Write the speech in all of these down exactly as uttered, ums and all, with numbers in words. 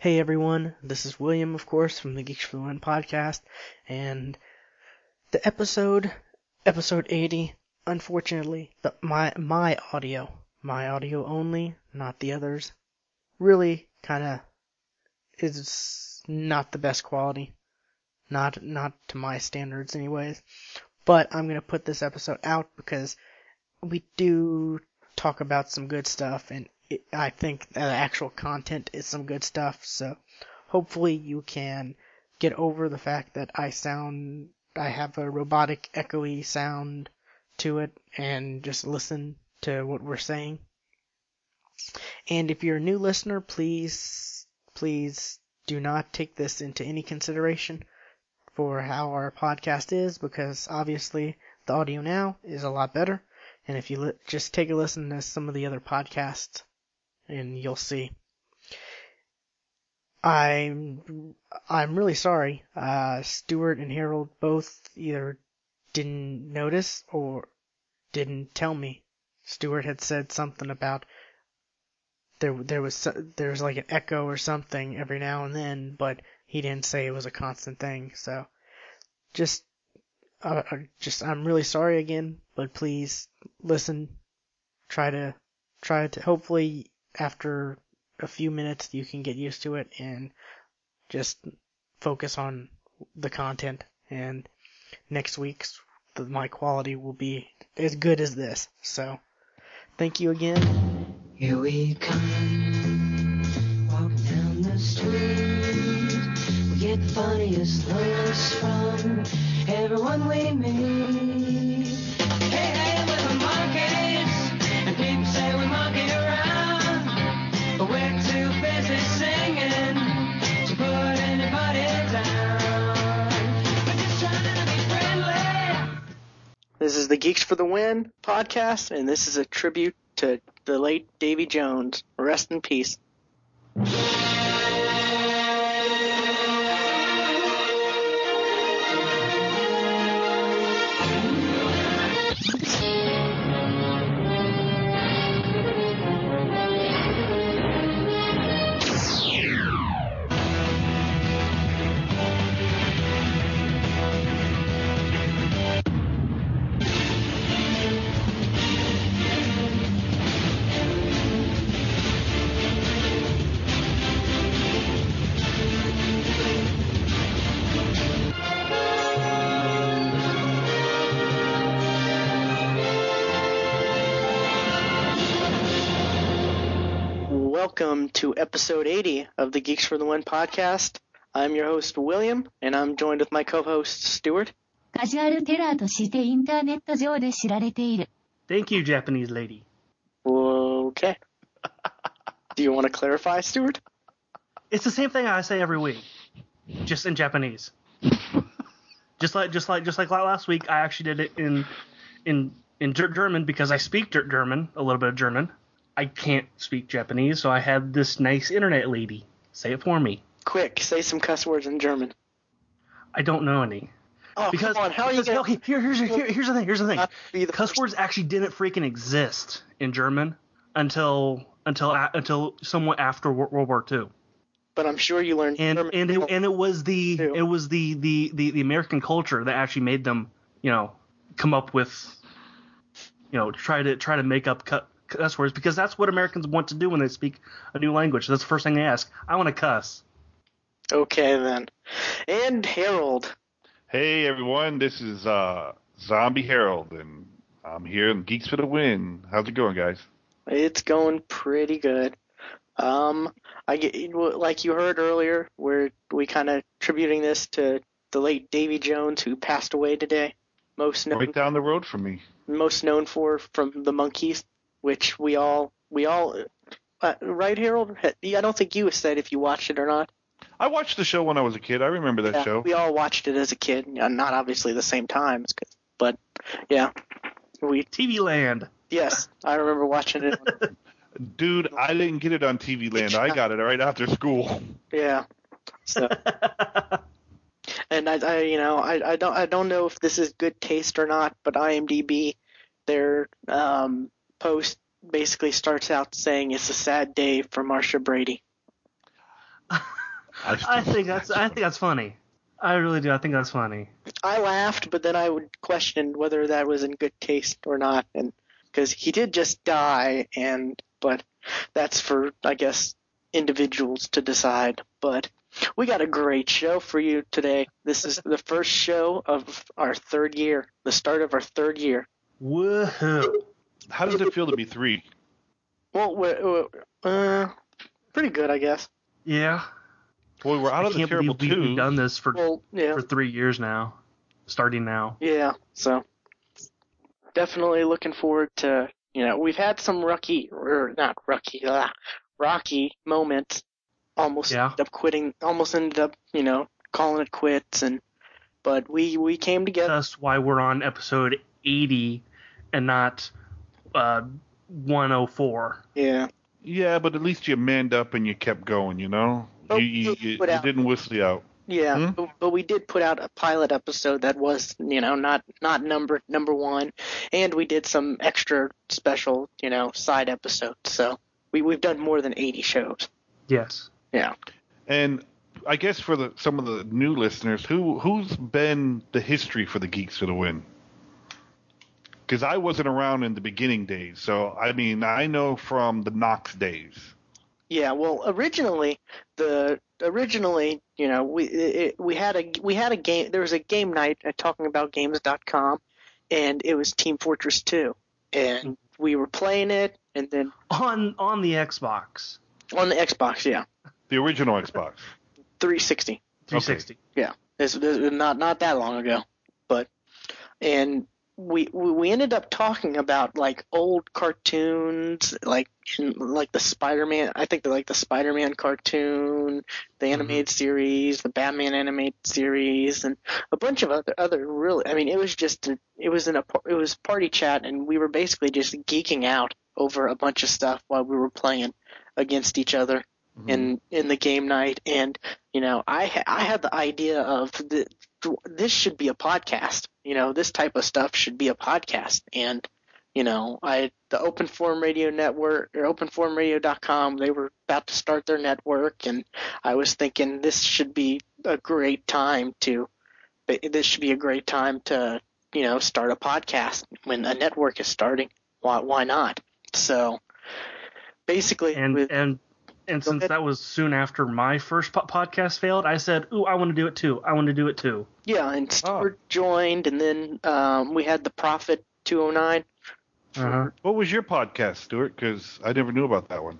Hey everyone, this is William, of course, from the Geeks for the Win podcast, and the episode, episode eighty, unfortunately, the, my my audio, my audio only, not the others, really kind of is not the best quality, not not to my standards, anyways. But I'm gonna put this episode out because we do talk about some good stuff, and it, I think the actual content is some good stuff, so hopefully you can get over the fact that I sound, I have a robotic, echoey sound to it, and just listen to what we're saying. And if you're a new listener, please, please do not take this into any consideration for how our podcast is, because obviously the audio now is a lot better. And if you li- just take a listen to some of the other podcasts, and you'll see. I'm I'm really sorry. Uh, Stuart and Harold both either didn't notice or didn't tell me. Stuart had said something about there there was there was like an echo or something every now and then, but he didn't say it was a constant thing. So just uh, just I'm really sorry again, but please listen. Try to try to hopefully after a few minutes you can get used to it and just focus on the content, and next week's the, my quality will be as good as this. So thank you again. Here we come, walking down the street. We get the funniest looks from everyone we meet. Hey, hey, we're the monkeys, and people say we monkey around, but we're too busy singing to put anybody down. We're just trying to be friendly. This is the Geeks for the Win podcast, and this is a tribute to the late Davy Jones. Rest in peace. Welcome to episode eighty of the Geeks for the Win podcast. I'm your host, William, and I'm joined with my co-host, Stuart. カジュアルテラーとしてインターネット上で知られている。 Thank you, Japanese lady. Okay. Do you want to clarify, Stuart? It's the same thing I say every week, just in Japanese. just like, just like, just like last week, I actually did it in, in, in German because I speak German, a little bit of German. I can't speak Japanese, so I had this nice internet lady say it for me. Quick, say some cuss words in German. I don't know any. Oh, because, come on, how are you because, going to... Here, here's, here, here's the thing, here's the thing. The cuss first... words actually didn't freaking exist in German until until until somewhat after World War Two. But I'm sure you learned and, German. And it, and it was the too. it was the, the, the, the American culture that actually made them, you know, come up with, you know, try to try to make up cut. cuss words, because that's what Americans want to do when they speak a new language. That's the first thing they ask. I want to cuss. Okay, then. And Harold. Hey, everyone. This is uh, Zombie Harold, and I'm here in Geeks for the Win. How's it going, guys? It's going pretty good. Um, I get, like you heard earlier, we're we kind of tributing this to the late Davy Jones, who passed away today. Most known, right down the road from me. Most known for from the Monkees. Which we all, we all, uh, right, Harold? I don't think you said if you watched it or not. I watched the show when I was a kid. I remember that yeah, show. We all watched it as a kid. Not obviously the same times, but yeah. we T V Land. Yes, I remember watching it. Dude, I didn't get it on T V Land. I got it right after school. Yeah. So. And I, I, you know, I, I don't, I don't know if this is good taste or not, but IMDb, their um. post basically starts out saying it's a sad day for Marsha Brady. I, still I think that's I think that's funny. I really do. I think that's funny. I laughed, but then I would question whether that was in good taste or not, and because he did just die, and but that's for, I guess, individuals to decide. But we got a great show for you today. This is the first show of our third year, the start of our third year. Woohoo! How does it feel to be three? Well, we're, we're uh, pretty good, I guess. Yeah. Boy, we're out I of the can't terrible believe we've two. done this for Well, yeah, for three years now, starting now. yeah. So definitely looking forward to. You know, we've had some rocky, or not rocky, ah, rocky moments. Almost Yeah. ended up quitting. Almost ended up, you know, calling it quits. And but we we came together. That's why we're on episode eighty and not uh, one oh four. Yeah. Yeah, but at least you manned up and you kept going, you know? Oh, you you, you you, put you out- didn't whistle you out. Yeah, Hmm? but, but we did put out a pilot episode that was, you know, not not number number one, and we did some extra special, you know, side episodes. So we we've done more than eighty shows. Yes. Yeah. And I guess for the some of the new listeners, who who's been the history for the Geeks for the Win? Because I wasn't around in the beginning days, so I mean I know from the Knox days. Yeah. Well, originally the originally, you know, we it, we had a we had a game. There was a game night at talking about games dot com, and it was Team Fortress two, and we were playing it, and then On on the Xbox on the Xbox, yeah, The original Xbox. three sixty. three sixty. Yeah, this, this not not that long ago, but and we we we ended up talking about like old cartoons, like in, like the Spider-Man. I think the, like the Spider-Man cartoon, the animated series, the Batman animated series, and a bunch of other other really. I mean, it was just a, it was in a it was party chat, and we were basically just geeking out over a bunch of stuff while we were playing against each other in in the game night. And you know, I ha- I had the idea of the, this should be a podcast. You know, this type of stuff should be a podcast. And you know, I the Open Forum Radio Network or open forum radio dot com, they were about to start their network, and I was thinking this should be a great time to this should be a great time to you know start a podcast when a network is starting. Why why not? So basically, And with, and and Go since ahead. that was soon after my first po- podcast failed, I said, "Ooh, I want to do it too. I want to do it too." yeah, and Stuart joined, and then um, we had the Prophet two oh nine. Uh-huh. What was your podcast, Stuart? Because I never knew about that one.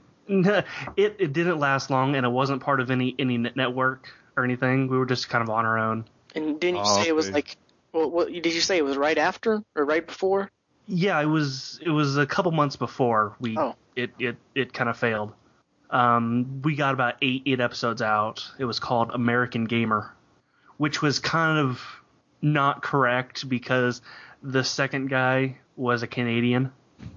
it it didn't last long, and it wasn't part of any any net- network or anything. We were just kind of on our own. And didn't you Oh, say it was okay. like, well, what did you say it was right after or right before? Yeah, it was it was a couple months before we Oh. it it, it kind of failed. Um, we got about eight eight episodes out. It was called American Gamer, which was kind of not correct because the second guy was a Canadian,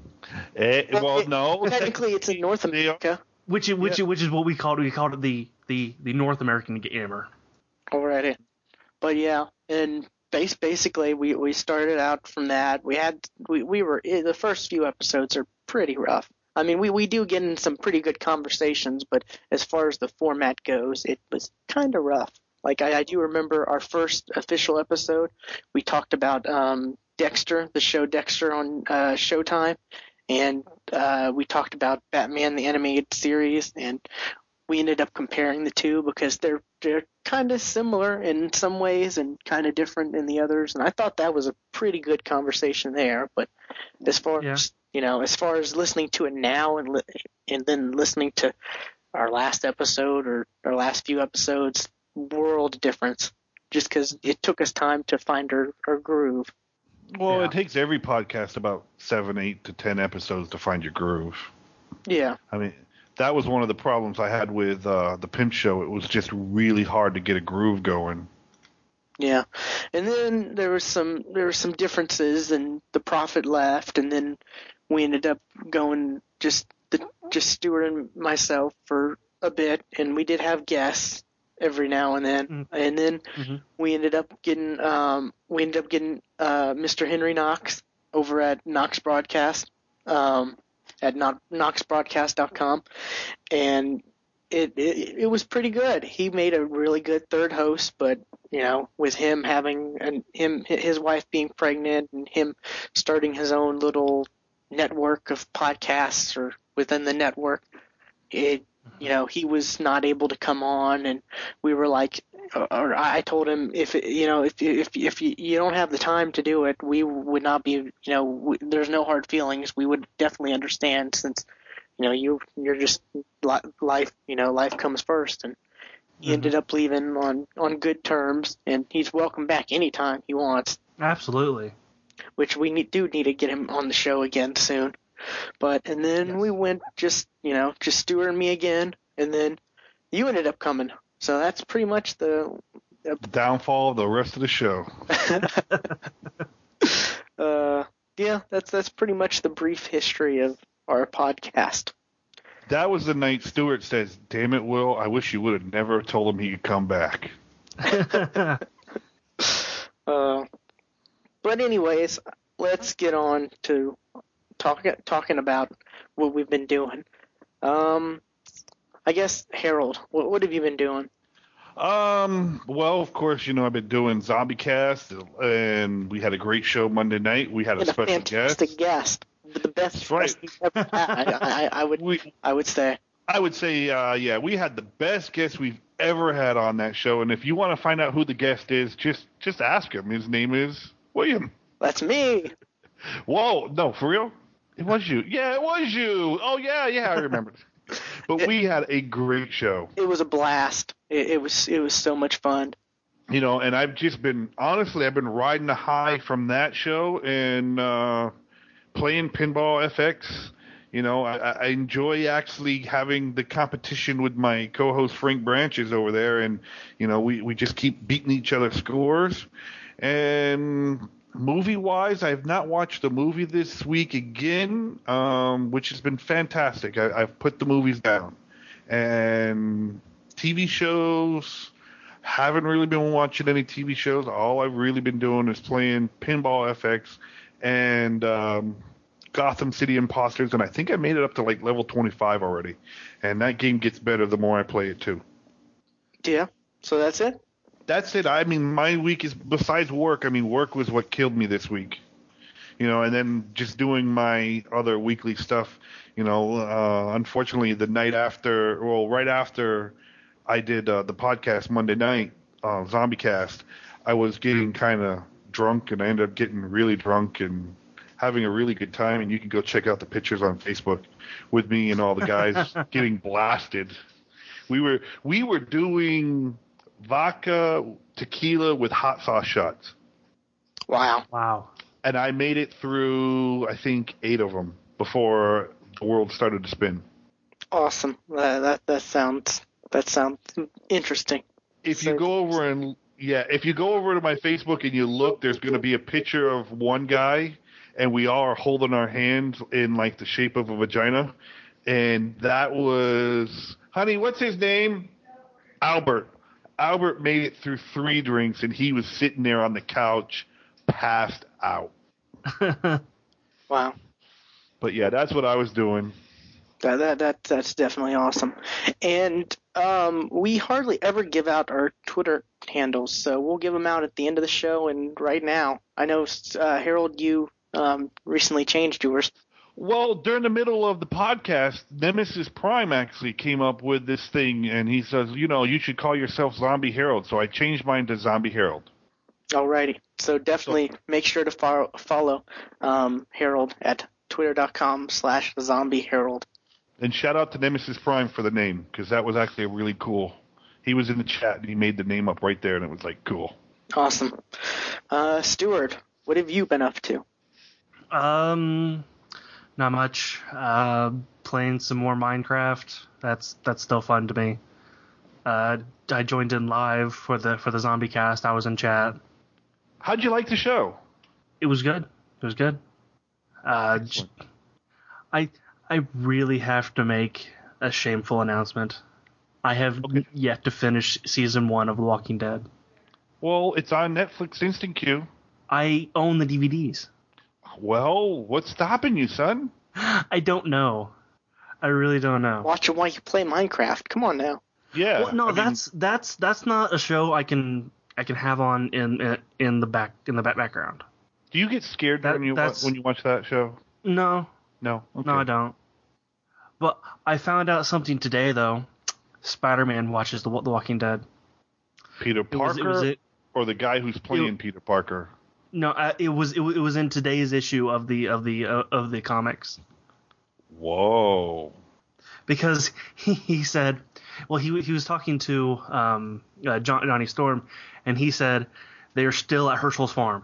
Eh, well, it- no. Technically, it's in North They are- America. which which which is what we called we called it the the the North American Gamer. Already. But yeah, and base basically we we started out from that. We had we we were the first few episodes are pretty rough. I mean, we we do get in some pretty good conversations, but as far as the format goes, it was kind of rough. Like I, I do remember our first official episode, we talked about um, Dexter, the show Dexter on uh, Showtime, and uh, we talked about Batman the animated series, and we ended up comparing the two because they're they're kind of similar in some ways and kind of different in the others. And I thought that was a pretty good conversation there. But as far Yeah. as you know, as far as listening to it now and li- and then listening to our last episode or our last few episodes, world difference. Just because it took us time to find our, our groove. Well, Yeah. it takes every podcast about seven, eight to ten episodes to find your groove. Yeah. I mean, that was one of the problems I had with uh, the Pimp Show. It was just really hard to get a groove going. Yeah, and then there was some there were some differences, and the Prophet left, and then we ended up going just the just Stuart and myself for a bit, and we did have guests every now and then, Mm. and then Mhm. we ended up getting um we ended up getting uh Mister Henry Knox over at Knox Broadcast um at knox broadcast dot com, and it, it it was pretty good. He made a really good third host, but you know, with him having and him his wife being pregnant and him starting his own little network of podcasts or within the network, it you know, he was not able to come on, and we were like, or I told him if you know if if if you, you don't have the time to do it, we would not be you know we, there's no hard feelings. We would definitely understand since you know you you're just life you know life comes first, and he mm-hmm. ended up leaving on on good terms, and he's welcome back anytime he wants. Absolutely. Which we need, do need to get him on the show again soon. But and then yes. we went just you know just Stuart and me again, and then you ended up coming. So that's pretty much the uh, downfall of the rest of the show. uh, yeah, that's that's pretty much the brief history of our podcast. That was the night Stuart says, "Damn it, Will! I wish you would have never told him he could come back." uh, but anyways, let's get on to talking talking about what we've been doing. Um. I guess, Harold, what, what have you been doing? Um, well, of course, you know, I've been doing Zombie Cast, and we had a great show Monday night. We had a, a special fantastic guest. guest. The best That's right. guest we've ever had, I, I, I, would, we, I would say. I would say, uh, yeah, we had the best guest we've ever had on that show, and if you want to find out who the guest is, just just ask him. His name is William. That's me. Whoa, no, for real? It was you. Yeah, it was you. Oh, yeah, yeah, I remember. But we had a great show. It was a blast. It, it was it was so much fun. You know, and I've just been, honestly, I've been riding the high from that show and uh, playing Pinball F X. You know, I, I enjoy actually having the competition with my co-host Frank Branches over there. And, you know, we, we just keep beating each other's scores. And movie-wise, I have not watched the movie this week again, um, which has been fantastic. I, I've put the movies down. And T V shows, haven't really been watching any T V shows. All I've really been doing is playing Pinball F X and um, Gotham City Imposters, and I think I made it up to like level twenty-five already. And that game gets better the more I play it too. Yeah, so that's it? That's it. I mean, my week is, besides work, I mean, work was what killed me this week. You know, and then just doing my other weekly stuff, you know, uh, unfortunately the night after, well, right after I did uh, the podcast Monday night, uh, Zombie Cast, I was getting kind of drunk, and I ended up getting really drunk and having a really good time. And you can go check out the pictures on Facebook with me and all the guys getting blasted. We were, we were doing vodka, tequila with hot sauce shots. Wow. Wow. And I made it through, I think, eight of them before the world started to spin. Awesome. Uh, that that sounds that sounds interesting. If so, you go over and yeah, if you go over to my Facebook and you look, there's going to be a picture of one guy, and we all are holding our hands in like the shape of a vagina, and that was, honey, what's his name? Albert. Albert made it through three drinks, and he was sitting there on the couch, passed out. Wow. But yeah, that's what I was doing. That that that that's definitely awesome. And um, we hardly ever give out our Twitter handles, so we'll give them out at the end of the show. And right now, I know uh, Harold, you um, recently changed yours. Well, during the middle of the podcast, Nemesis Prime actually came up with this thing, and he says, you know, you should call yourself Zombie Harold. So I changed mine to Zombie Harold. Alrighty. So definitely make sure to follow, follow um, Harold at twitter.com slash zombie Harold. And shout out to Nemesis Prime for the name, because that was actually really cool. He was in the chat, and he made the name up right there, and it was like, cool. Awesome. Uh, Stuart, what have you been up to? Um... Not much. Uh, playing some more Minecraft. That's that's still fun to me. Uh, I joined in live for the for the Zombie Cast. I was in chat. How'd you like the show? It was good. It was good. Uh, I I really have to make a shameful announcement. I have okay. yet to finish season one of The Walking Dead. Well, it's on Netflix Instant Queue. I own the D V Ds. Well, what's stopping you, son? I don't know. I really don't know. Watch it while you play Minecraft. Come on now. Yeah. Well, no, I mean, that's that's that's not a show I can I can have on in in the back in the back background. do you get scared that- when you wa- that's- when you watch that show? No, No. Okay. no, I don't. But I found out something today though. Spider-Man watches the The Walking Dead. Peter It was, Parker it was it, or the guy who's playing It- Peter Parker? no, uh, it was it, it was in today's issue of the of the uh, of the comics. Whoa. Because he, he said, well, he he was talking to um, uh, John, Johnny Storm, and he said they are still at Herschel's farm.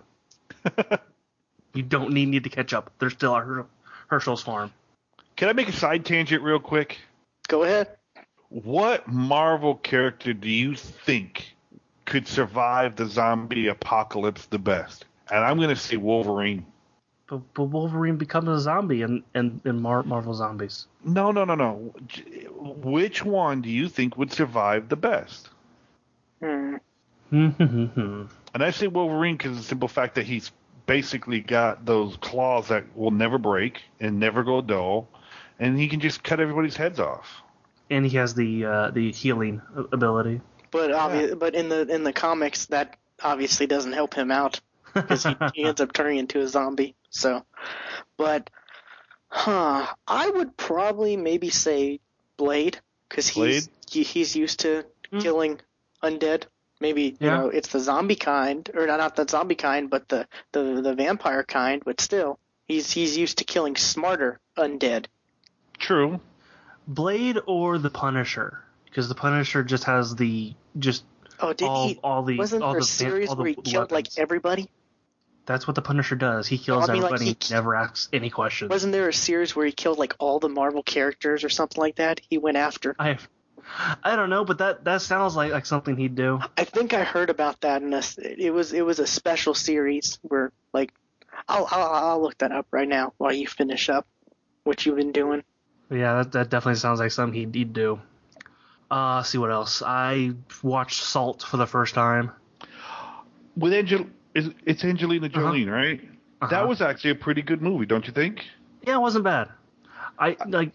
You don't need need to catch up. They're still at Her- Herschel's farm. Can I make a side tangent real quick? Go ahead. What Marvel character do you think could survive the zombie apocalypse the best? And I'm going to say Wolverine. But, but Wolverine becomes a zombie in in, in Mar- Marvel Zombies. No, no, no, no. J- Which one do you think would survive the best? Hmm. Hmm. And I say Wolverine because of the simple fact that he's basically got those claws that will never break and never go dull, and he can just cut everybody's heads off. And he has the uh, the healing ability. But obvi- but in the in the comics, that obviously doesn't help him out because he, he ends up turning into a zombie. So, but, huh? I would probably maybe say Blade because he's he, he's used to Mm. killing undead. Maybe you Yeah. know it's the zombie kind, or not, not the zombie kind, but the, the the vampire kind. But still, he's he's used to killing smarter undead. True. Blade or the Punisher, because the Punisher just has the just Oh, did all he? all the Wasn't all there a the series all the where he killed like weapons. everybody? That's what the Punisher does. He kills I mean, like, everybody. he- and never asks any questions. Wasn't there a series where he killed like all the Marvel characters or something like that? He went after. I I don't know, but that, that sounds like, like something he'd do. I think I heard about that in a, it was it was a special series where like I'll I'll, I'll look that up right now while you finish up what you've been doing. But yeah, that, that definitely sounds like something he'd, he'd do. Uh, see what else. I watched Salt for the first time. With Angel, is it's Angelina Jolie, right? Uh-huh. That was actually a pretty good movie, don't you think? Yeah, it wasn't bad. I like.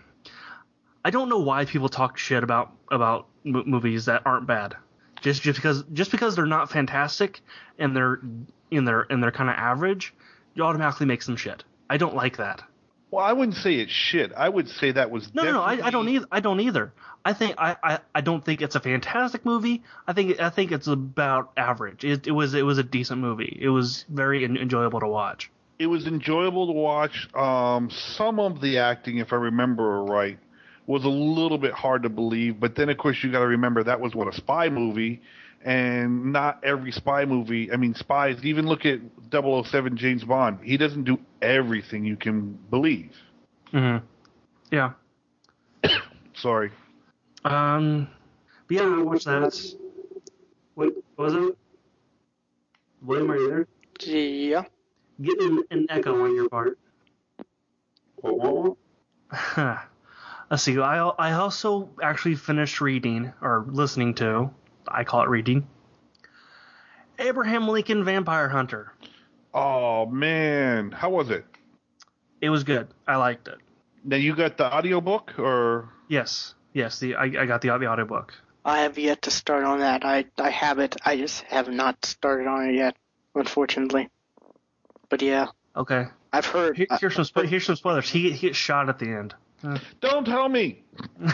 I don't know why people talk shit about about m- movies that aren't bad. Just just because just because they're not fantastic and they're in their and they're kind of average, you automatically make them shit. I don't like that. Well, I wouldn't say it's shit. I would say that was No, no, no. I, I definitely- don't either. I don't either. I think I, I, I don't think it's a fantastic movie. I think I think it's about average. It, it was it was a decent movie. It was very en- enjoyable to watch. It was enjoyable to watch. Um, some of the acting, if I remember right, was a little bit hard to believe. But then, of course, you got to remember that was what a spy movie, and not every spy movie. I mean, spies. Even look at double oh seven James Bond. He doesn't do everything you can believe. Mm-hmm. Yeah. Sorry. Um. But yeah, I watched that. What, what was it? William, are you there? Yeah. Getting an echo on your part. Let's see. I I also actually finished reading or listening to. I call it reading. Abraham Lincoln Vampire Hunter. Oh man, how was it? It was good. I liked it. Now you got the audiobook or? Yes, yes. The I, I got the the audiobook. I have yet to start on that. I I have it. I just have not started on it yet, unfortunately. But yeah, Okay. I've heard. Here, here's some spo- here's some spoilers. He he gets shot at the end. Uh. Don't tell me.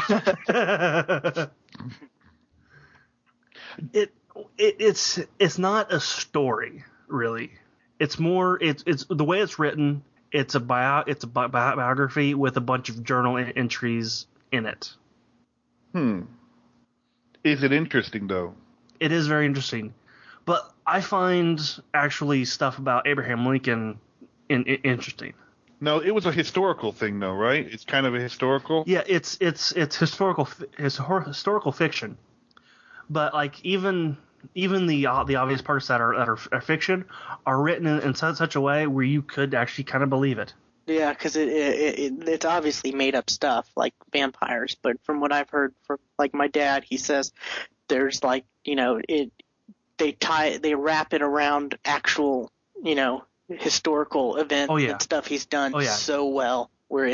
it, it it's it's not a story really. It's more it's it's the way it's written. It's a bio it's a bi- biography with a bunch of journal en- entries in it. Hmm. Is it interesting though? It is very interesting, but I find actually stuff about Abraham Lincoln in, in, interesting. No, it was a historical thing though, right? It's kind of a historical. Yeah, it's it's it's historical fi- histor- historical fiction, but like even even the uh, the obvious parts that are that are, are fiction are written in, in such, such a way where you could actually kind of believe it. Yeah, because it, it, it it's obviously made up stuff like vampires. But from what I've heard from like my dad, he says there's like you know it they tie they wrap it around actual you know historical events Oh, yeah. and stuff he's done Oh, yeah. so well where it's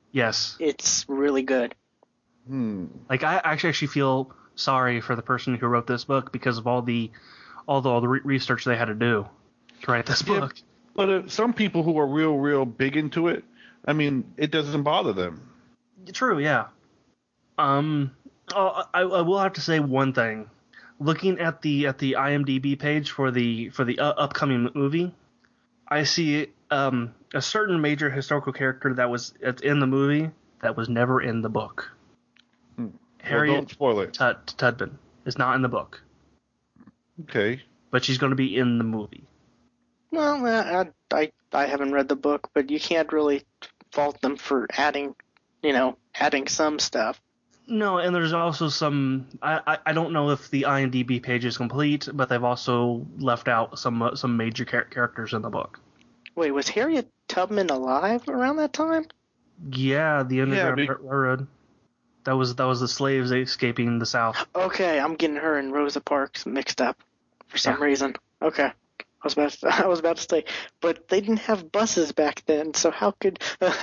Yes. It's really good. Hmm. Like I actually actually feel sorry for the person who wrote this book because of all the all the, all the re- research they had to do to write this Yeah, book. but uh, some people who are real, real big into it, I mean, it doesn't bother them. True, yeah. Um, oh, I, I will have to say one thing. Looking at the at the IMDb page for the for the uh, upcoming movie, I see um, a certain major historical character that was that's in the movie that was never in the book. Hmm. Well, Harriet don't spoil it. Tut- Tubman is not in the book, Okay. but she's going to be in the movie. Well, I, I I haven't read the book, but you can't really fault them for adding, you know, adding some stuff. No, and there's also some. I, I, I don't know if the IMDb page is complete, but they've also left out some uh, some major char- characters in the book. Wait, was Harriet Tubman alive around that time? Yeah, the Underground be- Railroad. That was that was the slaves escaping the South. Okay, I'm getting her and Rosa Parks mixed up for some Yeah. reason. Okay, I was about to, I was about to say, but they didn't have buses back then, so how could?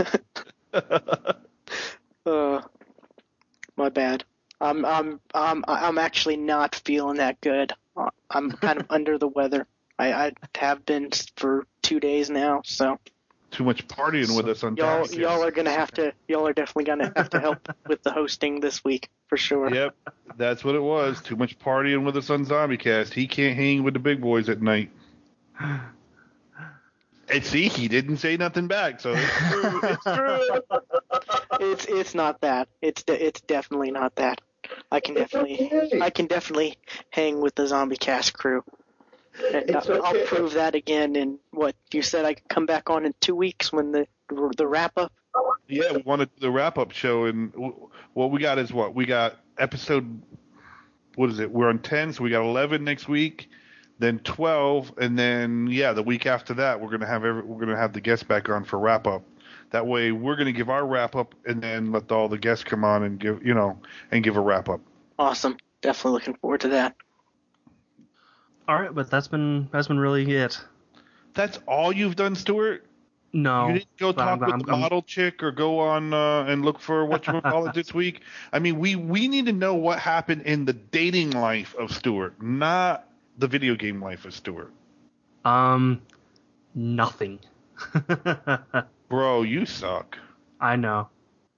uh, my bad. I'm I'm I'm I'm actually not feeling that good. Uh, I'm kind of under the weather. I, I have been for two days now, so Too much partying with us on y'all Task. y'all are gonna have to y'all are definitely gonna have to help with the hosting this week for sure. Yep, that's what it was. Too much partying with us on ZombieCast. He can't hang with the big boys at night. And see, he didn't say nothing back, so it's true. It's true. It's it's not that. It's de- it's definitely not that. I can definitely I can definitely hang with the Zombie Cast crew. And I'll, I'll prove that again in what you said. I could come back on in two weeks when the the wrap up. Yeah, we wanted the wrap-up show, and w- what we got is what? We got episode, what is it? We're on ten, so we got eleven next week, then twelve, and then, yeah, the week after that, we're going to have every, we're going to have the guests back on for wrap-up. That way, we're going to give our wrap-up, and then let all the guests come on and give, you know, and give a wrap-up. Awesome. Definitely looking forward to that. All right, but that's been that's been really it. That's all you've done, Stuart? No, You didn't go but talk I'm- with I'm- the I'm- model chick or go on uh, and look for what you call it this week. I mean, we we need to know what happened in the dating life of Stuart, not the video game life of Stuart. Um, nothing. Bro, you suck. I know,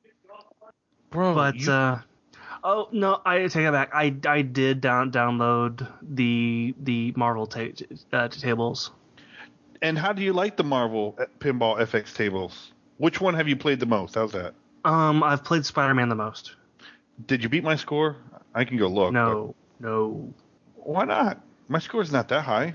Bro, but you, uh, oh no, I take it back. I, I did down download the the Marvel ta- uh, tables. and how do you like the Marvel Pinball F X tables? Which one have you played the most? How's that? Um, I've played Spider-Man the most. Did you beat my score? I can go look. No, no, but why not? My score's not that high.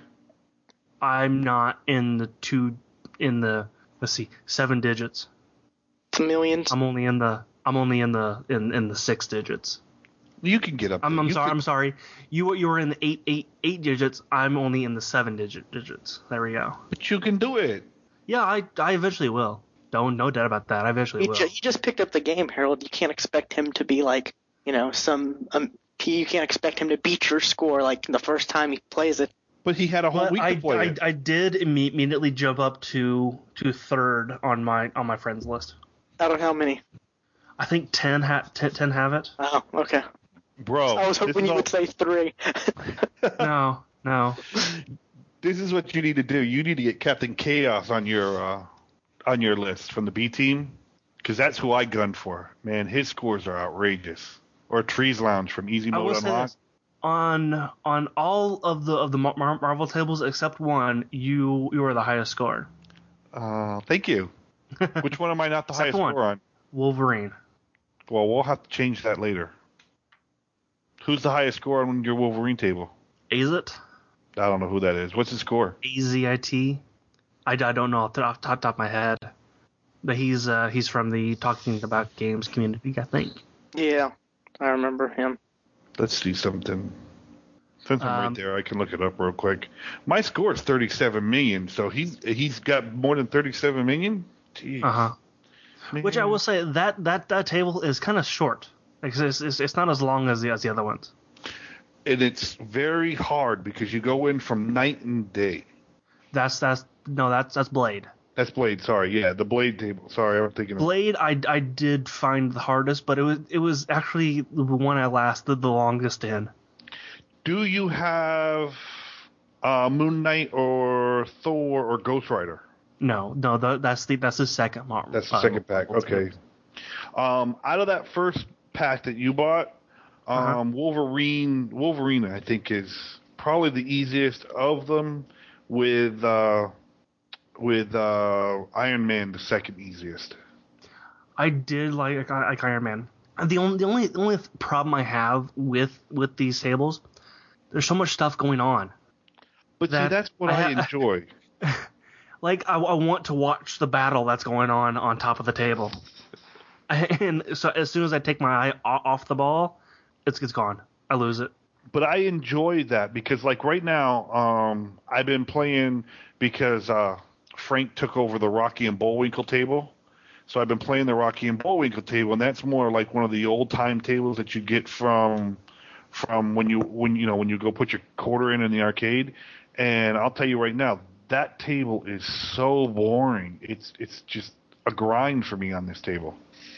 I'm not in the two in the let's see seven digits. It's millions. I'm only in the I'm only in the in, in the six digits. You can get up. I'm, there. I'm You sorry. can- I'm sorry. You were you were in the eight eight eight digits. I'm only in the seven digit digits. There we go. But you can do it. Yeah, I I eventually will. Don't no doubt about that. I eventually He, will. ju- he just picked up the game, Harold. You can't expect him to be like, you know, some. Um, he, you can't expect him to beat your score like the first time he plays it. But he had a whole But week I, to play I, it. I did imme- immediately jump up to to third on my on my friends list. Out of how many? I think ten ha- ten, ten have it. Oh, okay. Bro, I was this hoping is you all- would say three. No, no. This is what you need to do. You need to get Captain Chaos on your uh, on your list from the B team, because that's who I gunned for. Man, his scores are outrageous. Or Trees Lounge from Easy I will Mode say Unlock. this. On on all of the of the Mar- Mar- Marvel tables except one, you you are the highest score. Uh, thank you. Which one am I not the Except highest one. score on? Wolverine. Well, we'll have to change that later. Who's the highest score on your Wolverine table? Azit? I don't know who that is. What's his score? A Z I T? I, I don't know off the off the top of my head. But he's uh, he's from the Talking About Games community, I think. Yeah, I remember him. Let's do something. Since I'm Um, right there, I can look it up real quick. My score is thirty-seven million, so he's he's got more than thirty-seven million. Jeez, Uh-huh. Which I man. will say that that, that table is kind of short. Like, it's, it's it's not as long as the as the other ones. And it's very hard because you go in from night and day. That's that's no that's that's Blade. That's Blade. Sorry, yeah, the Blade table. Sorry, I'm thinking. Of... Blade, I, I did find the hardest, but it was it was actually the one I lasted the longest in. Do you have uh, Moon Knight or Thor or Ghost Rider? No, no, the, that's the that's the second Marvel. That's the uh, second pack. Marvel Okay. Um, out of that first pack that you bought, um, Uh-huh. Wolverine, Wolverine, I think is probably the easiest of them. With uh, with uh, Iron Man, the second easiest. I did like like Iron Man. The only the only the only problem I have with with these tables, there's so much stuff going on. But see, That that's what I I, ha- enjoy. Like I, I want to watch the battle that's going on on top of the table, and so as soon as I take my eye o- off the ball, it's it's gone. I lose it. But I enjoy that because, like right now, um, I've been playing because uh, Frank took over the Rocky and Bullwinkle table. So I've been playing the Rocky and Bullwinkle table, and that's more like one of the old time tables that you get from from when you when you know when you go put your quarter in in the arcade. And I'll tell you right now, that table is so boring. It's it's just a grind for me on this table.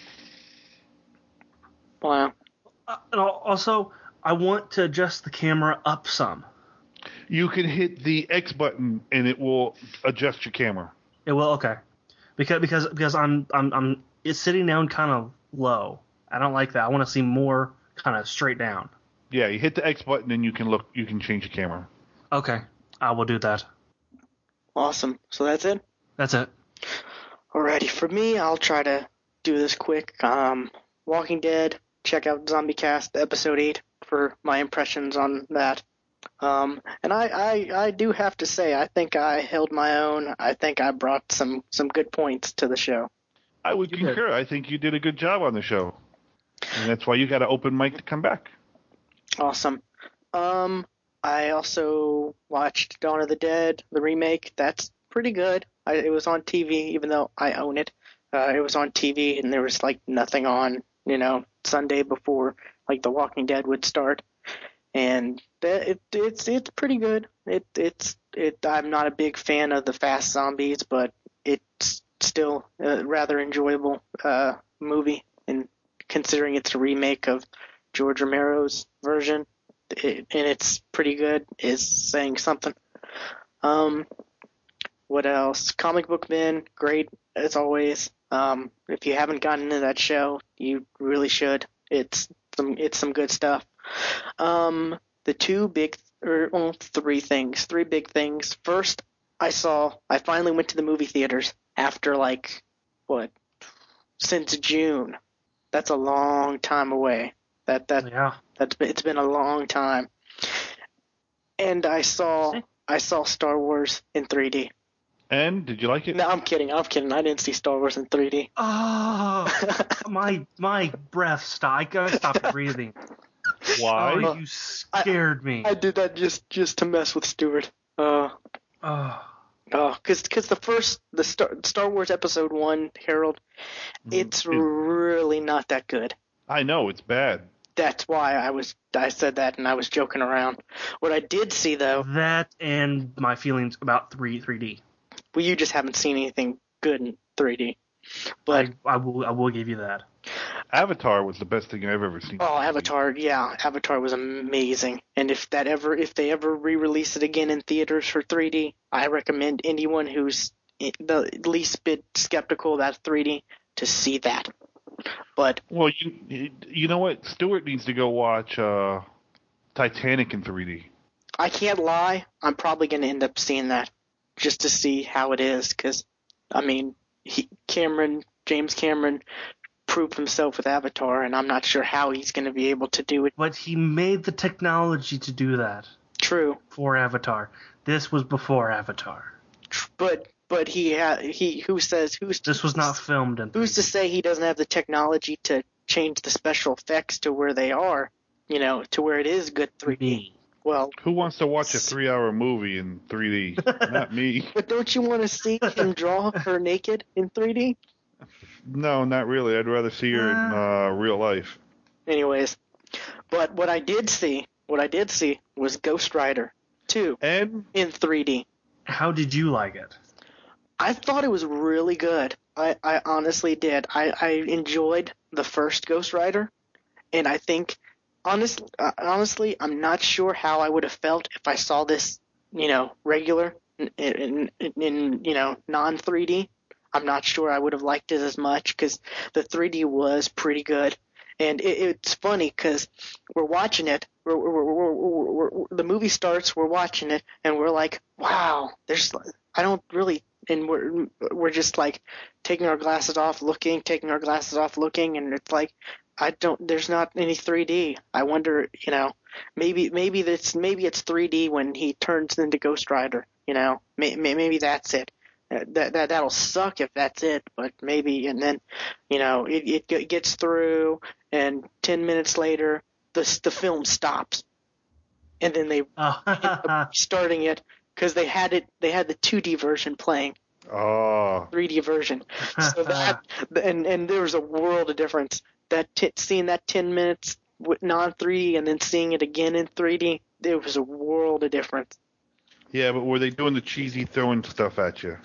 Wow. Uh, and al- also, I want to adjust the camera up some. You can hit the X button and it will adjust your camera. It will okay, because because because I'm I'm I'm it's sitting down kind of low. I don't like that. I want to see more kind of straight down. Yeah, you hit the X button and you can look. You can change the camera. Okay, I will do that. Awesome. So that's it? That's it. Alrighty. For me, I'll try to do this quick. Um, Walking Dead. Check out Zombie Cast episode eight for my impressions on that. Um, and I, I, I do have to say, I think I held my own. I think I brought some, some good points to the show. I would You concur. I think you did a good job on the show, and that's why you got an open mic to come back. Awesome. Um, I also watched Dawn of the Dead, the remake. That's pretty good. I, it was on T V, even though I own it. Uh, it was on T V, and there was like nothing on, you know, Sunday before like The Walking Dead would start. And that, it, it's it's pretty good. It it's it. I'm not a big fan of the fast zombies, but it's still a rather enjoyable uh, movie. And considering it's a remake of George Romero's version, it, and it's pretty good, is saying something. Um, what else? Comic Book Man, great as always. Um, if you haven't gotten into that show, you really should. It's some it's some good stuff. Um, the two big, or well, three things, three big things. First, I saw, I finally went to the movie theaters after like, what, since June. That's a long time away. That that Yeah. that's been, it's been a long time. And I saw, I saw Star Wars in three D. And did you like it? No, I'm kidding. I'm kidding. I didn't see Star Wars in three D. Oh, my my breath stopped. I gotta stop breathing. Why? Oh, you scared me. I did that just just to mess with Stuart. Uh, Oh, oh, cause, cause the first the Star Star Wars Episode One, Harold, it's really not that good. I know it's bad. That's why I was I said that and I was joking around. What I did see though, that and my feelings about three three D. well, you just haven't seen anything good in three D. But I, I will I will give you that. Avatar was the best thing I've ever seen. oh, Avatar, yeah, Avatar was amazing. And if that ever, if they ever re-release it again in theaters for three D, I recommend anyone who's the least bit skeptical about three D to see that. But Well, you you know what? Stuart needs to go watch uh, Titanic in three D. I can't lie, I'm probably going to end up seeing that just to see how it is. Because, I mean, he, Cameron, James Cameron proved himself with Avatar, and I'm not sure how he's going to be able to do it. But he made the technology to do that True. for Avatar. This was before Avatar. But but he ha- he who says who's This was not filmed in. who's to say he doesn't have the technology to change the special effects to where they are, you know, to where it is good three D. Well, Who wants to watch a three-hour movie in three D? Not me. but don't you want to see him draw her naked in three D? No, not really. I'd rather see her in uh, real life. Anyways, but what I did see, what I did see was Ghost Rider two And in three D. How did you like it? I thought it was really good. I, I honestly did. I, I enjoyed the first Ghost Rider, and I think, honest, uh, honestly, I'm not sure how I would have felt if I saw this, you know, regular, in, in, in you know, non three D. I'm not sure I would have liked it as much because the three D was pretty good. And it, it's funny because we're watching it, we're, we're, we're, we're, we're, the movie starts, we're watching it, and we're like, wow, there's, I don't really, and we're, we're just like taking our glasses off, looking, taking our glasses off, looking, and it's like, I don't, there's not any three D. I wonder, you know, maybe, maybe that's, maybe it's three D when he turns into Ghost Rider, you know, maybe, maybe that's it. That that that'll suck if that's it, but maybe. And then, you know, it it gets through, and ten minutes later, the the film stops, and then they Oh. end up starting it because they had it. They had the two D version playing, Oh, three D version. So that and and there was a world of difference. That t- seeing that ten minutes with non three D and then seeing it again in three D, there was a world of difference. yeah, but were they doing the cheesy throwing stuff at you?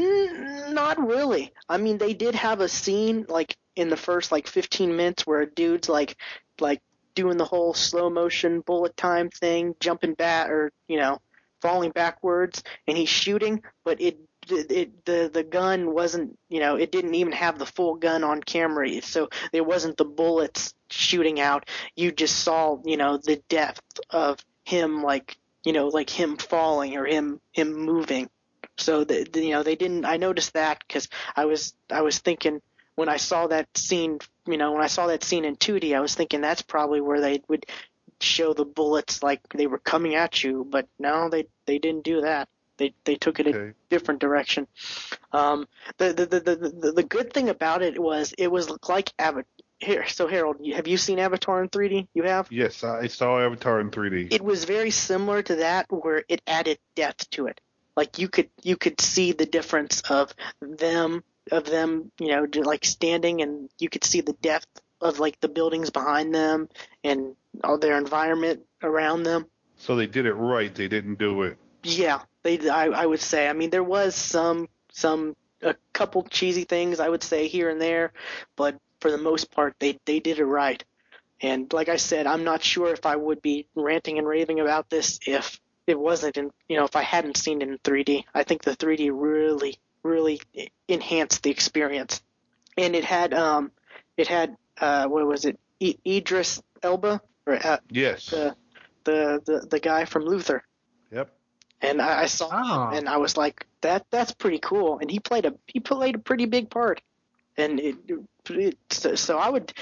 Mm, not really. I mean, they did have a scene like in the first like fifteen minutes where a dude's like like doing the whole slow motion bullet time thing, jumping back or you know falling backwards, and he's shooting, but it it, it the the gun wasn't you know it didn't even have the full gun on camera, so there wasn't the bullets shooting out. You just saw you know the depth of him like you know like him falling or him him moving. So the, the, you know they didn't. I noticed that because I was I was thinking when I saw that scene, you know, when I saw that scene in two D, I was thinking that's probably where they would show the bullets like they were coming at you. But no, they they didn't do that. They they took it Okay. a different direction. Um, the, the, the the the the good thing about it was it was like Avatar. Here, so Harold, have you seen Avatar in three D? You have? Yes, I saw Avatar in three D. It was very similar to that, where it added depth to it. Like you could you could see the difference of them of them, you know, just like standing, and you could see the depth of like the buildings behind them and all their environment around them. So they did it right. They didn't do it. Yeah, they I, I would say. I mean, there was some some a couple cheesy things I would say here and there, but for the most part, they they did it right. And like I said, I'm not sure if I would be ranting and raving about this if it wasn't in, you know, if I hadn't seen it in three D. I think the three D really, really enhanced the experience. And it had, um, it had, uh, what was it, I- Idris Elba, or uh, Yes. the, the the the guy from Luther. Yep. And I, I saw Oh. him, and I was like, that that's pretty cool. And he played a he played a pretty big part. And it, it so, so I would.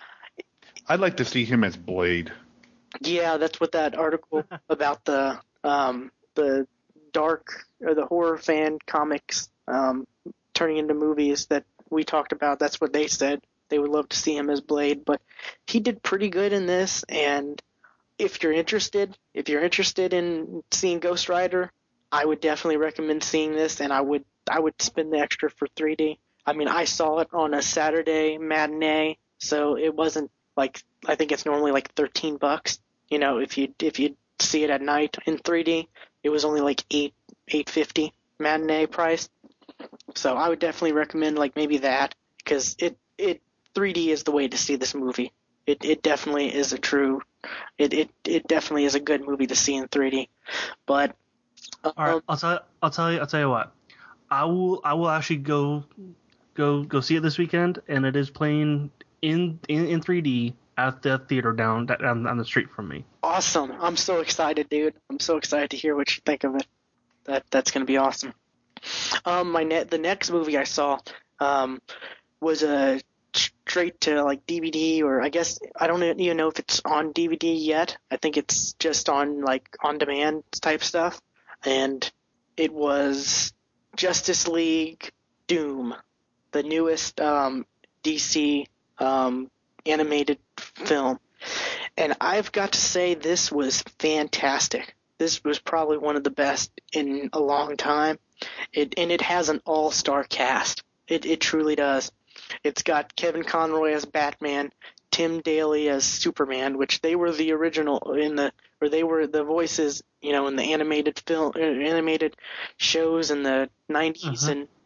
I'd like to see him as Blade. Yeah, that's what that article about the um, the dark or the horror fan comics um, turning into movies that we talked about. That's what they said. They would love to see him as Blade, but he did pretty good in this. And if you're interested, if you're interested in seeing Ghost Rider, I would definitely recommend seeing this. And I would I would spend the extra for three D. I mean, I saw it on a Saturday matinee, so it wasn't like I think it's normally like thirteen bucks. You know, if you if you see it at night in three D, it was only like eight eight fifty matinee price. So I would definitely recommend like maybe that because it it three D is the way to see this movie. It it definitely is a true. It it it definitely is a good movie to see in three D. But um, All right, I'll tell I'll tell you I'll tell you what. I will I will actually go go go see it this weekend, and it is playing in in, in three D at the theater down down on the street from me. awesome! I'm so excited, dude. I'm so excited to hear what you think of it. That that's gonna be awesome. Um, my net the next movie I saw um was a straight to like D V D, or I guess I don't even know if it's on D V D yet. I think it's just on like on demand type stuff, and it was Justice League Doom, the newest um, D C um, animated film. And I've got to say this was fantastic. This was probably one of the best in a long time. It and it has an all-star cast. It it truly does. It's got Kevin Conroy as Batman, Tim Daly as Superman, which they were the original in the or they were the voices, you know, in the animated film, animated shows in the nineties Mhm. and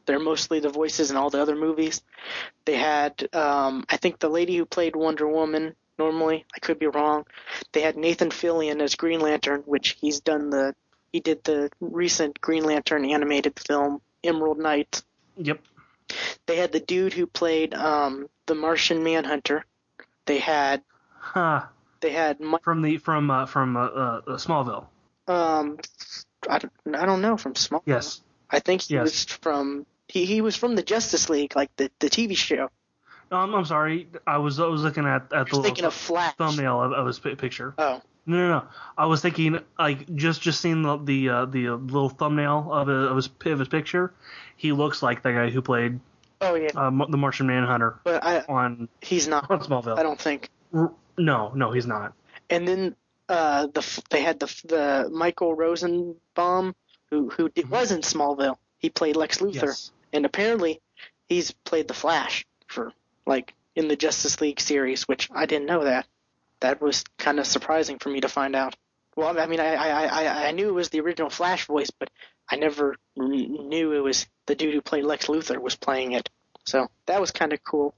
they're mostly the voices in all the other movies. They had, um, I think the lady who played Wonder Woman normally, I could be wrong. They had Nathan Fillion as Green Lantern, which he's done the, he did the recent Green Lantern animated film, Emerald Knight. Yep. They had the dude who played um, the Martian Manhunter. They had, Huh. they had, Mi- From the from uh, from uh, uh, Smallville. um, I don't, I don't know, from Small. Yes. I think he Yes. was from, he, he was from the Justice League, like the, the T V show. Um, I'm sorry. I was I was looking at, at I the was little thinking of Flash. thumbnail of, of his pi- picture. Oh, No, no, no. I was thinking like just just seeing the the uh, the uh, little thumbnail of, a, of his of his picture. He looks like the guy who played oh yeah. uh, the Martian Manhunter But I, on he's not. on Smallville. I don't think. R- No, no, he's not. And then uh, the f- they had the the Michael Rosenbaum who who did, was in Smallville. He played Lex Luthor, Yes. and apparently he's played the Flash for like in the Justice League series, which I didn't know that. That was kind of surprising for me to find out. Well, I mean, I I, I, I knew it was the original Flash voice, but I never kn- knew it was the dude who played Lex Luthor was playing it. So that was kind of cool.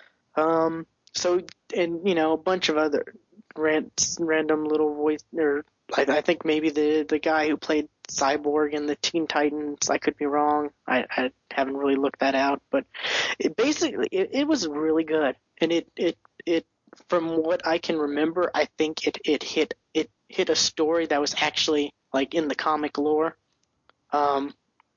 Um, so and you know a bunch of other rants, random little voice, or I, I think maybe the the guy who played Cyborg in the Teen Titans. I could be wrong. I, I haven't really looked that out, but it basically it, it was really good, and it it it from what I can remember, I think it it hit it hit a story that was actually like in the comic lore. Um,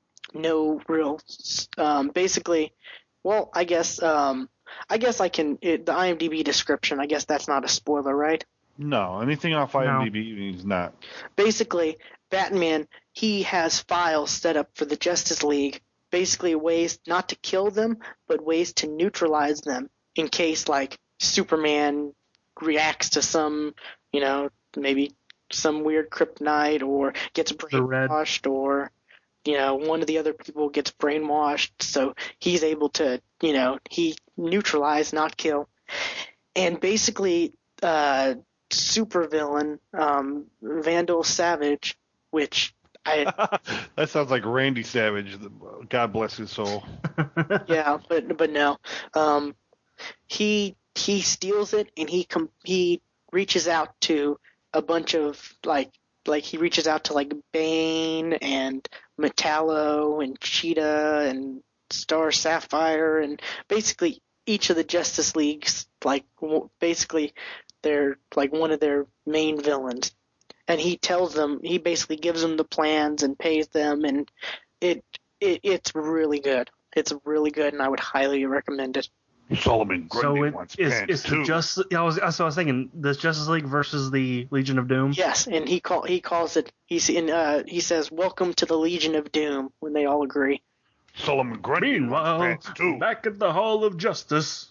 no real, um, basically. Well, I guess um, I guess I can it, the IMDb description. I guess that's not a spoiler, right? No, anything off IMDb is not. Basically, Batman, he has files set up for the Justice League, basically ways not to kill them, but ways to neutralize them in case, like, Superman reacts to some, you know, maybe some weird kryptonite or gets The red. brainwashed or, you know, one of the other people gets brainwashed, so he's able to, you know, he neutralize, not kill. And basically, uh, supervillain, um, Vandal Savage, which I, That sounds like Randy Savage. God bless his soul. yeah, but, but no, um, he, he steals it and he com- he reaches out to a bunch of, like, like he reaches out to, like, Bane and Metallo and Cheetah and Star Sapphire and basically each of the Justice Leagues, like, w- basically they're, like, one of their main villains. And he tells them, he basically gives them the plans and pays them, and it, it it's really good. It's really good, and I would highly recommend it. Solomon So Grundy it wants is pants it's too. the just. I was so I was thinking this Justice League versus the Legion of Doom. Yes, and he call he calls it. He's in. Uh, he says, "Welcome to the Legion of Doom." When they all agree. Solomon Grundy Meanwhile, wants pants too. back at the Hall of Justice.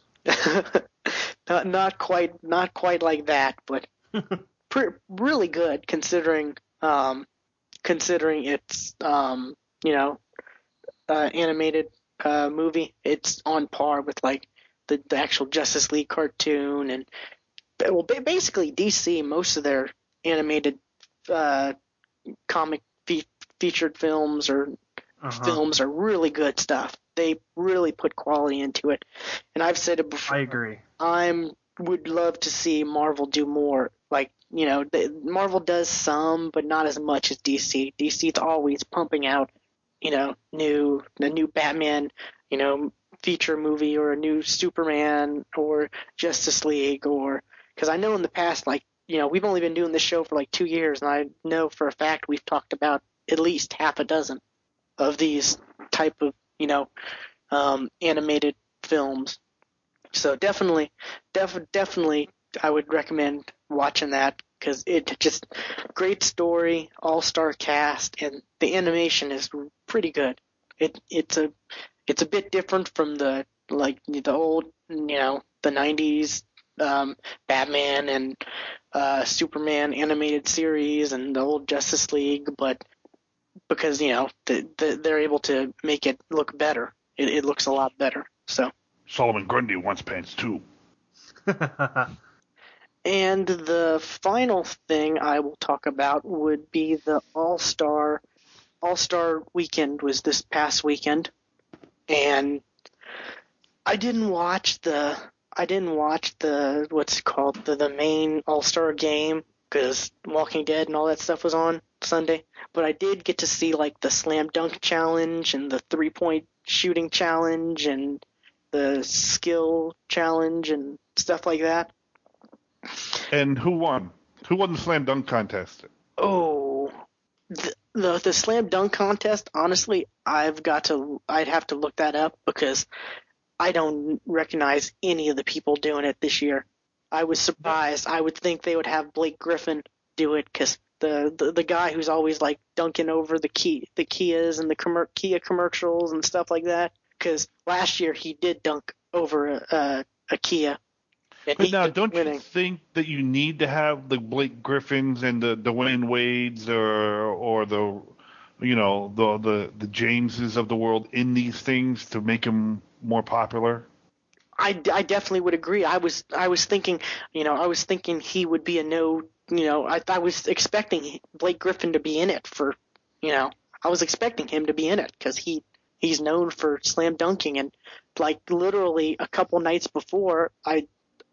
not not quite not quite like that, but pre- really good considering um considering it's um you know uh, animated uh, movie. It's on par with like the, the actual Justice League cartoon and well ba- basically D C. Most of their animated uh, comic fe- featured films or Uh-huh. films are really good stuff. They really put quality into it, and I've said it before. I agree. I'm would love to see Marvel do more. Like, you know, the, Marvel does some, but not as much as D C. D C's always pumping out, you know, new a new Batman, you know, feature movie or a new Superman or Justice League or because I know in the past, like, you know, we've only been doing this show for like two years, and I know for a fact we've talked about at least half a dozen of these type of, you know, um, animated films. So definitely, def- definitely, I would recommend watching that because it just great story, all-star cast, and the animation is pretty good. It it's a it's a bit different from the like the old, you know, the nineties um, Batman and uh, Superman animated series and the old Justice League, but because, you know, the, the, they're able to make it look better. It, it looks a lot better. So. Solomon Grundy wants pants too. And the final thing I will talk about would be the All-Star All-Star Weekend was this past weekend. and I didn't watch the I didn't watch the what's it called the the main All Star game because Walking Dead and all that stuff was on Sunday. But I did get to see like the slam dunk challenge and the three point shooting challenge and the skill challenge and stuff like that. And who won? Who won the slam dunk contest? Oh, the, the the slam dunk contest. Honestly, I've got to. I'd have to look that up because I don't recognize any of the people doing it this year. I was surprised. I would think they would have Blake Griffin do it because the, the the guy who's always like dunking over the key the Kias and the commer- Kia commercials and stuff like that. Because last year he did dunk over a, a, a Kia. And But he now, ended up don't winning. you think that you need to have the Blake Griffins and the Dwayne Wades or or the you know the the the Jameses of the world in these things to make them more popular? I, I definitely would agree. I was I was thinking, you know, I was thinking he would be a no, you know, I I was expecting Blake Griffin to be in it for, you know, I was expecting him to be in it because he he's known for slam dunking and like literally a couple nights before I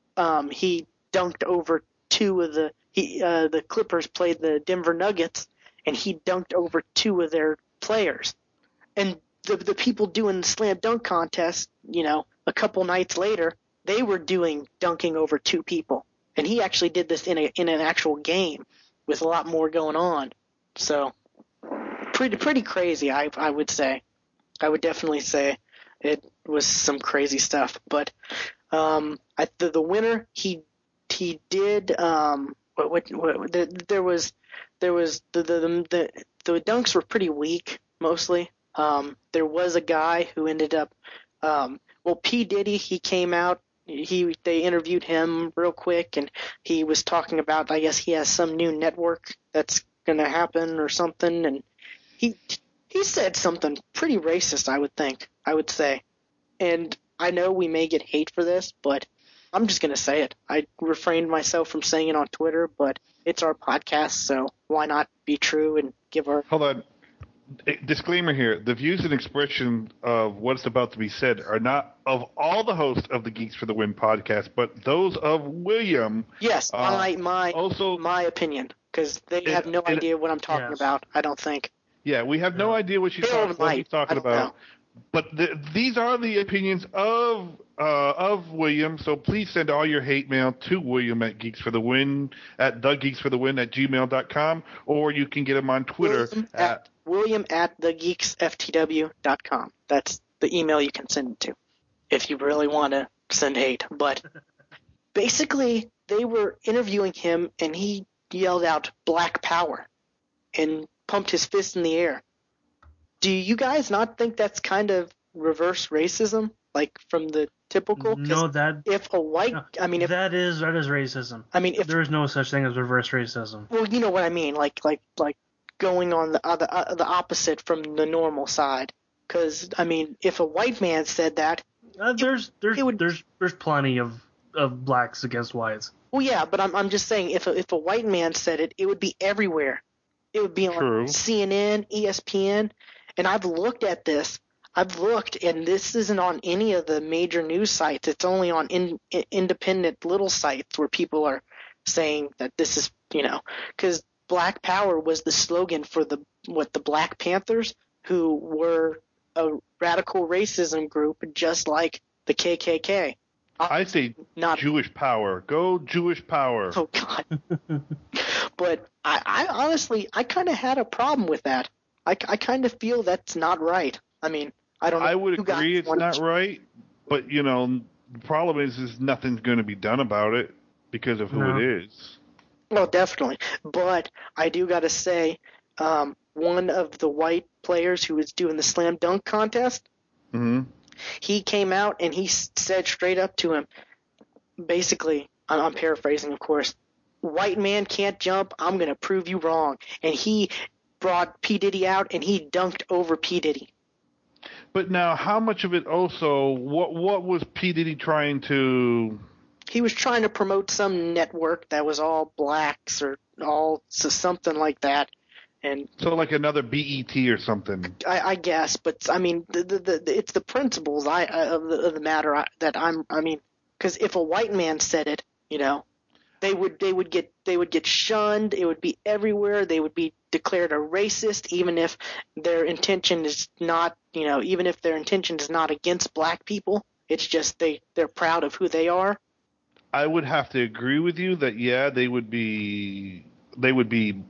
um he dunked over two of the he uh, the Clippers played the Denver Nuggets and he dunked over two of their players. And the the people doing the slam dunk contest, you know, a couple nights later, they were doing dunking over two people, and he actually did this in a in an actual game with a lot more going on. So pretty pretty crazy, I I would say. I would definitely say it was some crazy stuff. But um, I, the the winner he he did um what what, what the, there was there was the the the the dunks were pretty weak mostly. Um, there was a guy who ended up, um, well, P. Diddy, he came out, he they interviewed him real quick, and he was talking about, I guess he has some new network that's going to happen or something, and he he said something pretty racist, I would think, I would say. And I know we may get hate for this, but I'm just going to say it. I refrained myself from saying it on Twitter, but it's our podcast, so why not be true and give our... Hold on. Disclaimer here: the views and expression of what's about to be said are not of all the hosts of the Geeks for the Win podcast, but those of William. Yes, uh, my my also my opinion, because they have no it- idea what I'm talking yes. about. I don't think. Yeah, we have no Yeah. idea what she's They talking, what he's might. I talking don't about. know. But the, these are the opinions of uh, of William. So please send all your hate mail to William at Geeks for the Win at the Geeks for the Win at gmail dot com, or you can get him on Twitter William at, at William at the geeks f t w dot com. That's the email you can send it to if you really want to send hate. But basically, they were interviewing him, and he yelled out "Black Power" and pumped his fist in the air. Do you guys not think that's kind of reverse racism, like from the typical? 'Cause No, that if a white, I mean, if that is that is racism. I mean, if There is no such thing as reverse racism. well, you know what I mean, like like like going on the other uh, the opposite from the normal side. Because I mean, if a white man said that, Uh, there's there's it would- there's there's plenty of, of blacks against whites. well, yeah, but I'm I'm just saying, if a, if a white man said it, it would be everywhere. It would be on True. C N N, E S P N, and I've looked at this. I've looked, and this isn't on any of the major news sites. It's only on in, in, independent little sites where people are saying that this is, you know, because Black Power was the slogan for the what the Black Panthers, who were a radical racism group just like the K K K. I say Not Jewish power. Go Jewish power. oh god. But I, I honestly, I kind of had a problem with that. I, I kind of feel that's not right. I mean, I don't know. I would you guys agree it's want- not right, but you know the problem is is nothing's going to be done about it because of who No. it is. Well, definitely. But I do got to say, um, one of the white players who was doing the slam dunk contest, hmm he came out and he s- said straight up to him, basically, I'm, I'm paraphrasing, of course, white man can't jump, I'm going to prove you wrong. And he brought P. Diddy out and he dunked over P. Diddy. But now, how much of it also? What what was P Diddy trying to? He was trying to promote some network that was all blacks or all so something like that. And So like another B E T or something. I, I guess, but I mean, the, the, the, it's the principles I of the, of the matter I, that I'm. I mean, because if a white man said it, you know, they would they would get they would get shunned. It would be everywhere. They would be declared a racist, even if their intention is not, you know, even if their intention is not against black people. It's just they they're proud of who they are. I would have to agree with you that yeah, they would be they would be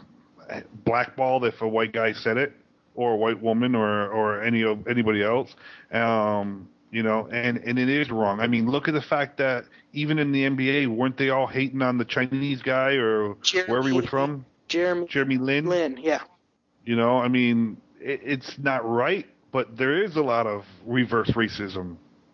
blackballed if a white guy said it, or a white woman, or or any of anybody else. Um, you know, and and it is wrong. I mean, look at the fact that even in the N B A, weren't they all hating on the Chinese guy or Jeremy, wherever he was from? Jeremy Jeremy Lin. Lin, yeah. You know, I mean, it, it's not right, but there is a lot of reverse racism,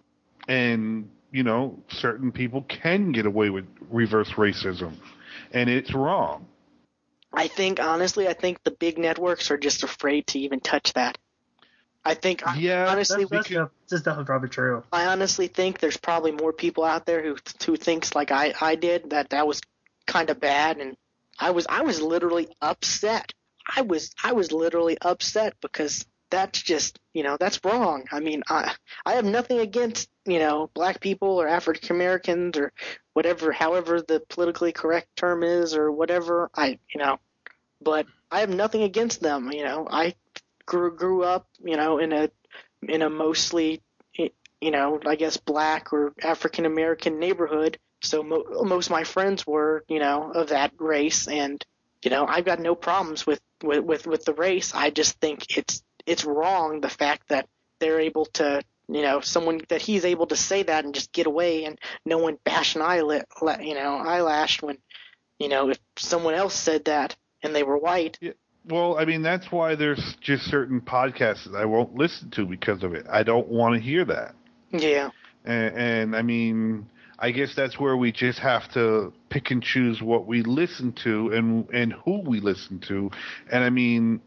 and you know, certain people can get away with reverse racism, and it's wrong. I think, honestly, I think the big networks are just afraid to even touch that. I think, Yeah, honestly, That's, that's, that's definitely probably true. I honestly think there's probably more people out there who who thinks like I, I did, that that was kind of bad, and I was I was literally upset. I was I was literally upset because that's just, you know, that's wrong. I mean, I I have nothing against, you know, black people or African Americans or whatever, however the politically correct term is or whatever. I you know, but I have nothing against them. You know, I grew grew up, you know, in a in a mostly, you know, I guess black or African American neighborhood. So mo- most of my friends were, you know, of that race, and you know, I've got no problems with, with, with, with the race. I just think it's it's wrong, the fact that they're able to, you know, someone that he's able to say that and just get away, and no one bash an eyelid, you know, eyelash when, you know, if someone else said that and they were white. Yeah. Well, I mean, that's why there's just certain podcasts that I won't listen to because of it. I don't want to hear that. Yeah. And, and I mean, I guess that's where we just have to pick and choose what we listen to and and who we listen to. And I mean,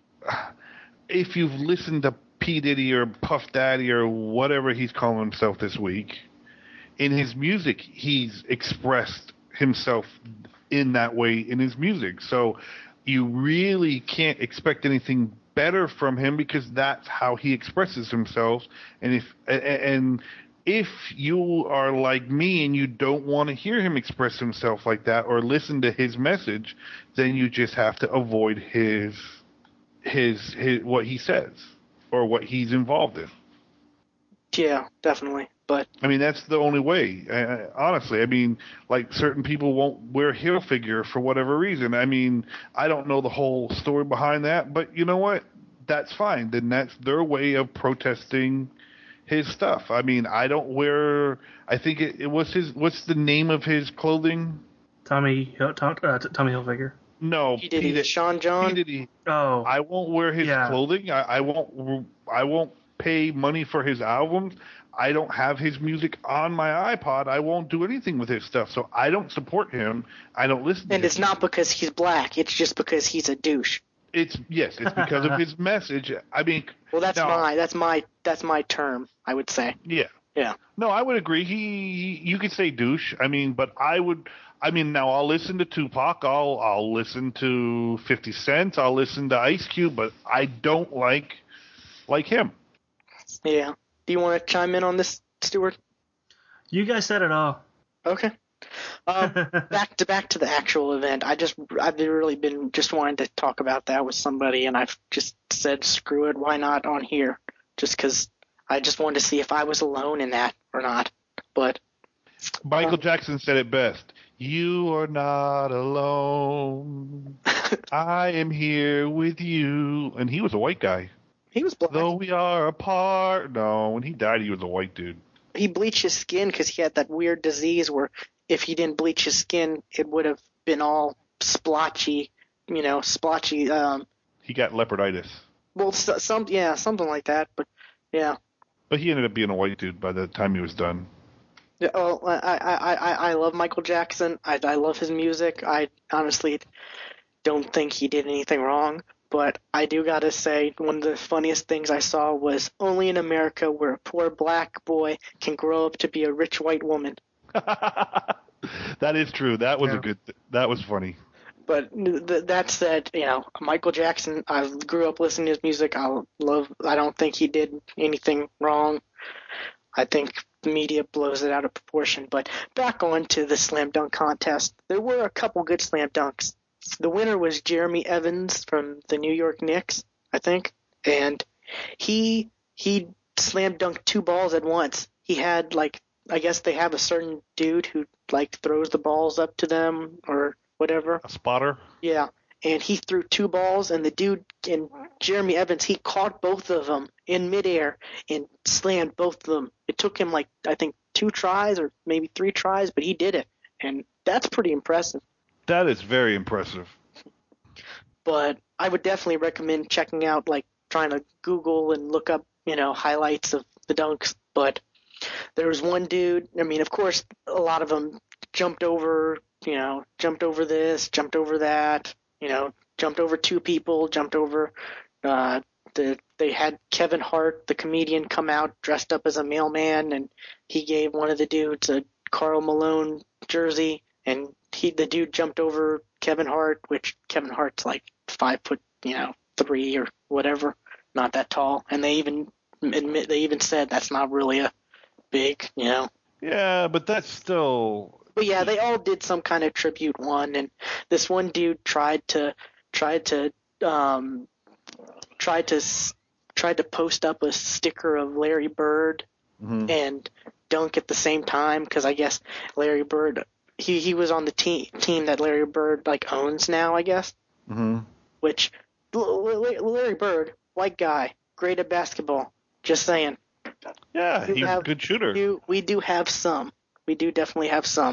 if you've listened to P. Diddy or Puff Daddy or whatever he's calling himself this week, in his music, he's expressed himself in that way in his music. So you really can't expect anything better from him because that's how he expresses himself. And if and if you are like me and you don't want to hear him express himself like that or listen to his message, then you just have to avoid his his his what he says or what he's involved in. Yeah, definitely. But I mean, that's the only way. Uh, honestly, I mean, like certain people won't wear heel figure for whatever reason. I mean, I don't know the whole story behind that, but you know what? That's fine. Then that's their way of protesting his stuff. I mean, I don't wear. I think it, it was his. What's the name of his clothing? Tommy Tom, uh, Tommy Hilfiger. No, P. Diddy, P. Sean John. P. Diddy. Oh, I won't wear his yeah. clothing. I, I won't. I won't pay money for his albums. I don't have his music on my iPod. I won't do anything with his stuff. So I don't support him. I don't listen to him. And it's not because he's black. It's just because he's a douche. It's yes, it's because of his message. I mean, well, that's no, my that's my that's my term, I would say. Yeah. Yeah. No, I would agree. He, you could say douche. I mean, but I would. I mean, now I'll listen to Tupac. I'll I'll listen to fifty Cent. I'll listen to Ice Cube, but I don't like like him. Yeah. Do you want to chime in on this, Stuart? You guys said it all. Okay. Um, back to back to the actual event. I just I've really been just wanting to talk about that with somebody, and I've just said screw it, why not on here? Just because I just wanted to see if I was alone in that or not. But Michael um, Jackson said it best. You are not alone. I am here with you. And he was a white guy. He was black. Though we are apart. No, when he died, he was a white dude. He bleached his skin because he had that weird disease where if he didn't bleach his skin, it would have been all splotchy, you know, splotchy. Um, he got leoparditis. Well, so, some yeah, something like that. But yeah. But he ended up being a white dude by the time he was done. Yeah, oh, I, I, I, I love Michael Jackson. I, I love his music. I honestly don't think he did anything wrong. But I do gotta say, one of the funniest things I saw was only in America where a poor black boy can grow up to be a rich white woman. That is true. That was Yeah. a good. Th- that was funny. But th- that said, you know, Michael Jackson, I grew up listening to his music. I love, I don't think he did anything wrong. I think the media blows it out of proportion. But back on to the slam dunk contest. There were a couple good slam dunks. The winner was Jeremy Evans from the New York Knicks, I think. And he he slam dunked two balls at once. He had, like, I guess they have a certain dude who, like, throws the balls up to them or whatever. A spotter? Yeah. And he threw two balls, and the dude, and Jeremy Evans, he caught both of them in midair and slammed both of them. It took him, like, I think two tries or maybe three tries, but he did it. And that's pretty impressive. That is very impressive. But I would definitely recommend checking out, like, trying to Google and look up, you know, highlights of the dunks. But there was one dude, I mean, of course, a lot of them jumped over, you know, jumped over this, jumped over that, you know, jumped over two people, jumped over, uh, the, they had Kevin Hart, the comedian, come out dressed up as a mailman, and he gave one of the dudes a Karl Malone jersey, and he, the dude jumped over Kevin Hart, which Kevin Hart's like five foot, you know, three or whatever, not that tall, and they even admit, they even said that's not really a big, you know. Yeah, but that's still. But yeah, they all did some kind of tribute one, and this one dude tried to tried to um tried to tried to post up a sticker of Larry Bird Mhm. and dunk at the same time, because I guess Larry Bird he he was on the team team that Larry Bird like owns now, I guess. Mhm. Which L- L- Larry Bird, white guy, great at basketball. Just saying. Yeah, You he's have- a good shooter. You, we do have some. We do definitely have some.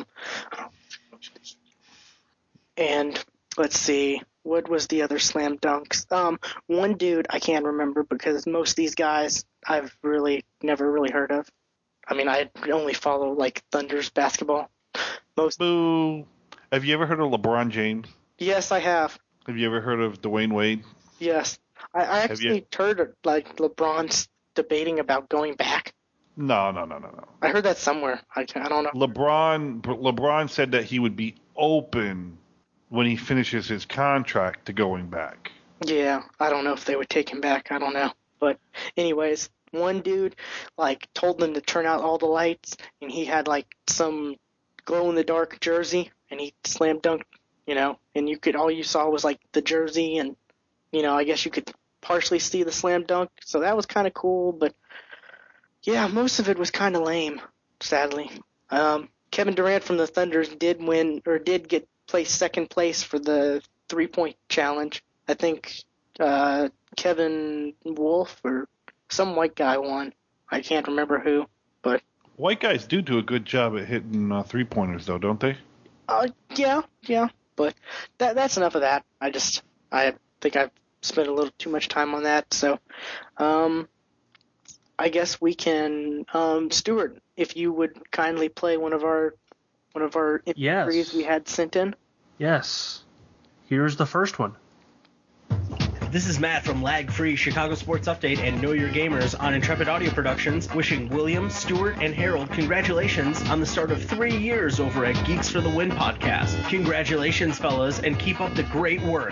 And let's see, what was the other slam dunks? Um, one dude I can't remember because most of these guys I've really never really heard of. I mean, I only follow like Thunder's basketball. Most. Boo. Have you ever heard of LeBron James? Yes, I have. Have you ever heard of Dwayne Wade? Yes, I, I Have you- actually heard like LeBron's debating about going back. No, no, no, no, no. I heard that somewhere. I, I don't know. LeBron LeBron said that he would be open when he finishes his contract to going back. Yeah, I don't know if they would take him back. I don't know. But anyways, one dude like told them to turn out all the lights, and he had like some glow in the dark jersey, and he slam dunked, you know, and you could all you saw was like the jersey, and you know, I guess you could partially see the slam dunk. So that was kind of cool, but yeah, most of it was kind of lame, sadly. Um, Kevin Durant from the Thunders did win, or did get placed second place for the three-point challenge. I think uh, Kevin Wolf or some white guy won. I can't remember who, but White guys do do a good job at hitting uh, three pointers, though, don't they? uh, yeah, yeah. But that that's enough of that. I just I think I've spent a little too much time on that. So, um, I guess we can, um, Stuart, if you would kindly play one of our one of our Yes. entries we had sent in. Yes. Here's the first one. This is Matt from Lag Free Chicago Sports Update and Know Your Gamers on Intrepid Audio Productions, wishing William, Stuart, and Harold congratulations on the start of three years over at Geeks for the Win podcast. Congratulations, fellas, and keep up the great work.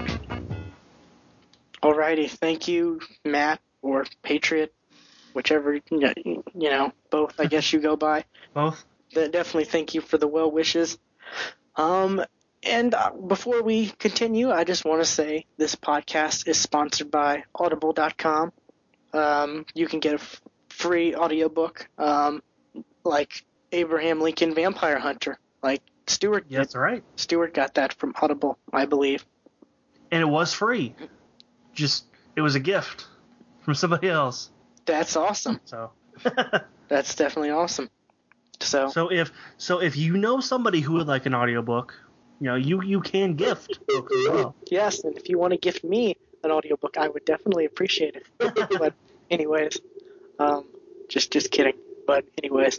Alrighty, thank you, Matt or Patriot, whichever you know, both I guess you go by. Both? But definitely thank you for the well wishes. Um, and uh, before we continue, I just want to say this podcast is sponsored by Audible dot com. Um, you can get a f- free audiobook, um, like Abraham Lincoln Vampire Hunter. Like Stuart, Yeah, that's right. Stuart got that from Audible, I believe. And it was free. Just, it was a gift from somebody else. That's awesome. So, That's definitely awesome. So, so if so if you know somebody who would like an audiobook, you know, you, you can gift books as well. yes, and if you want to gift me an audiobook, I would definitely appreciate it. But anyways, um, just just kidding. But anyways,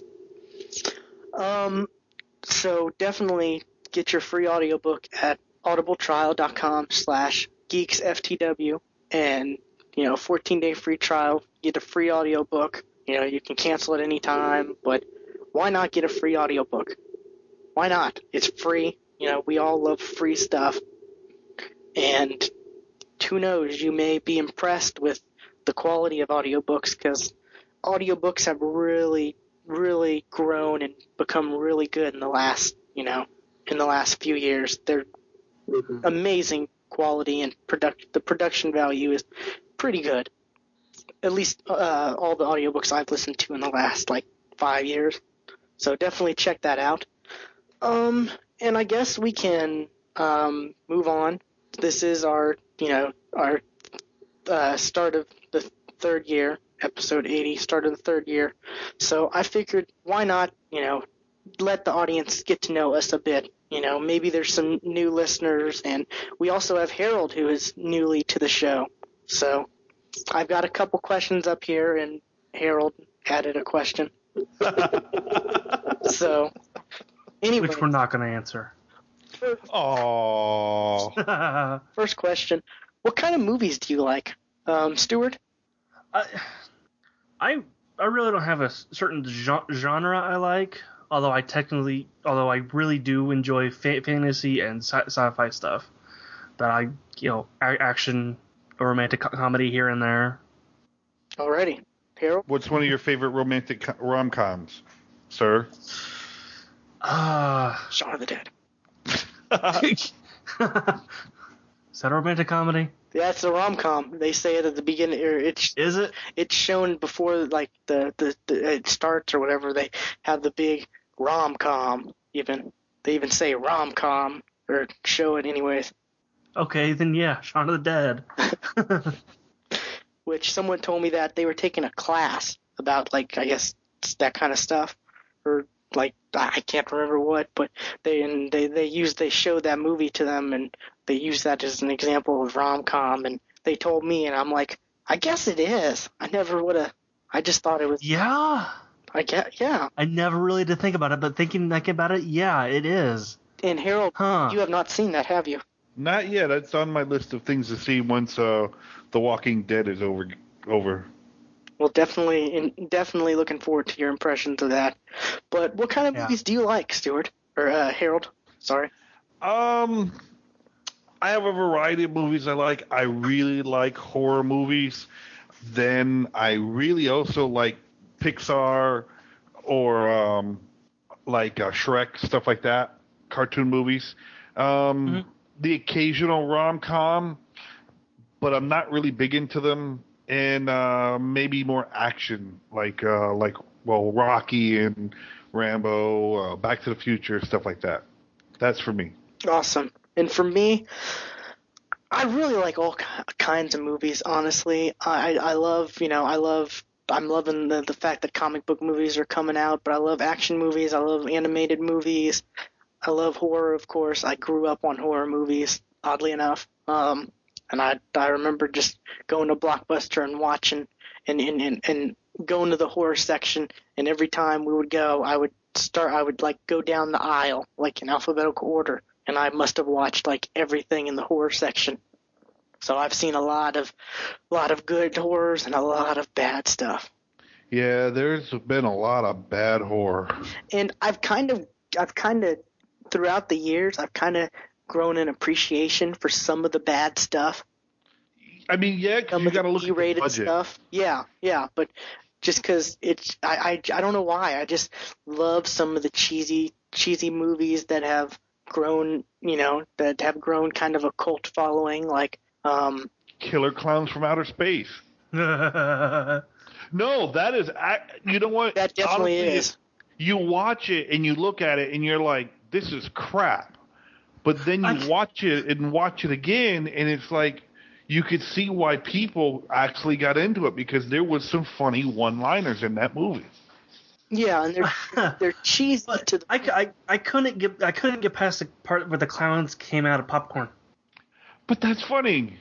um, so definitely get your free audiobook at audibletrial.com slash geeksftw, and you know, fourteen day free trial, get a free audiobook. You know, you can cancel at any time, but why not get a free audiobook? Why not? It's free. You know, we all love free stuff. and who knows, you may be impressed with the quality of audiobooks, because audiobooks have really, really grown and become really good in the last, you know, in the last few years. They're amazing quality, and product the production value is pretty good. At least uh, all the audiobooks I've listened to in the last like five years. So definitely check that out. Um, and I guess we can um, move on. This is our, you know, our uh, start of the third year, episode eighty, start of the third year. So I figured, why not, you know, let the audience get to know us a bit. You know, maybe there's some new listeners, and we also have Harold, who is newly to the show. So I've got a couple questions up here, and Harold added a question. So, anyway. Which we're not going to answer. Aww. First question. What kind of movies do you like? Um, Stuart? I, I I really don't have a certain genre I like, although I technically, although I really do enjoy fa- fantasy and sci- sci-fi stuff. That I, you know, a- action, or romantic co- comedy here and there. Alrighty. Harold? What's one of your favorite romantic co- rom-coms, sir? Uh, Shaun of the Dead. Is that a romantic comedy? Yeah, it's a rom-com. They say it at the beginning. Or it's Is it? it's shown before, like, the, the, the it starts or whatever. They have the big rom-com. Even they even say rom-com, or show it anyways. Okay, then yeah, Shaun of the Dead. Which someone told me that they were taking a class about, like, I guess that kind of stuff, or like I can't remember what, but they and they they used they showed that movie to them, and they used that as an example of rom-com, and they told me, and I'm like, I guess it is. I never would have. I just thought it was. Yeah. I get yeah. I never really did think about it, but thinking like about it, yeah, it is. And Harold, Huh. you have not seen that, have you? Not yet. It's on my list of things to see once uh, The Walking Dead is over. Over. Well, definitely, in, definitely looking forward to your impressions of that. But what kind of Yeah. movies do you like, Stuart or uh, Harold? Sorry. Um, I have a variety of movies I like. I really like horror movies. Then I really also like Pixar or um, like uh, Shrek, stuff like that, cartoon movies. Um, Mm-hmm. The occasional rom-com, but I'm not really big into them. And uh, maybe more action, like uh, like well, Rocky and Rambo, uh, Back to the Future, stuff like that. That's for me. Awesome. And for me, I really like all ki- kinds of movies, honestly. I I love, you know, I love, I'm loving the, the fact that comic book movies are coming out, but I love action movies. I love animated movies. I love horror, of course. I grew up on horror movies, oddly enough. Um, and I I remember just going to Blockbuster and watching and, and, and, and going to the horror section, and every time we would go, I would start, I would like go down the aisle, like in alphabetical order, and I must have watched like everything in the horror section. So I've seen a lot of, lot of good horrors and a lot of bad stuff. Yeah, there's been a lot of bad horror. And I've kind of, I've kind of, throughout the years, I've kind of grown an appreciation for some of the bad stuff. I mean, yeah, 'cause Some you of got to the look at the B-rated budget. stuff. Yeah, yeah, but just because it's, I, I, I don't know why. I just love some of the cheesy, cheesy movies that have grown, you know, that have grown kind of a cult following, like, um, Killer Clowns from Outer Space. No, that is, ac- you know what? that definitely Honestly, is. You watch it and you look at it and you're like, this is crap. But then you I- watch it and watch it again, and it's like you could see why people actually got into it, because there was some funny one-liners in that movie. Yeah, and they're they're cheesy But to the I, I, I couldn't get I couldn't get past the part where the clowns came out of popcorn. But that's funny.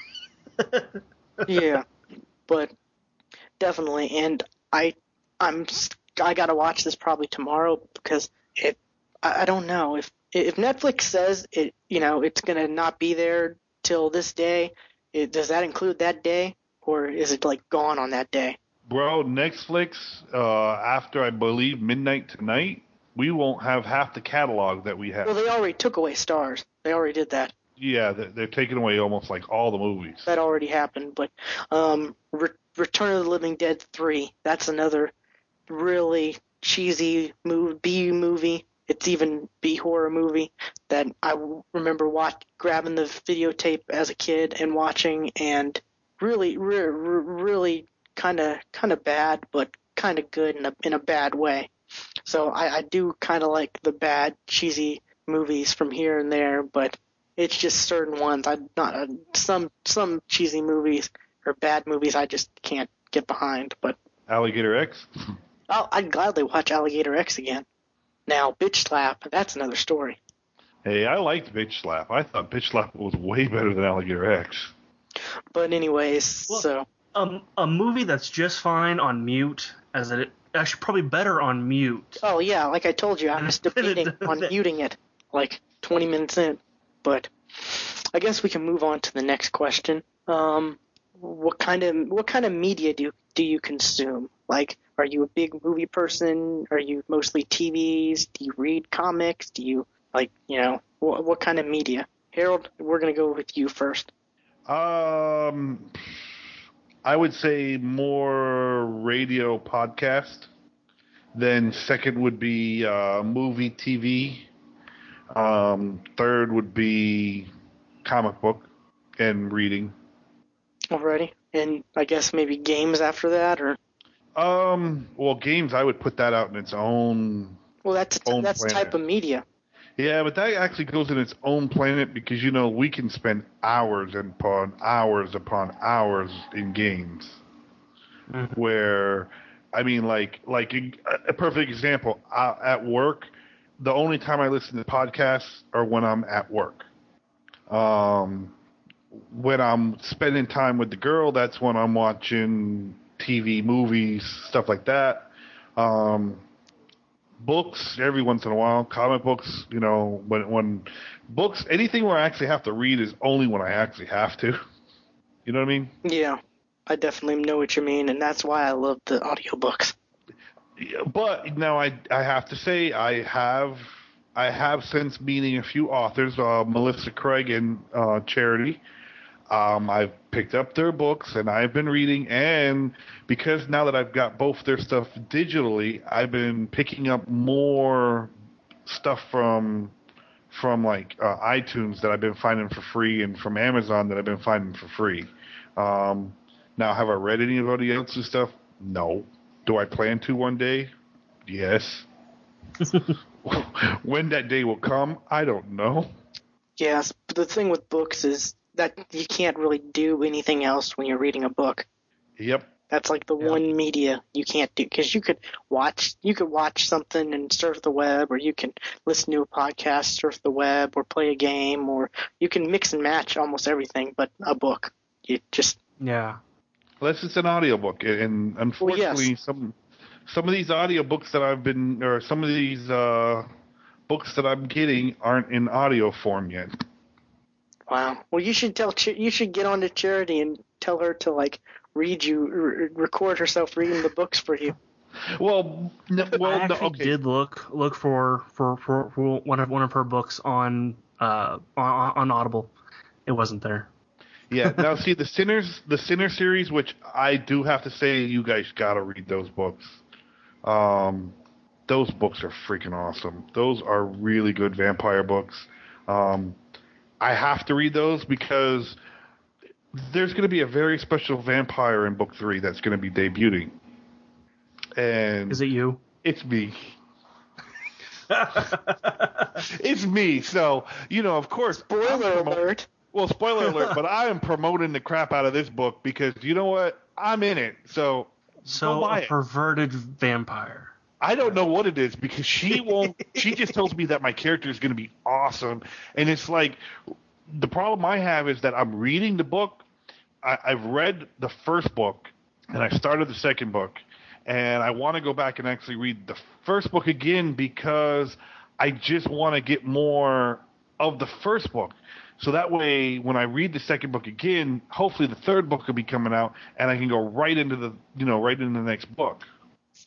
yeah, but definitely, and I I'm st- I gotta watch this probably tomorrow, because it I, I don't know if if Netflix says it, you know, it's gonna not be there till this day. It, does that include that day, or is it like gone on that day? Bro, Netflix, uh, after I believe midnight tonight, we won't have half the catalog that we have. Well, they already took away Stars. They already did that. Yeah, they're, they're taking away almost like all the movies. That already happened, but um, Re- Return of the Living Dead three, that's another really cheesy movie, B movie. It's even B horror movie that I remember watch, grabbing the videotape as a kid and watching, and really, re- re- really kind of kind of bad, but kind of good in a in a bad way. So I, I do kind of like the bad, cheesy movies from here and there, but it's just certain ones. I not uh, some some cheesy movies or bad movies I just can't get behind. But Alligator X? I'll, I'd gladly watch Alligator X again. Now, Bitch Slap, that's another story. Hey, I liked Bitch Slap. I thought Bitch Slap was way better than Alligator X. But anyways, Well, so Um, a movie that's just fine on mute, as it actually probably better on mute. oh yeah, like I told you, I was debating on muting it like twenty minutes in. But I guess we can move on to the next question. Um, what kind of what kind of media do you, do you consume? Like, are you a big movie person? Are you mostly T Vs? Do you read comics? Do you like, you know, what, what kind of media? Harold, we're gonna go with you first. Um, I would say more radio podcast. Then second would be uh, movie T V. Um, third would be comic book and reading. Alrighty, and I guess maybe games after that, or Um, well, games I would put that out in its own. well, that's a, Own that's planet. type of media. Yeah, but that actually goes in its own planet because you know we can spend hours upon hours upon hours in games. Mhm. Where, I mean, like like a, a perfect example uh, at work. The only time I listen to podcasts are when I'm at work. Um, when I'm spending time with the girl, that's when I'm watching T V, movies, stuff like that. Um, books every once in a while. Comic books, you know, when when books, anything where I actually have to read is only when I actually have to. You know what I mean? Yeah, I definitely know what you mean, and that's why I love the audiobooks. Yeah, but now I I have to say I have I have since meeting a few authors, uh, Melissa Craig and uh, Charity. Um, I've picked up their books and I've been reading, and because now that I've got both their stuff digitally, I've been picking up more stuff from from like uh, iTunes that I've been finding for free, and from Amazon that I've been finding for free. Um, now, have I read anybody else's stuff? No. Do I plan to one day? Yes. When that day will come, I don't know. Yes, but the thing with books is that you can't really do anything else when you're reading a book. Yep. That's like the Yeah. one media you can't do, because you could watch you could watch something and surf the web, or you can listen to a podcast, surf the web, or play a game, or you can mix and match almost everything. But a book, you just Yeah. Unless it's an audiobook, and unfortunately, Well, yes. some some of these audiobooks that I've been, or some of these uh, books that I'm getting aren't in audio form yet. wow. Well, you should tell Ch- you should get on to Charity and tell her to like read you, r- record herself reading the books for you. Well, no, well, I no, actually okay. did look look for, for, for, for one of one of her books on uh on, on Audible. It wasn't there. Yeah. Now, see the Sinners, the Sinner series, which I do have to say, you guys got to read those books. Um, those books are freaking awesome. Those are really good vampire books. Um, I have to read those because there's going to be a very special vampire in book three that's going to be debuting, and Is it you? it's me. It's me. So, you know, of course. I'm Spoiler promo- alert. Well, spoiler alert, but I am promoting the crap out of this book because you know what? I'm in it. So, So go buy a it. perverted vampire. I don't know what it is because she won't. She just tells me that my character is going to be awesome, and it's like the problem I have is that I'm reading the book. I, I've read the first book, and I started the second book, and I want to go back and actually read the first book again because I just want to get more of the first book. So that way, when I read the second book again, hopefully the third book will be coming out, and I can go right into the, you know, right into the next book.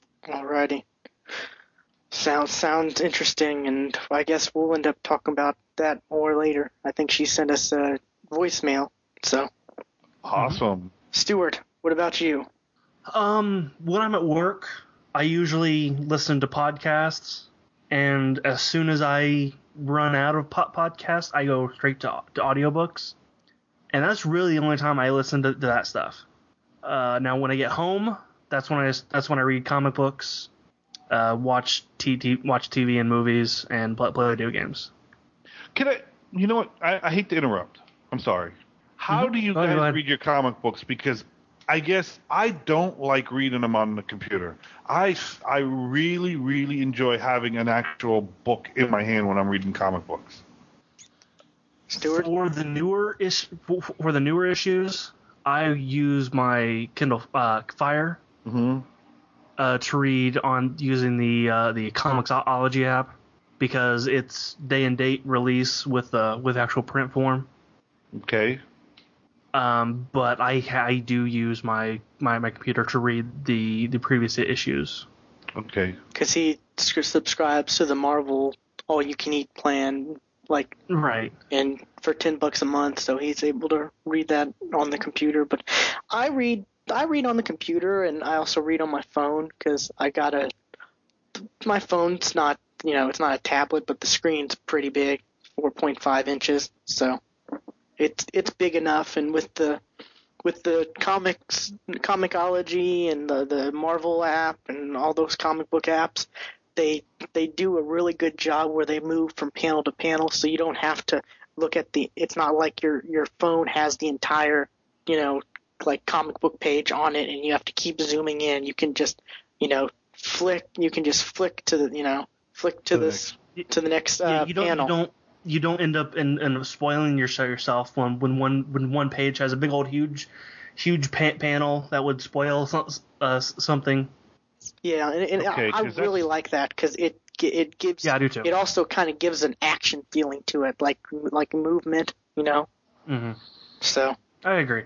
Alrighty. Sounds sounds interesting, and I guess we'll end up talking about that more later. I think she sent us a voicemail. So, Awesome. Stuart, what about you? Um, when I'm at work, I usually listen to podcasts, and as soon as I run out of po- podcasts, I go straight to, to audiobooks, and that's really the only time I listen to, to that stuff. Uh, now, when I get home, that's when I that's when I read comic books, uh, watch T V, watch T V and movies, and play, play video games. Can I? You know what? I, I hate to interrupt. I'm sorry. How Mhm. do you Go ahead, go guys ahead. read your comic books? Because I guess I don't like reading them on the computer. I, I really, really enjoy having an actual book in my hand when I'm reading comic books. Stuart? For the newer is for, for the newer issues, I use my Kindle uh, Fire Mm-hmm. uh, to read on using the uh, the Comixology app because it's day and date release with uh, with actual print form. Okay. Um, but I I do use my, my, my computer to read the, the previous issues. Okay. Because he s- subscribes to the Marvel all-you-can-eat plan, like, Right. and for ten bucks a month, so he's able to read that on the computer. But I read I read on the computer, and I also read on my phone because I got a my phone's not you know it's not a tablet, but the screen's pretty big, four point five inches, so it's it's big enough. And with the with the comics Comixology and the the Marvel app and all those comic book apps, they they do a really good job where they move from panel to panel, so you don't have to look at the. It's not like your your phone has the entire, you know, like comic book page on it, and you have to keep zooming in. You can just, you know, flick. You can just flick to the, you know, flick to To the this to the next uh, Yeah, you don't panel. you don't you don't end up in, in spoiling yourself yourself when, when one when one page has a big old huge huge pa- panel that would spoil some, uh, something. Yeah, and, and Okay, I, I 'cause really that's- like that because it it gives. Yeah, I do too. It also kind of gives an action feeling to it, like like movement, you know. hmm So, I agree.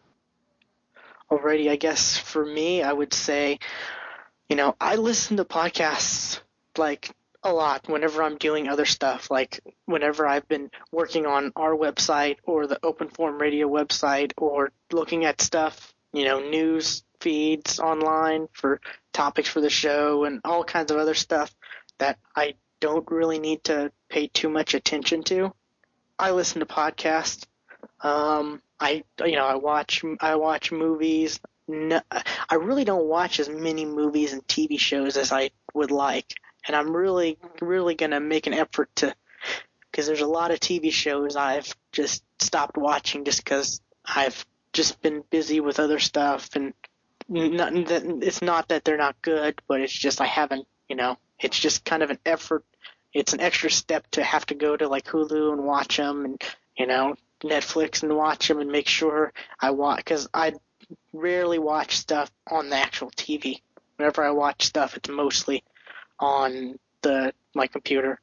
already, I guess for me, I would say, you know, I listen to podcasts like a lot whenever I'm doing other stuff, like whenever I've been working on our website or the Open Forum Radio website or looking at stuff, you know, news feeds online for topics for the show and all kinds of other stuff that I don't really need to pay too much attention to. I listen to podcasts. Um, I you know I watch I watch movies. No, I really don't watch as many movies and T V shows as I would like, and I'm really really gonna make an effort to, because there's a lot of T V shows I've just stopped watching just because I've just been busy with other stuff, and not, it's not that they're not good, but it's just I haven't, you know, it's just kind of an effort. It's an extra step to have to go to like Hulu and watch them, and you know, Netflix and watch them and make sure I watch, because I rarely watch stuff on the actual T V. Whenever I watch stuff, it's mostly on the my computer.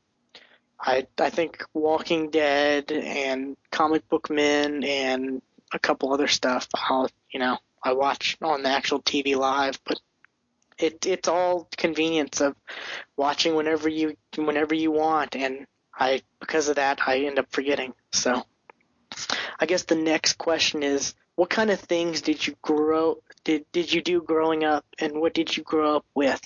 I I think Walking Dead and Comic Book Men and a couple other stuff I'll you know I watch on the actual T V live, but it it's all convenience of watching whenever you whenever you want, and I because of that I end up forgetting. So I guess the next question is, what kind of things did you grow did did you do growing up, and what did you grow up with?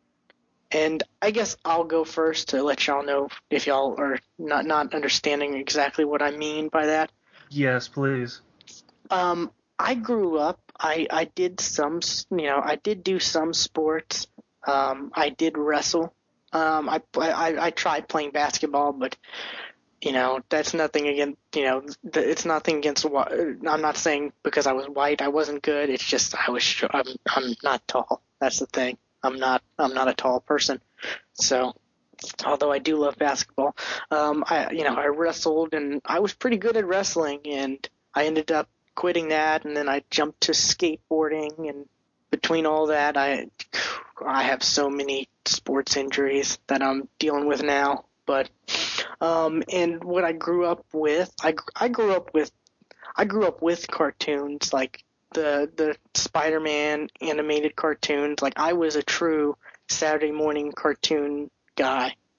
And I guess I'll go first to let y'all know if y'all are not not understanding exactly what I mean by that. Yes, please. Um, I grew up. I I did some, you know, I did do some sports. Um, I did wrestle. Um, I I I tried playing basketball, but you know, that's nothing against, you know, it's nothing against what, I'm not saying because I was white I wasn't good. It's just I was, I'm, I'm not tall. That's the thing. I'm not, I'm not a tall person. So, although I do love basketball, um, I, you know, I wrestled and I was pretty good at wrestling, and I ended up quitting that, and then I jumped to skateboarding, and between all that, I, I have so many sports injuries that I'm dealing with now. But um, and what I grew up with, I, I grew up with, I grew up with cartoons like the the Spider-Man animated cartoons. Like I was a true Saturday morning cartoon guy.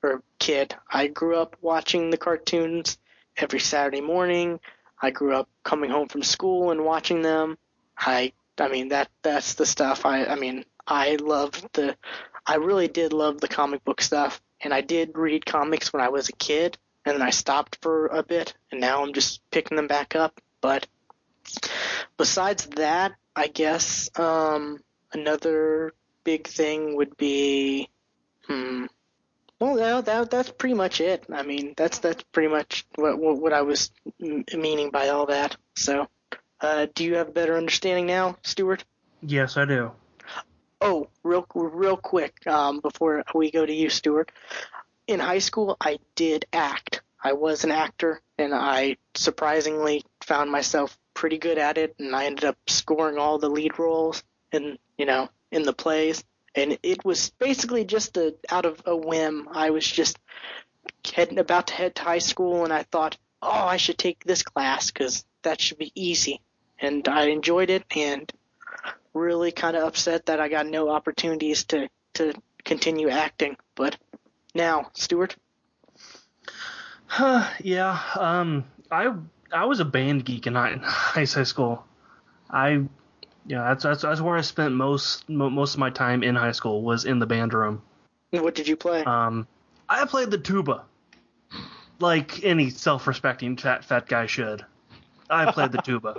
or kid. I grew up watching the cartoons every Saturday morning. I grew up coming home from school and watching them. I, I mean, that that's the stuff. I, I mean, I loved the, I really did love the comic book stuff. And I did read comics when I was a kid, and then I stopped for a bit, and now I'm just picking them back up. But besides that, I guess um, another big thing would be, hmm, well, that, that that's pretty much it. I mean, that's that's pretty much what what, what I was m- meaning by all that. So, uh, do you have a better understanding now, Stuart? Yes, I do. Oh, real real quick, um, before we go to you, Stuart. In high school, I did act. I was an actor, and I surprisingly found myself pretty good at it, and I ended up scoring all the lead roles in, you know, in the plays. And it was basically just a, out of a whim. I was just heading about to head to high school, and I thought, oh, I should take this class because that should be easy. And I enjoyed it, and really kind of upset that I got no opportunities to, to continue acting. But now, Stuart? yeah, um, I I was a band geek in high, high school. I, yeah, that's, that's that's where I spent most mo- most of my time in high school, was in the band room. What did you play? Um, I played the tuba, like any self-respecting fat fat guy should. I played the tuba.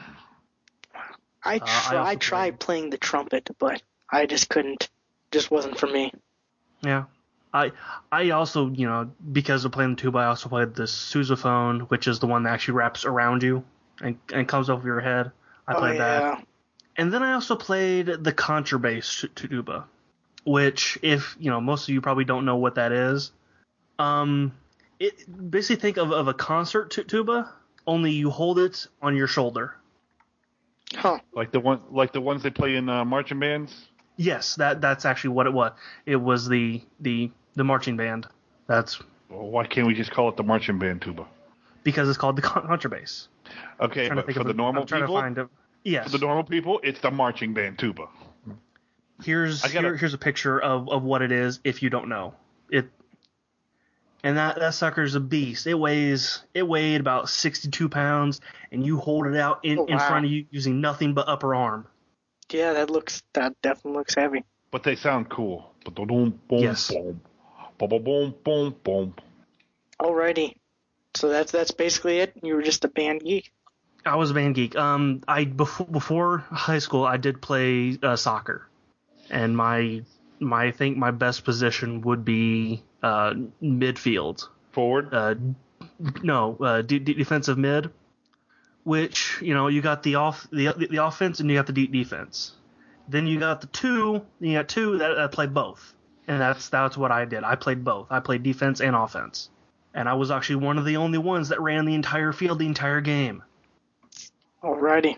I Uh, I try, also I tried played- playing the trumpet, but I just couldn't. Just wasn't for me. Yeah. I I also, you know, because of playing the tuba, I also played the sousaphone, which is the one that actually wraps around you and, and comes over your head. I played oh, that. yeah. And then I also played the contrabass t- tuba, which, if, you know, most of you probably don't know what that is. Um, it basically think of, of a concert t- tuba, only you hold it on your shoulder. Huh. Like the one, like the ones they play in uh, marching bands. Yes, that that's actually what it was. It was the the the marching band. That's Well, why can't we just call it the marching band tuba? because it's called the con- contrabass. Okay, Trying to but think for of the a- normal I'm trying people, to find a, yes. for the normal people, it's the marching band tuba. Here's I gotta- here, here's a picture of, of what it is if you don't know it. And that, that sucker's a beast. It weighs it weighed about sixty-two pounds, and you hold it out in, Oh, in wow. front of you using nothing but upper arm. Yeah, that looks that definitely looks heavy. But they sound cool. Ba-da-dum, boom, Yes. boom. Ba-ba-boom, boom, boom. Alrighty. So that's that's basically it. You were just a band geek. I was a band geek. Um, I before before high school, I did play uh, soccer, and my my I think my best position would be uh, midfield. Forward. Uh, no, uh, d- d- defensive mid, which, you know, you got the off the the offense and you got the de- defense. Then you got the two, you got two that, that play both, and that's that's what I did. I played both. I played defense and offense, and I was actually one of the only ones that ran the entire field the entire game. Alrighty.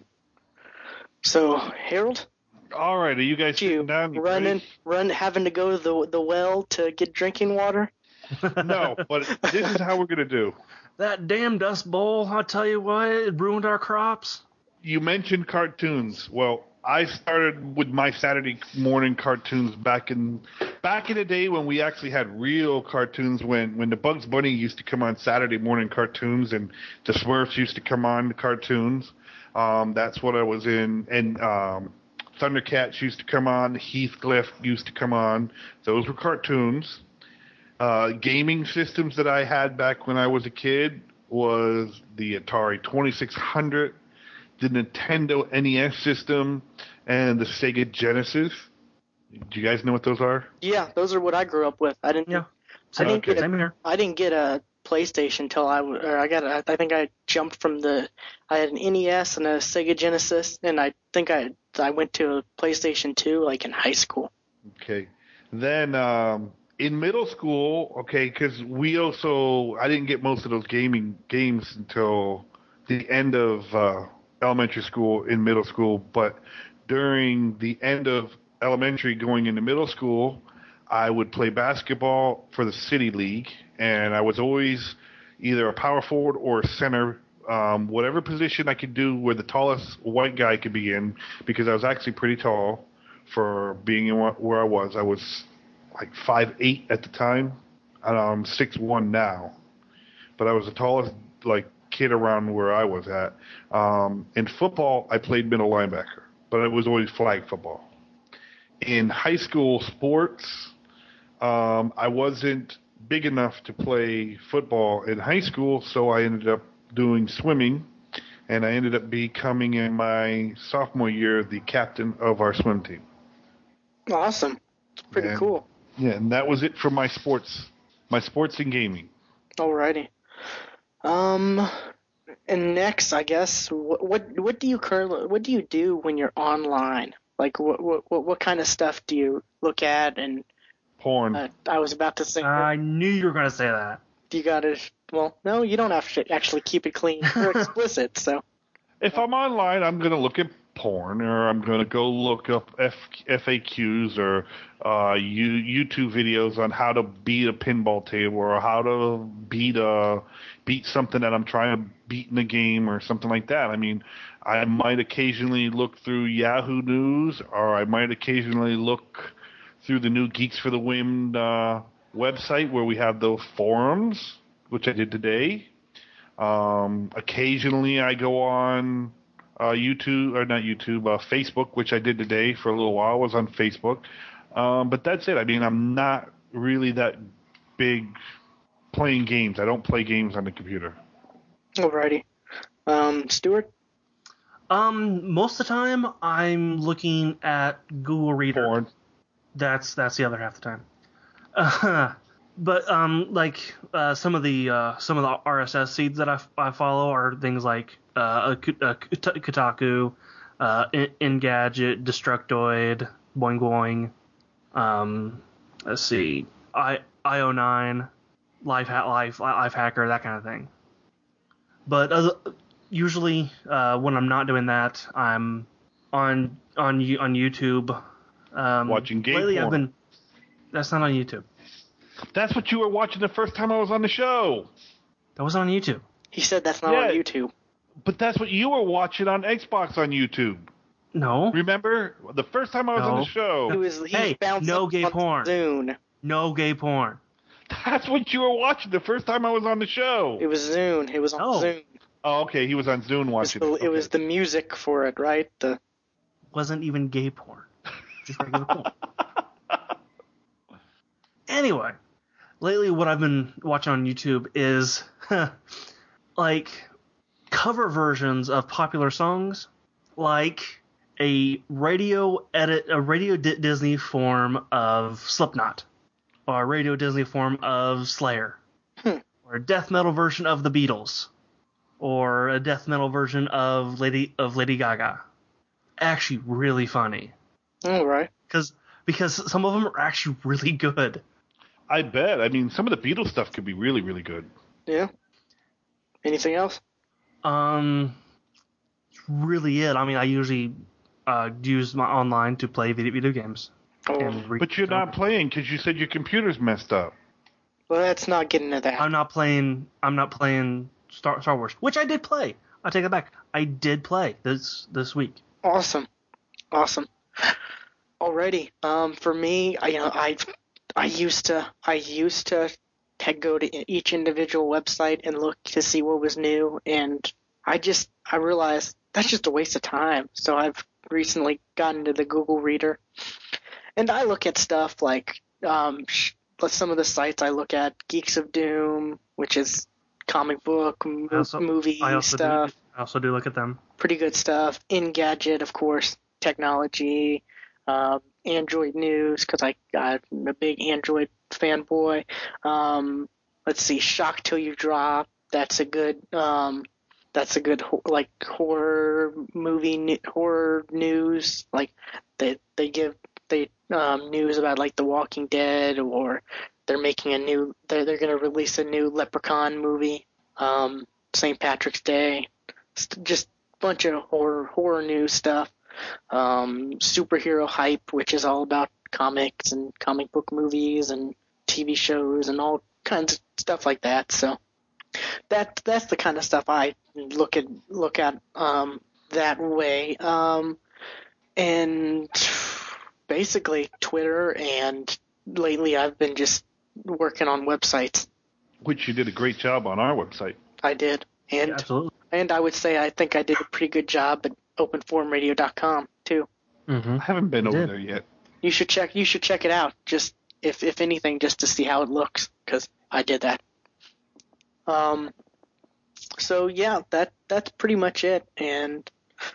So Harold, All right, are you guys you sitting down? You running, ready? run, having to go to the the well to get drinking water. No, but this is how we're gonna do. That damn Dust Bowl, I tell you what, it ruined our crops. You mentioned cartoons. Well, I started with my Saturday morning cartoons back in back in the day when we actually had real cartoons. When when the Bugs Bunny used to come on Saturday morning cartoons, and the Smurfs used to come on the cartoons. Um, that's what I was in, and um, Thundercats used to come on. Heathcliff used to come on. Those were cartoons. Uh, gaming systems that I had back when I was a kid was the Atari twenty-six hundred, the Nintendo N E S system, and the Sega Genesis. Do you guys know what those are? Yeah, those are what I grew up with. I didn't. Yeah, I didn't Okay. get a, same here. I didn't get a PlayStation till I w- or I got a, I think I jumped from the I had an N E S and a Sega Genesis, and I think I I went to a PlayStation two like in high school. Okay. Then um, in middle school, okay, because we also I didn't get most of those gaming games until the end of uh, elementary school, in middle school, but during the end of elementary going into middle school, I would play basketball for the City League, and I was always either a power forward or a center, um, whatever position I could do where the tallest white guy could be in, because I was actually pretty tall for being in wh- where I was. I was like five eight at the time. I'm six one now, but I was the tallest like kid around where I was at. Um, in football, I played middle linebacker, but it was always flag football. In high school sports, um, I wasn't big enough to play football in high school, so I ended up doing swimming, and I ended up becoming in my sophomore year the captain of our swim team. Awesome. It's pretty And- cool. Yeah, and that was it for my sports, my sports and gaming. Alrighty. Um, and next, I guess, what what, what do you currently what do you do when you're online? Like, what what what, what kind of stuff do you look at? And Porn. uh, I was about to say, I knew you were going to say that. you got to. Well, no, you don't have to actually keep it clean or explicit. So, If I'm online, I'm going to look at porn, or I'm going to go look up F, FAQs or uh, you, YouTube videos on how to beat a pinball table or how to beat a beat something that I'm trying to beat in a game or something like that. I mean, I might occasionally look through Yahoo News, or I might occasionally look through the new Geeks for the Win uh, website where we have those forums, which I did today. Um, occasionally I go on uh, YouTube, or not YouTube, uh, Facebook, which I did today for a little while. I was on Facebook. Um, but that's it. I mean, I'm not really that big playing games. I don't play games on the computer. alrighty. Um, Stuart. Um, most of the time, I'm looking at Google Reader. Porn. That's that's the other half the time. Uh, but um, like uh, some of the uh, some of the R S S feeds that I, I follow are things like uh, Kotaku, uh, Engadget, Destructoid, Boing Boing. Um, let's see, I I O nine, Life Life Life Hacker, that kind of thing. But uh, usually, uh, when I'm not doing that, I'm on on on YouTube. Um, Watching game lately, porn. I've been. That's not on YouTube. That's what you were watching the first time I was on the show. That wasn't on YouTube. He said that's not Yeah. on YouTube. But that's what you were watching on Xbox on YouTube. No. Remember? The first time I was on No. the show. He was he Hey, bounced no up gay on porn. Zune. No gay porn. That's what you were watching the first time I was on the show. It was Zune. It was on No. Zune. Oh, okay. He was on Zune It was, watching the, it. it was Okay. the music for it, right? The Wasn't even gay porn. Just regular porn. Anyway, lately what I've been watching on YouTube is like cover versions of popular songs, like a radio edit, a radio D- Disney form of Slipknot, or a radio Disney form of Slayer, Hmm. or a death metal version of the Beatles, or a death metal version of Lady of Lady Gaga. Actually, really funny all right. because because some of them are actually really good. I bet. I mean, some of the Beatles stuff could be really, really good. Yeah. Anything else? Um, it's really it. I mean, I usually uh, use my online to play video, video games. Oh, And read- But you're not playing because you said your computer's messed up. well, let's not get into that. I'm not playing. I'm not playing Star Star Wars, which I did play. I take it back. I did play this this week. Awesome, awesome. Alrighty. Um, for me, I, you know, I, I used to, I used to head go to each individual website and look to see what was new, and I just, I realized that's just a waste of time. So I've recently gotten into the Google Reader, and I look at stuff like, um, sh- some of the sites I look at, Geeks of Doom, which is comic book, mo- I also- movie I also stuff. do. I also do look at them. Pretty good stuff. Engadget, of course, technology, um, Android news, because I'm a big Android fanboy. Um, let's see, Shock Till You Drop. That's a good, um, that's a good ho- like horror movie, ne- horror news. Like they they give they um, news about like The Walking Dead, or they're making a new. They're they're gonna release a new Leprechaun movie. Um, Saint Patrick's Day. St- just bunch of horror horror news stuff. Um, superhero hype, which is all about comics and comic book movies and T V shows and all kinds of stuff like that. So that that's the kind of stuff I look at look at um, that way. Um, and basically Twitter, and lately I've been just working on websites. Which you did a great job on our website. I did, and Yeah, absolutely. and I would say I think I did a pretty good job at open forum radio dot com too. Mm-hmm. I haven't been You over did. there yet. You should check. You should check it out. Just if if anything, just to see how it looks, because I did that. Um. So yeah, that that's pretty much it. And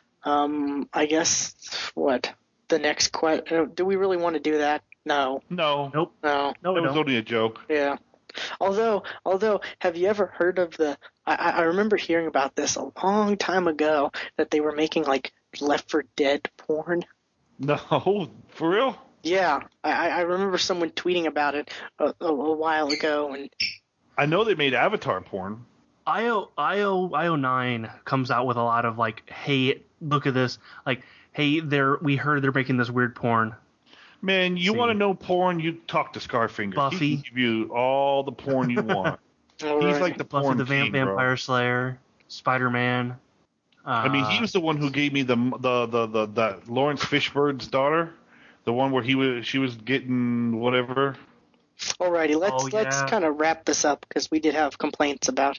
um, I guess what the next question? Do we really want to do that? No, No. Nope. no. No, we It was don't. only a joke. Yeah. Although, although, have you ever heard of the? I, I remember hearing about this a long time ago that they were making like Left four Dead porn. No, for real? Yeah, I, I remember someone tweeting about it a, a, a while ago, and I know they made Avatar porn. I O I O I O nine comes out with a lot of like, hey, look at this. Like, hey, they're we heard they're making this weird porn. Man, you See. want to know porn? You talk to Scarfinger. Buffy. He can give you all the porn you want. all He's right. like the Buffy porn the Vam- king, bro. Vampire Slayer, Spider Man. Uh, I mean, he was the one who gave me the the the the, the Lawrence Fishburne's daughter, the one where he was she was getting whatever. Alrighty, let's Oh, let's yeah. kind of wrap this up because we did have complaints about.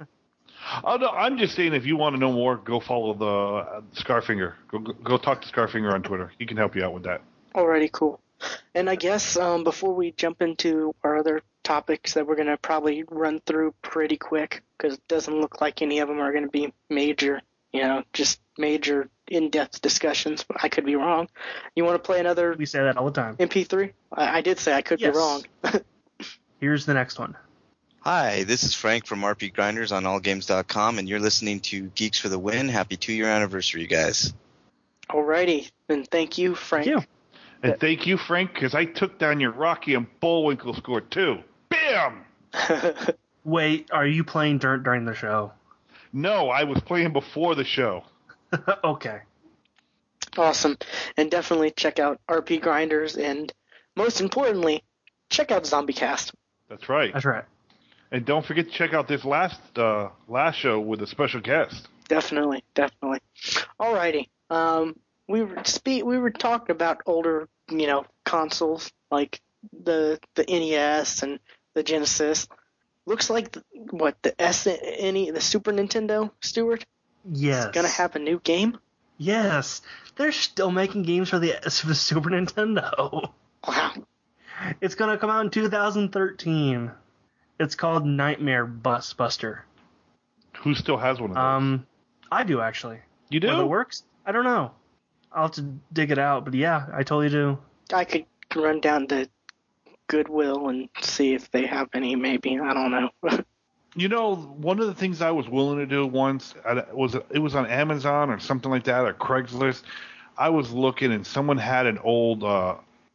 Oh no, I'm just saying if you want to know more, go follow the uh, Scarfinger. Go go go talk to Scarfinger on Twitter. He can help you out with that. Alrighty, cool. And I guess um, before we jump into our other topics that we're gonna probably run through pretty quick because it doesn't look like any of them are gonna be major, you know, just major in-depth discussions. But I could be wrong. You want to play another we say that all the time. M P three? I, I did say I could Yes. be wrong. Here's the next one. Hi, this is Frank from R P Grinders on all games dot com, and you're listening to Geeks for the Win. Happy two-year anniversary, you guys. Alrighty, then thank you, Frank. Thank you. And thank you, Frank, because I took down your Rocky and Bullwinkle score too. Bam! Wait, are you playing dur- during the show? No, I was playing before the show. Okay. Awesome. And definitely check out R P Grinders, and most importantly, check out ZombieCast. That's right. That's right. And don't forget to check out this last uh, last show with a special guest. Definitely, definitely. Alrighty. Um, we were spe- we were talking about older, you know, consoles like the the N E S and the Genesis. Looks like the, what the S N E the Super Nintendo, Stuart, Yes. is gonna have a new game. Yes. They're still making games for the, for the Super Nintendo. Wow. It's gonna come out in two thousand thirteen. It's called Nightmare Bus Buster. Who still has one of those? Um, I do actually. you do? Whether it works, I don't know. I'll have to dig it out, but yeah, I totally do. I could run down to Goodwill and see if they have any. Maybe I don't know. You know, one of the things I was willing to do once I- was it was on Amazon or something like that or Craigslist. I was looking and someone had an old uh,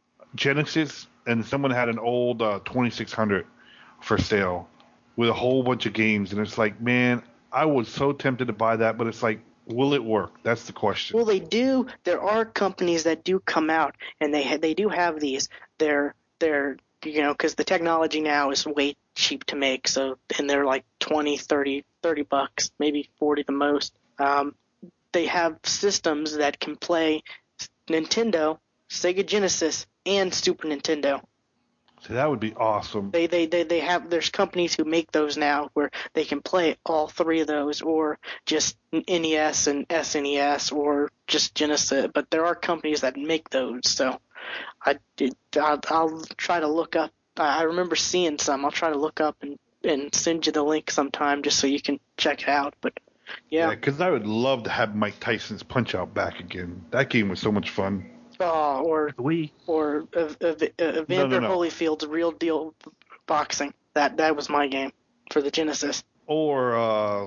Genesis and someone had an old uh, twenty-six hundred for sale with a whole bunch of games, and it's like, man, I was so tempted to buy that, but it's like, will it work? That's the question. Well, they do. There are companies that do come out, and they ha- they do have these. They're they're you know because the technology now is way cheap to make. So and they're like twenty, thirty, thirty bucks, maybe forty the most. Um, they have systems that can play Nintendo, Sega Genesis, and Super Nintendo. So that would be awesome. They, they, they, they have, there's companies who make those now where they can play all three of those, or just N E S and S N E S, or just Genesis. But there are companies that make those. So I did, I'll, I'll try to look up. I remember seeing some. I'll try to look up and, and send you the link sometime just so you can check it out. But yeah, because I would love to have Mike Tyson's Punch Out back again. That game was so much fun. uh, or The Wii. or uh, uh, uh, Evander No, no, no. Holyfield's Real Deal Boxing. That that was my game for the Genesis. Or uh,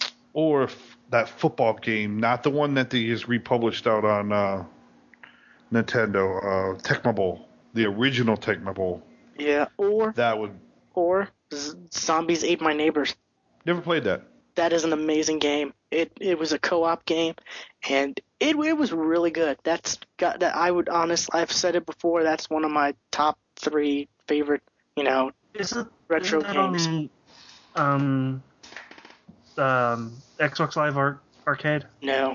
or f- that football game, not the one that they just republished out on uh, Nintendo, uh, Tecmo Bowl, the original Tecmo Bowl. Yeah, or That would or Z- Zombies Ate My Neighbors. never played that. That is an amazing game. It it was a co-op game, and it it was really good. That's got that. I would honestly, I've said it before. That's one of my top three favorite, you know, Is it retro isn't that games. on, um, um, Xbox Live Ar- Arcade? No,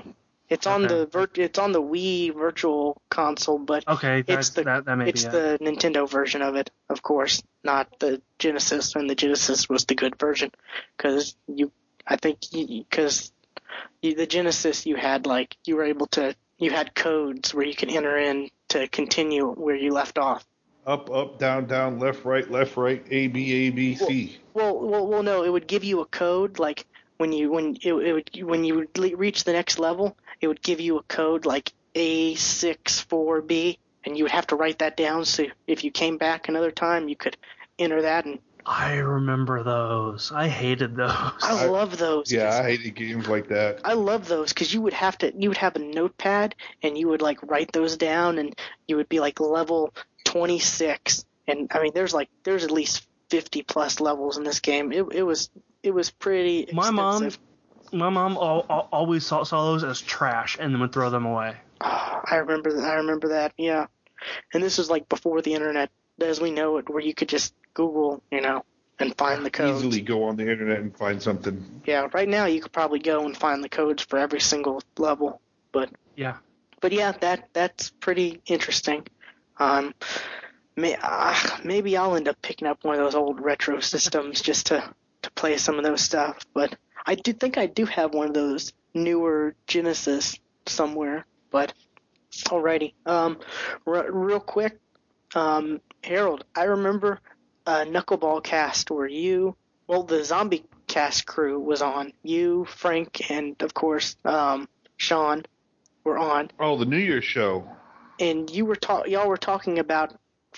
It's on Okay. the vir- it's on the Wii Virtual Console, but Okay, it's that, the that, that may it's be it. the Nintendo version of it, of course, not the Genesis. And the Genesis was the good version, because you, I think, because the Genesis you had like you were able to you had codes where you could enter in to continue where you left off. Up, up, down, down, left, right, left, right, A, B, A, B, C. Well, well, well, no, it would give you a code like when you when it, it would when you would le- reach the next level, it would give you a code like A six four B, and you would have to write that down. So if you came back another time, you could enter that. And I remember those. I hated those. I, I- love those. Yeah, 'cause- I hated games like that. I love those because you would have to you would have a notepad and you would like write those down, and you would be like level twenty-six, and I mean there's like there's at least fifty plus levels in this game. It it was it was pretty extensive. My mom, my mom al- al- always saw, saw those as trash and then would throw them away. Oh, I remember I remember that, yeah. And this was like before the internet as we know it, where you could just Google, you know, and find the codes. Easily go on the internet and find something. Yeah, right now you could probably go and find the codes for every single level, but Yeah. but yeah, that that's pretty interesting. Um, may, uh, maybe I'll end up picking up one of those old retro systems just to, to play some of those stuff. But I do think I do have one of those newer Genesis somewhere. But alrighty, um, r- real quick, um, Harold, I remember a Knuckleball cast where you, well, the Zombie Cast crew was on. You, Frank, and of course, um, Sean were on. Oh, the New Year's show. And you were ta- y'all were talking about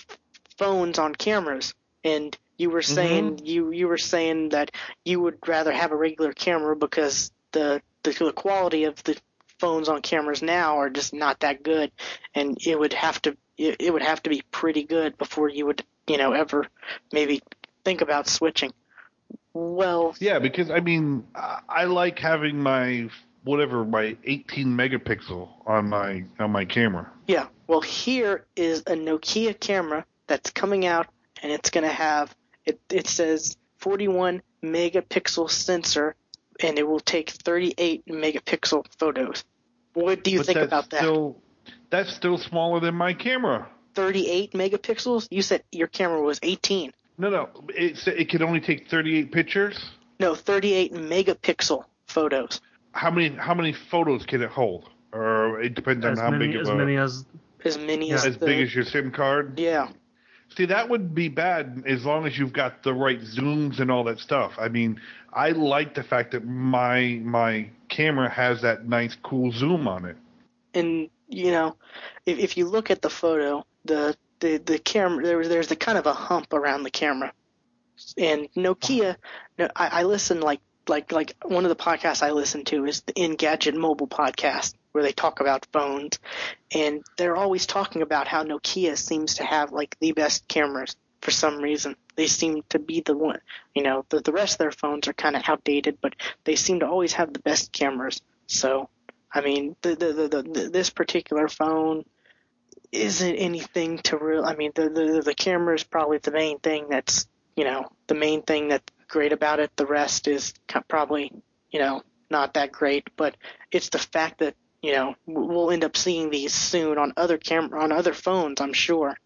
phones on cameras, and you were saying you you were saying that you would rather have a regular camera because the the, the quality of the phones on cameras now are just not that good, and it would have to it, it would have to be pretty good before you would you know ever maybe think about switching. Well, Yeah, because I mean, I, I like having my whatever my eighteen megapixel on my on my camera. yeah. Well, here is a Nokia camera that's coming out, and it's going to have it. It says forty-one megapixel sensor, and it will take thirty-eight megapixel photos. What do you But think that's about that? Still, that's still smaller than my camera. thirty-eight megapixels? You said your camera was eighteen. No, no, it it can only take thirty-eight pictures. No, thirty-eight megapixel photos. How many how many photos can it hold? Or it depends As on how many, big of as a many as As many Yeah, as as the, big as your SIM card. yeah. See, that would be bad as long as you've got the right zooms and all that stuff. I mean, I like the fact that my my camera has that nice cool zoom on it. And you know, if if you look at the photo, the the the camera there there's the kind of a hump around the camera. And Nokia, no, I, I listen like like like one of the podcasts I listen to is the Engadget Mobile podcast, where they talk about phones, and they're always talking about how Nokia seems to have like the best cameras for some reason. They seem to be the one, you know, the the rest of their phones are kind of outdated, but they seem to always have the best cameras. So, I mean, the the the, the this particular phone isn't anything to real. I mean, the the the camera is probably the main thing that's you know the main thing that's great about it. The rest is probably you know not that great, but it's the fact that you know we'll end up seeing these soon on other camera on other phones, I'm sure.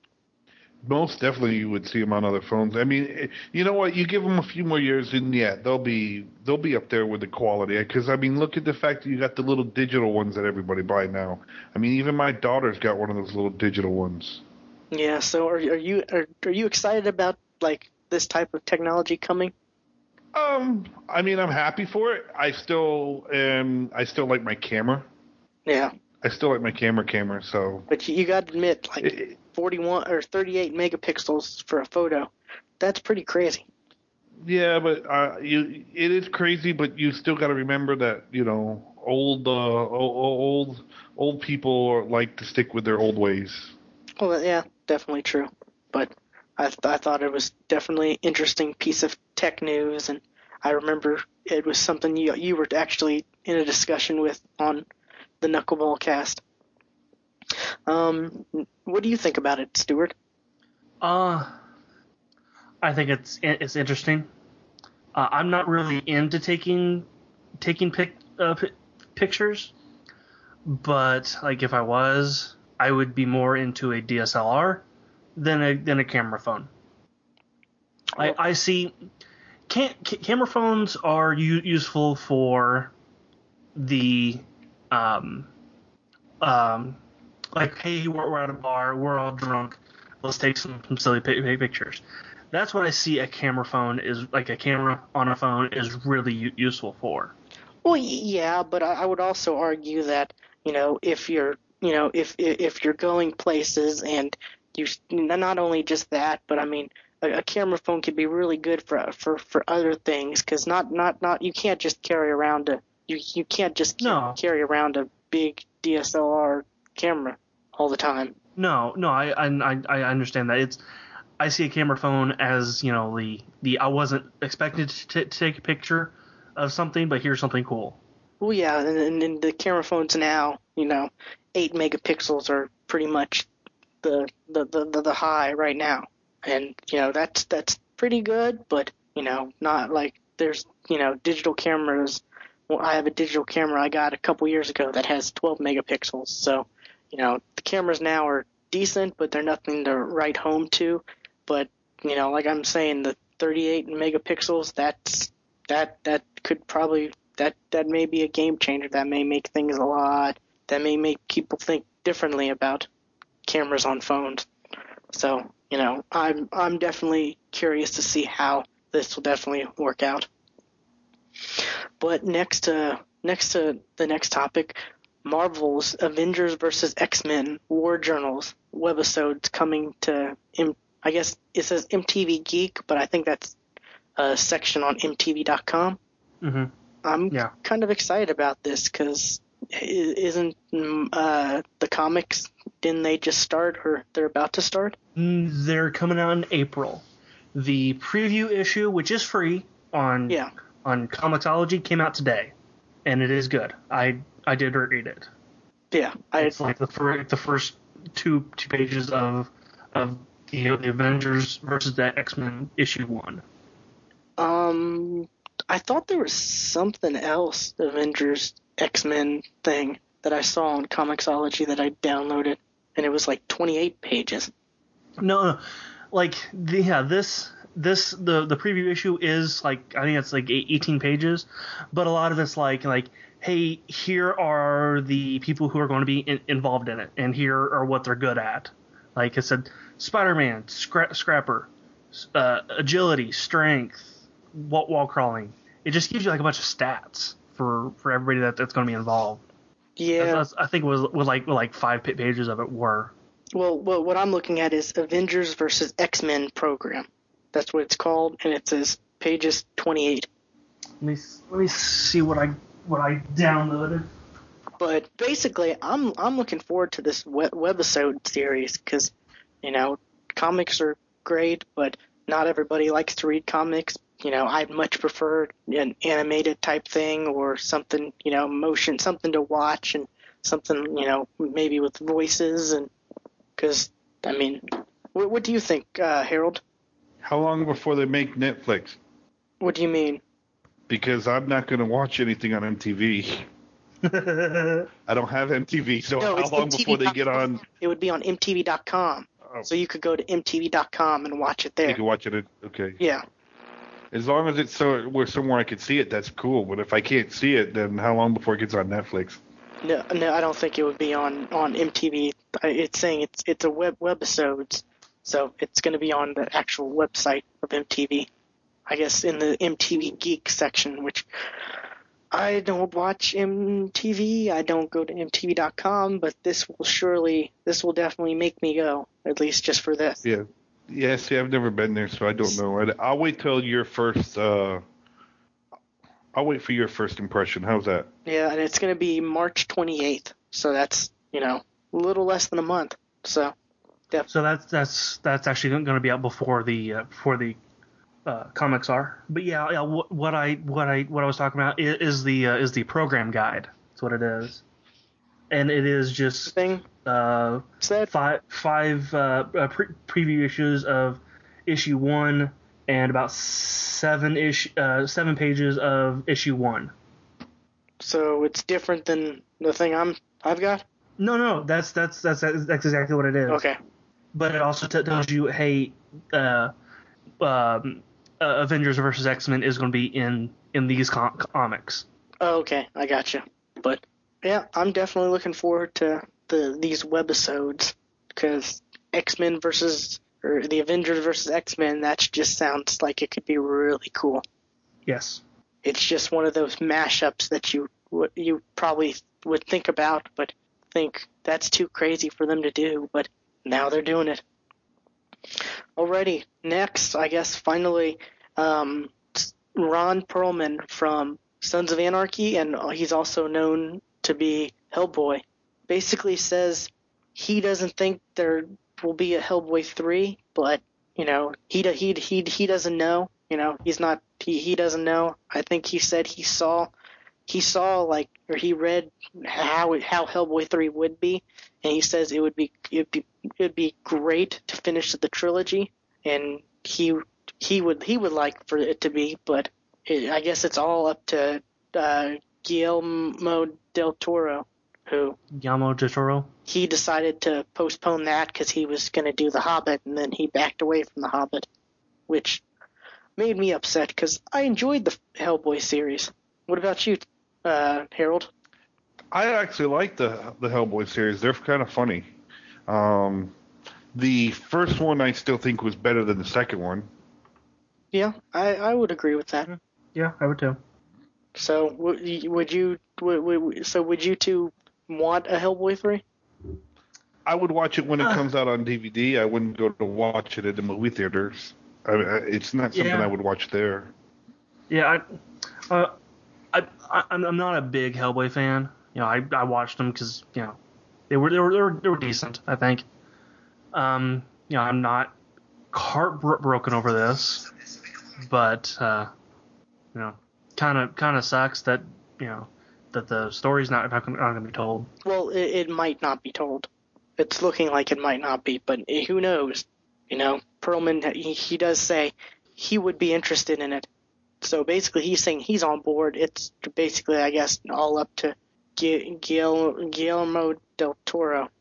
Most definitely, you would see them on other phones. I mean, eh, you know what? You give them a few more years, and yeah, they'll be they'll be up there with the quality. Because I mean, look at the fact that you got the little digital ones that everybody buy now. I mean, even my daughter's got one of those little digital ones. Yeah. So are, are you are, are you excited about like this type of technology coming? Um, I mean, I'm happy for it. I still am. I still like my camera. Yeah. I still like my camera camera. So But you, you got to admit, like it, forty-one or thirty-eight megapixels for a photo, that's pretty crazy. yeah, but uh, you it is crazy. But you still got to remember that you know old uh, old old people like to stick with their old ways. Well, yeah, definitely true. But I, th- I thought it was definitely an interesting piece of tech news, and I remember it was something you you were actually in a discussion with on the Knuckleball cast. Um, what do you think about it, Stuart? Uh, I think it's it's interesting. Uh, I'm not really into taking taking pic, uh, pi- pictures. but like if I was, I would be more into a D S L R than a than a camera phone. I, I see can, camera phones are u- useful for the um um like, hey, we're, we're at a bar, we're all drunk, let's take some, some silly pi- pictures. That's what I see a camera phone is, like a camera on a phone is really u- useful for. Well, y- yeah, but I I would also argue that, you know, if you're, you know, if if you're going places and you s- not only just that, but I mean, a, a camera phone could be really good for for for other things, because not not not you can't just carry around a you you can't just ca- No. carry around a big D S L R camera all the time. No, no, I I I understand that. It's I see a camera phone as, you know, the the I wasn't expected to, t- to take a picture of something, but here's something cool. Well, yeah, and, and, and the camera phones now, you know, eight megapixels are pretty much the the, the, the the high right now, and you know that's that's pretty good, but you know not like there's you know digital cameras. Well, I have a digital camera I got a couple years ago that has twelve megapixels, so you know the cameras now are decent, but they're nothing to write home to. But you know, like I'm saying, the thirty-eight megapixels, that's that that could probably that that may be a game changer. That may make things a lot. That may make people think differently about cameras on phones. So, you know, I'm I'm definitely curious to see how this will definitely work out. But next to next to the next topic, Marvel's Avengers versus X-Men War Journals webisodes coming to M- I guess it says M T V Geek, but I think that's a section on M T V dot com. Mm-hmm. I'm Yeah. kind of excited about this because isn't mm, uh, the comics, didn't they just start or they're about to start? Mm, They're coming out in April. The preview issue, which is free on Yeah. on Comixology, came out today, and it is good. I I did read it. Yeah. I, It's like the fir- the first two two pages of of the, the Avengers versus the X-Men issue one. um, I thought there was something else, the Avengers X-Men thing that I saw on Comixology that I downloaded, and it was like twenty-eight pages. No, no, like the, yeah, this this the the preview issue is like, I think it's like eight- eighteen pages, but a lot of it's like like hey, here are the people who are going to be in, involved in it, and here are what they're good at. Like I said, Spider-Man, scra- Scrapper, uh, agility, strength, wall, wall crawling. It just gives you like a bunch of stats for, for everybody that, that's going to be involved. Yeah. That's, that's, I think was was like was like five pa- pages of it were. Well, well, what I'm looking at is Avengers versus X-Men program. That's what it's called, and it says pages twenty-eight. Let me let me see what I what I downloaded. But basically, I'm I'm looking forward to this web- webisode series because, you know, comics are great, but not everybody likes to read comics. You know, I'd much prefer an animated type thing or something, you know, motion, something to watch and something, you know, maybe with voices and because, I mean, what, what do you think, uh, Harold? How long before they make Netflix? What do you mean? Because I'm not going to watch anything on M T V. I don't have M T V, so No, how it's long M T V before they get on? It would be on M T V dot com. Oh, So you could go to M T V dot com and watch it you there. can watch it. At, okay. Yeah. As long as it's so where somewhere I can see it, that's cool. But if I can't see it, then how long before it gets on Netflix? No, no, I don't think it would be on, on M T V. I- It's saying it's it's a web webisodes, so it's going to be on the actual website of M T V. I guess in the M T V Geek section, which I don't watch M T V. I don't go to M T V dot com, but this will surely, this will definitely make me go, at least just for this. Yeah. Yeah, see, I've never been there, so I don't know. I'd- I'll wait till your first. Uh, I'll wait for your first impression. How's that? Yeah, and it's going to be March twenty-eighth, so that's, you know, a little less than a month. So, So that's that's that's actually going to be out before the uh, before the uh, comics are. But yeah, yeah, what, what I what I what I was talking about is, is the uh, is the program guide. That's what it is, and it is just thing, uh, is that five five uh, uh, pre- preview issues of issue one and about seven ish uh, seven pages of issue one. so it's different than the thing I'm I've got? No, no, that's that's that's that's exactly what it is. Okay. But it also t- tells you, hey, uh, um, uh, Avengers versus X-Men is going to be in in these com- comics. Oh, okay, I gotcha. But yeah, I'm definitely looking forward to the these webisodes because X-Men versus or the Avengers versus X-Men. That just sounds like it could be really cool. Yes. It's just one of those mashups that you you probably would think about, but think that's too crazy for them to do. But now they're doing it. Alrighty, next, I guess finally, um, Ron Perlman from Sons of Anarchy, and he's also known to be Hellboy, basically says he doesn't think there will be a Hellboy three, but you know he he he he doesn't know. You know he's not he he doesn't know. I think he said he saw he saw like or he read how it, how Hellboy three would be, and he says it would be it'd be it'd be great to finish the trilogy, and he he would he would like for it to be, but it, I guess it's all up to uh, Guillermo del Toro, who Guillermo del Toro. He decided to postpone that because he was going to do The Hobbit, and then he backed away from The Hobbit, which made me upset because I enjoyed the Hellboy series. What about you, uh, Harold? I actually like the the Hellboy series. They're kind of funny. Um, the first one I still think was better than the second one. Yeah, I, I would agree with that. Yeah, I would too. So would would you would, would, so would you two want a Hellboy three? I would watch it when it comes out on D V D. I wouldn't go to watch it at the movie theaters. I mean, it's not something Yeah. I would watch there. Yeah, I, uh, I, I, I'm I'm not a big Hellboy fan. You know, I, I watched them because you know they were they were they were, they were decent. I think. Um, you know, I'm not heartbroken over this, but uh, you know, kind of kind of sucks that you know that the story's not not, not going to be told. Well, it, it might not be told. It's looking like it might not be, but who knows? You know, Perlman, he, he does say he would be interested in it. So basically, he's saying he's on board. It's basically, I guess, all up to Gu- Guil- Guillermo del Toro.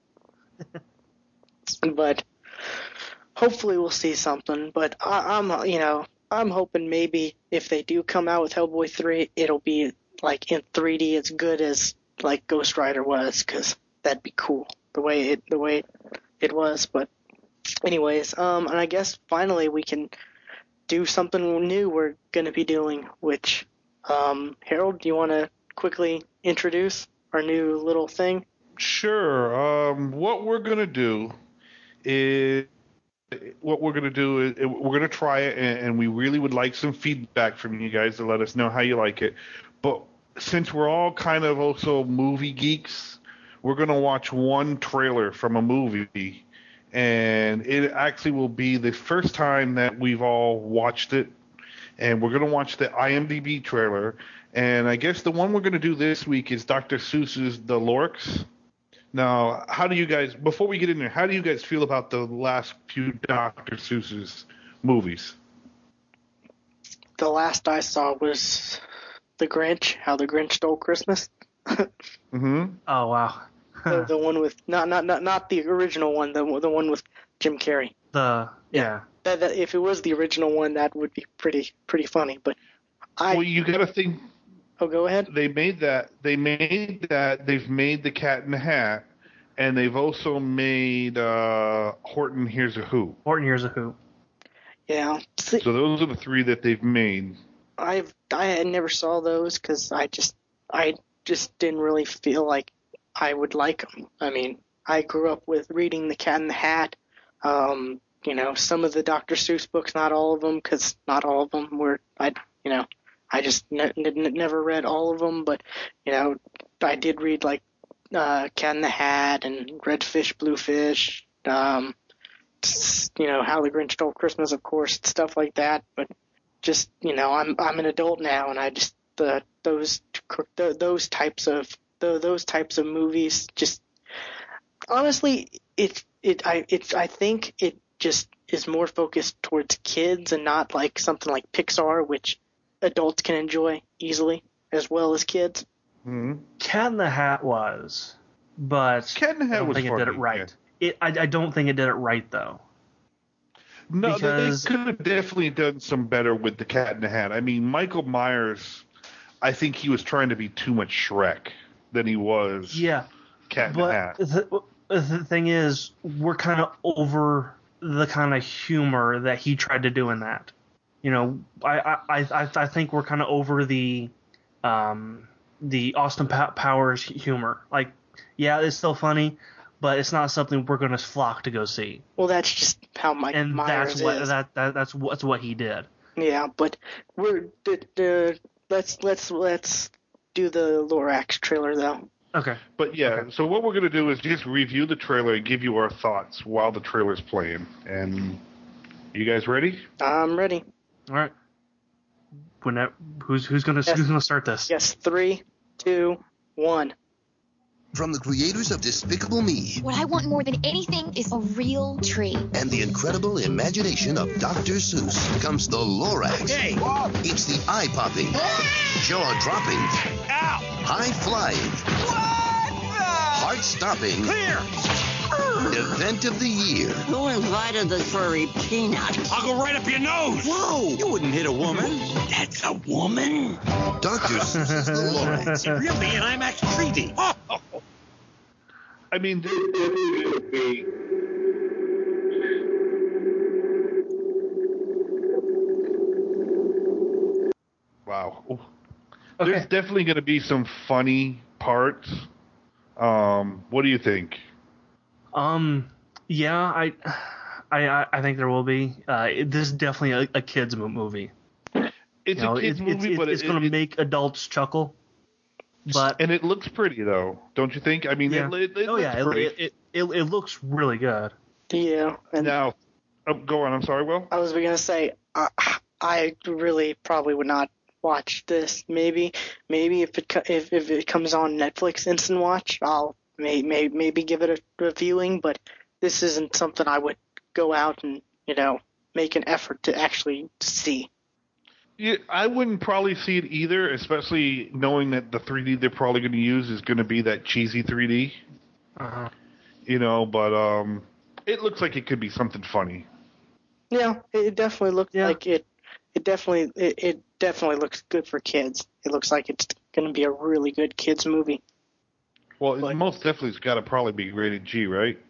But hopefully, we'll see something. But I, I'm, you know, I'm hoping maybe if they do come out with Hellboy three, it'll be like in three D as good as like Ghost Rider was, because that'd be cool the way it the way it was. But anyways, um, and I guess finally we can do something new we're going to be doing, which, um, Harold, do you want to quickly introduce our new little thing? Sure. Um, what we're gonna do is what we're gonna do is we're gonna try it, and, and we really would like some feedback from you guys to let us know how you like it. But since we're all kind of also movie geeks, we're gonna watch one trailer from a movie, and it actually will be the first time that we've all watched it. And we're gonna watch the IMDb trailer. And I guess the one we're gonna do this week is Doctor Seuss's The Lorks. Now, how do you guys, before we get in there, how do you guys feel about the last few Doctor Seuss's movies? The last I saw was The Grinch, How the Grinch Stole Christmas. Mm-hmm. Oh wow. the, the one with not not not not the original one, the the one with Jim Carrey. The yeah. That, that if it was the original one, that would be pretty pretty funny. But I Well, you got to think. oh, go ahead. They made that. They made that. They've made The Cat in the Hat, and they've also made uh, Horton Hears a Who. Horton Hears a Who. Yeah, see, So those are the three that they've made. I've I had never saw those because I just I just didn't really feel like I would like them. I mean, I grew up with reading The Cat in the Hat. Um, you know, some of the Doctor Seuss books, not all of them, because not all of them were. I you know, I just ne- ne- never read all of them, but you know, I did read like uh, Cat in the Hat and Red Fish, Blue Fish. Um, you know, How the Grinch Stole Christmas, of course, stuff like that. But just, you know, I'm I'm an adult now, and I just the those the, those types of the, those types of movies just honestly it it I it's I think it just is more focused towards kids and not like something like Pixar, which adults can enjoy easily as well as kids. Mm-hmm. Cat in the Hat was, but Cat in the I Hat don't was think funny. it did it right. yeah. It, I, I don't think it did it right though. No, Because- they could have definitely done some better with the Cat in the Hat. I mean, Michael Myers, I think he was trying to be too much Shrek than he was Yeah, Cat in the but Hat. the, the thing is, we're kind of over the kind of humor that he tried to do in that. You know, I I I, I think we're kind of over the um the Austin Pa- Powers humor. Like, yeah, it's still funny, but it's not something we're going to flock to go see. Well, that's just how Mike And Myers that's what is. that, that that's what that's what he did. Yeah, but we're the, the let's let's let's do the Lorax trailer though. Okay. But yeah, Okay. so what we're going to do is just review the trailer and give you our thoughts while the trailer's playing. And you guys ready? I'm ready. All right. When that, who's who's gonna Yes. who's gonna start this? Yes, three, two, one. From the creators of Despicable Me What I want more than anything is a real tree. and the incredible imagination of Doctor Seuss comes the Lorax. Hey! It's the eye-popping, jaw-dropping, high-flying, heart-stopping Here! event of the year. Who invited the furry peanut? I'll go right up your nose! Whoa! You wouldn't hit a woman. That's a woman? Doctor Seuss's The Lorax. Really? An IMAX three D? Oh! I mean, this is going to be. Wow. Ooh. Okay. There's definitely going to be some funny parts. Um, what do you think? Um. Yeah, I, I, I- I think there will be. Uh, it, this is definitely a, a kids mo- movie. It's You know, a kids it- movie, it's, but it's it, going to it- make adults chuckle. But and it looks pretty though, don't you think? I mean, yeah. it, it, it oh looks yeah, pretty. it, it, it it looks really good. Yeah, and Now, oh, go on. I'm sorry, Will. I was gonna say I, I really probably would not watch this. Maybe maybe if it co- if if it comes on Netflix Instant Watch, I'll may, may maybe give it a, a viewing. But this isn't something I would go out and you know make an effort to actually see. Yeah, I wouldn't probably see it either, especially knowing that the three D they're probably going to use is going to be that cheesy three D. Uh-huh. You know, but um, it looks like it could be something funny. Yeah, it definitely looked Yeah. like it. It definitely it, it definitely looks good for kids. It looks like it's going to be a really good kids movie. Well, it But- most definitely has got to probably be rated G, right?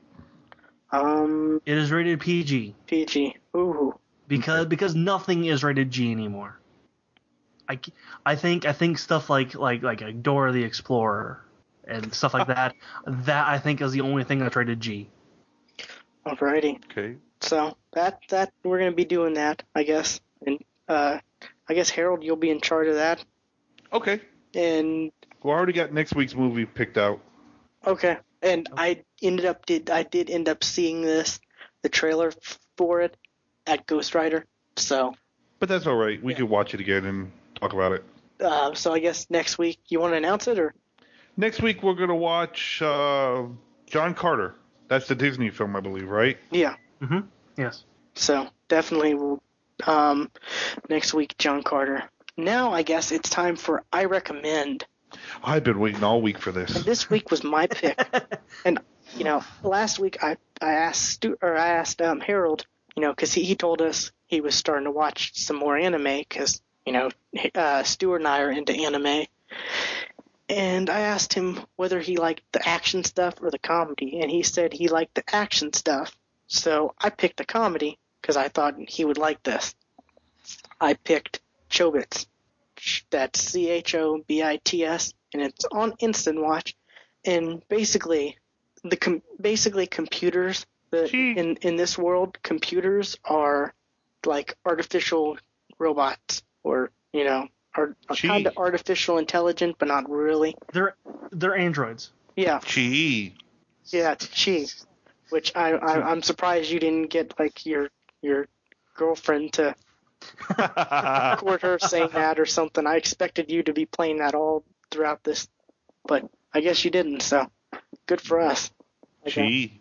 Um, It is rated P G P G. Ooh. because because nothing is rated G anymore. I, I think I think stuff like like like a Dora the Explorer and stuff like that that I think is the only thing that's rated G. Alrighty. Okay. So that that we're gonna be doing that, I guess. And uh, I guess Harold, you'll be in charge of that. Okay. And Well, I already got next week's movie picked out. okay. And I ended up did I did end up seeing this the trailer for it at Ghost Rider. So But that's all right. We Yeah. could watch it again and talk about it. uh, so I guess next week you want to announce it or Next week we're going to watch uh, John Carter. That's the Disney film, I believe, right? yeah. Mm-hmm. Yes. So definitely we'll um, next week John Carter. Now I guess it's time for I recommend. I've been waiting all week for this. And this week was my pick. And you know, last week I I asked Stu or I asked um, Harold, you know, because he, he told us he was starting to watch some more anime because you know uh, Stuart and I are into anime. And I asked him whether he liked the action stuff or the comedy, and he said he liked the action stuff. So I picked the comedy because I thought he would like this. I picked Chobits. That's C H O B I T S, and it's on Instant Watch. And basically, the com- basically computers the, Gee. in in this world, computers are like artificial robots, or you know, are, are Gee. kind of artificial intelligent, but not really. They're they're androids. Yeah, Gee. yeah, it's Chi, which I, I I'm surprised you didn't get like your your girlfriend to record her saying that or something. I expected you to be playing that all throughout this, but I guess you didn't. So good for us. I guess. Gee.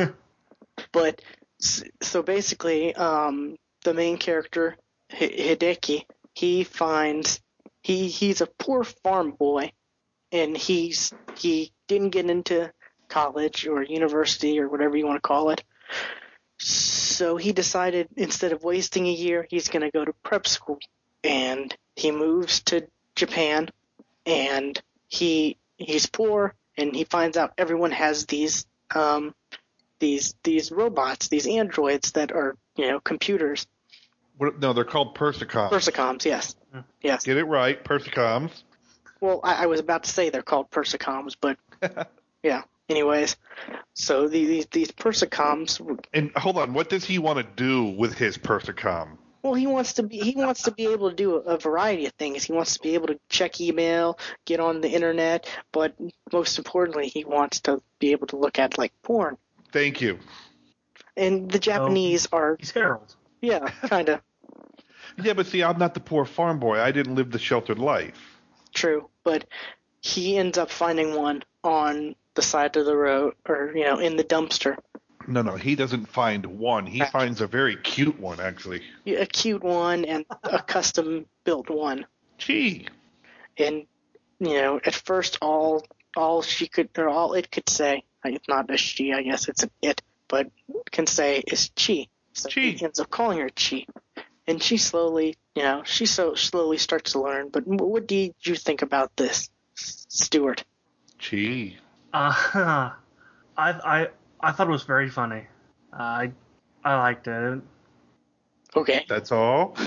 But s- so basically, um, the main character H- Hideki, he finds he he's a poor farm boy, and he's he didn't get into college or university or whatever you want to call it. So he decided instead of wasting a year, he's going to go to prep school. And he moves to Japan, and he he's poor, and he finds out everyone has these um, these these robots, these androids that are, you know, computers. What, no, they're called Persicoms. Persicoms, yes. Yes. Get it right, Persicoms. Well, I, I was about to say they're called Persicoms, but yeah. Anyways, so the, these these Persicoms. And hold on, what does he want to do with his Persicom? Well, he wants to be he wants to be able to do a, a variety of things. He wants to be able to check email, get on the internet, but most importantly, he wants to be able to look at like porn. Thank you. And the Japanese oh, are he's Harold. Yeah, kind of. Yeah, but see, I'm not the poor farm boy. I didn't live the sheltered life. True, but he ends up finding one on the side of the road, or, you know, in the dumpster. No, no, he doesn't find one. He Actually. finds a very cute one, actually. A cute one and a custom-built one. Gee. And, you know, at first all all she could, or all it could say, it's not a she, I guess it's an it, but can say is Chi. So Chi. he ends up calling her Chi. And she slowly, you know, she so slowly starts to learn. But what did you think about this, Stuart? Chi. Uh, I I I thought it was very funny. Uh, I I liked it. Okay. That's all.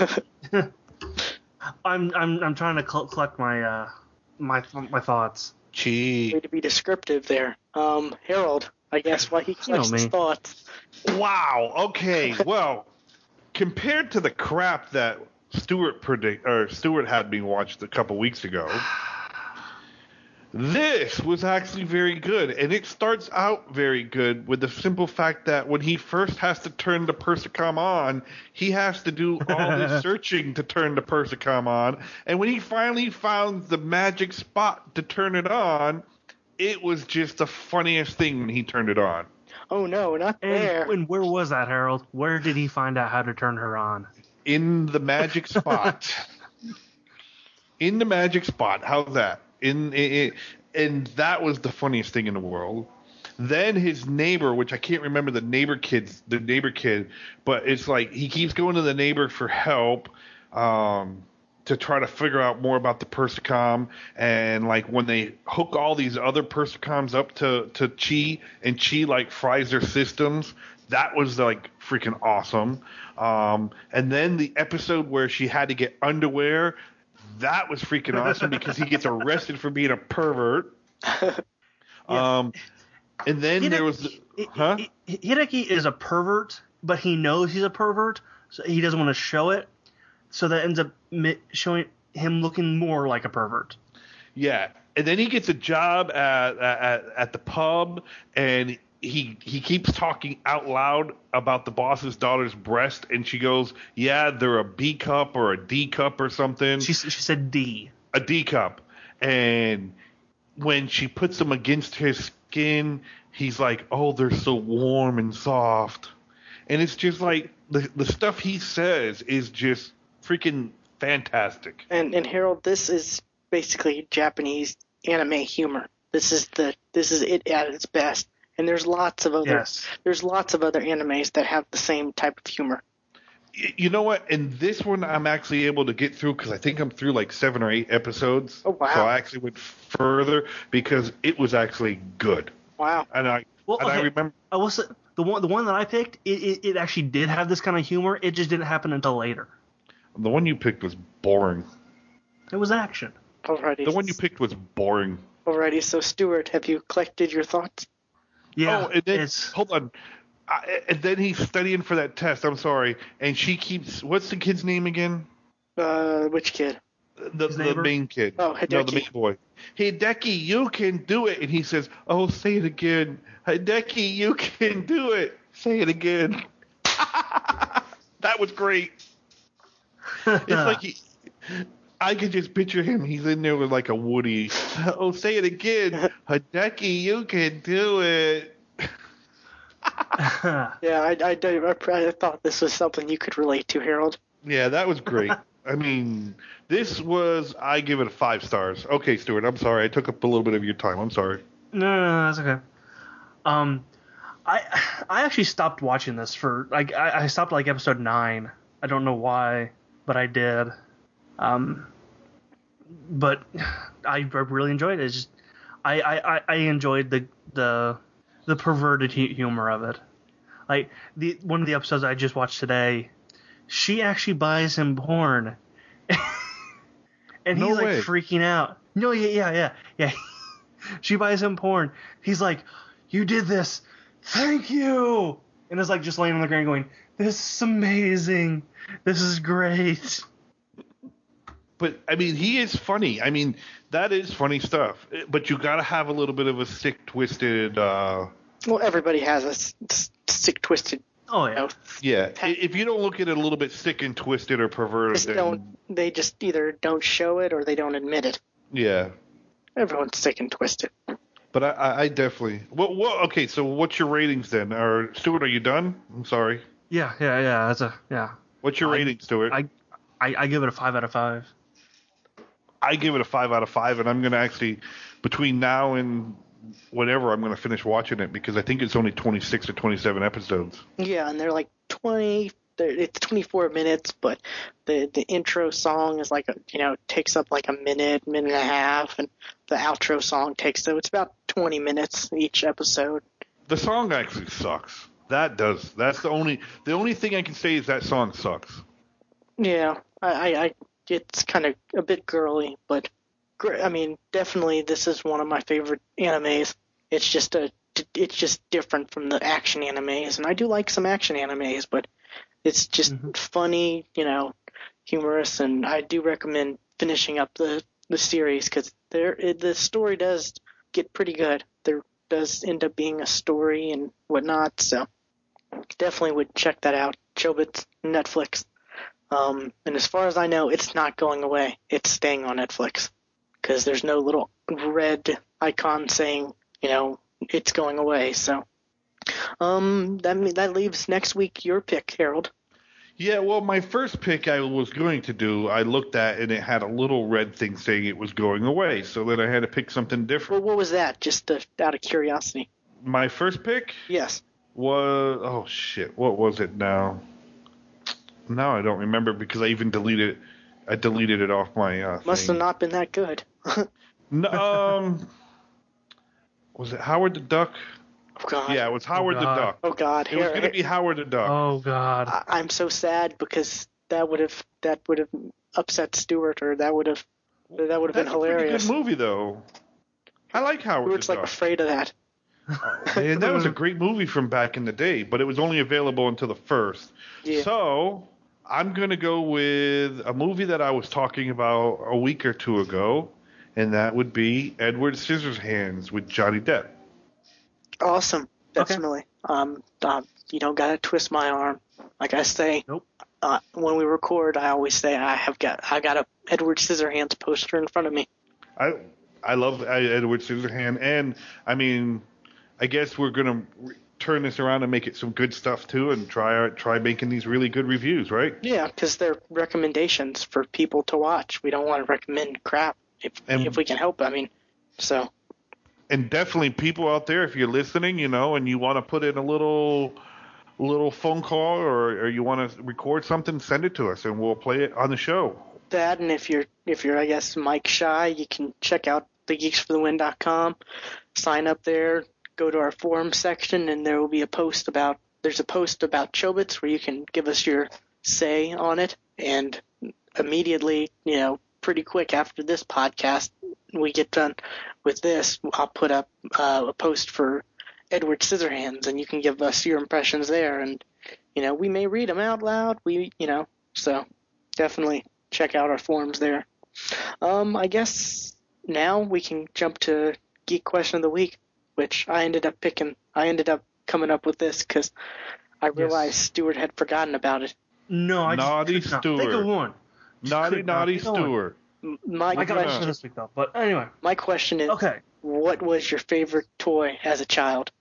I'm I'm I'm trying to cl- collect my uh my my thoughts. Chi. Way to be descriptive there. Um, Harold, I guess why he collects You know his me. thoughts. Wow. Okay. Well, compared to the crap that Stuart predict or Stuart had me watched a couple weeks ago, this was actually very good, and it starts out very good with the simple fact that when he first has to turn the Persicom on, he has to do all this searching to turn the Persicom on, and when he finally found the magic spot to turn it on, it was just the funniest thing when he turned it on. Oh no, not And, there. and where was that, Harold? Where did he find out how to turn her on? In the magic spot. In the magic spot. How's that? In it, and that was the funniest thing in the world. Then his neighbor, which I can't remember the neighbor kid's the neighbor kid, but it's like he keeps going to the neighbor for help, um, to try to figure out more about the Persicom. And like when they hook all these other Persicoms up to to Chi, and Chi like fries their systems, that was like freaking awesome. Um, and then the episode where she had to get underwear. That was freaking awesome because he gets arrested for being a pervert. Um, and then Hideki, there was, the, huh? Hideki is a pervert, but he knows he's a pervert, so he doesn't want to show it. So that ends up mi- showing him looking more like a pervert. Yeah, and then he gets a job at at, at the pub, and he he keeps talking out loud about the boss's daughter's breast, and she goes, "Yeah, they're a B cup or a D cup or something." She she said D. A D cup, and when she puts them against his skin, he's like, "Oh, they're so warm and soft," and it's just like the the stuff he says is just freaking fantastic. And and Harold, this is basically Japanese anime humor. This is the this is it at its best. And there's lots of other Yes. there's lots of other animes that have the same type of humor. You know what? And this one I'm actually able to get through because I think I'm through like seven or eight episodes. Oh, wow. So I actually went further because it was actually good. Wow. And I Well, and okay. I remember I will say, the one the one that I picked, it, it, it actually did have this kind of humor. It just didn't happen until later. the one you picked was boring. It was action. Alrighty. The one you picked was boring. Alrighty. So Stuart, have you collected your thoughts? Yeah, oh, and then, it's hold on. I, and then he's studying for that test. I'm sorry. And she keeps. What's the kid's name again? Uh, which kid? The, His the neighbor? main kid. Oh, No, the Hideki. main boy. Hideki, you can do it. And he says, "Oh, say it again. Hideki, you can do it. Say it again." That was great. It's like he. I could just picture him. He's in there with like a Woody. "Oh, say it again. Hideki, you can do it." Yeah, I, I, I, I thought this was something you could relate to, Harold. Yeah, that was great. I mean, this was, I give it a five stars. Okay, Stuart, I'm sorry. I took up a little bit of your time. I'm sorry. no, no, no, that's okay. Um, I I actually stopped watching this for like I, I stopped like episode nine. I don't know why, but I did. Um, but I really enjoyed it. It's just I, I, I enjoyed the the the perverted humor of it. Like the one of the episodes I just watched today, she actually buys him porn, and No he's like way. freaking out. No, yeah, yeah, yeah, yeah. She buys him porn. He's like, "You did this, thank you," and is like just laying on the ground going, "This is amazing. This is great." But I mean, he is funny. I mean, that is funny stuff. But you got to have a little bit of a sick, twisted. Uh, Well, everybody has a s- s- sick, twisted. Oh You yeah. know, yeah, I- if you don't look at it a little bit sick and twisted or perverted, just then don't. They just either don't show it or they don't admit it. yeah. Everyone's sick and twisted. But I, I, I definitely. What, what? Okay, so what's your ratings then? Or Stuart, are you done? I'm sorry. Yeah, yeah, yeah. That's a yeah. What's your I- rating, Stuart? I, I I give it a five out of five. I give it a five out of five, and I'm going to actually, between now and whenever, I'm going to finish watching it because I think it's only twenty-six or twenty-seven episodes. Yeah, and they're like twenty. They're, it's twenty-four minutes, but the the intro song is like a, you know takes up like a minute, minute and a half, and the outro song takes so it's about twenty minutes each episode. The song actually sucks. That does. That's the only. The only thing I can say is that song sucks. Yeah, I, I, I it's kind of a bit girly, but gr- I mean, definitely this is one of my favorite animes. It's just a, it's just different from the action animes, and I do like some action animes, but it's just Mhm. funny, you know, humorous, and I do recommend finishing up the the series because there it, the story does get pretty good. There does end up being a story and whatnot, so definitely would check that out. Chobits, Netflix. Um, and as far as I know, it's not going away. It's staying on Netflix because there's no little red icon saying, you know, it's going away. So, um, that me- that leaves next week your pick, Harold. Yeah, well, my first pick I was going to do, I looked at and it had a little red thing saying it was going away. So then I had to pick something Well, different. what was that? Just to, out of curiosity. My first pick Yes. was oh shit, what was it now? Now I don't remember because I even deleted I deleted it off my uh, Must thing. have not been that good. No, um, was it Howard the Duck? Oh God. Yeah, it was Howard the God. Duck. Oh God. It was Har- going to be Howard the Duck. Oh God. I- I'm so sad because that would have that would have upset Stewart, or that would have that would have been That's a pretty hilarious. good movie, though. I like Howard Stewart's the like Duck. afraid of that. Man, that was a great movie from back in the day, but it was only available until the first. Yeah. So I'm going to go with a movie that I was talking about a week or two ago, and that would be Edward Scissorhands with Johnny Depp. Awesome. Okay. Definitely. Um, um, you don't gotta twist my arm. Like I say, Nope. uh, when we record, I always say I have got I got a Edward Scissorhands poster in front of me. I I love Edward Scissorhands, and I mean, I guess we're going to re- turn this around and make it some good stuff too, and try try making these really good reviews, right? Yeah, because they're recommendations for people to watch. We don't want to recommend crap if And- if we can help. I mean, so And definitely, people out there, if you're listening, you know, and you want to put in a little, little phone call, or, or you want to record something, send it to us, and we'll play it on the show. that, and if you're if you're I guess Mike Shy, you can check out the geeks for the win dot com, sign up there, go to our forum section, and there will be a post about there's a post about Chobits where you can give us your say on it, and immediately, you know, pretty quick after this podcast, we get done with this, I'll put up uh, a post for Edward Scissorhands, and you can give us your impressions there, and you know, we may read them out loud. We, you know, so definitely check out our forums there. Um, I guess now we can jump to Geek Question of the Week, which I ended up picking. I ended up coming up with this because I realized Stuart had forgotten about it. No, I Naughty just could not think Stuart. of one. Just Naughty, could not naughty think of one. Stuart. M- My I got it for question, this week though. But anyway, my question is, okay. what was your favorite toy as a child?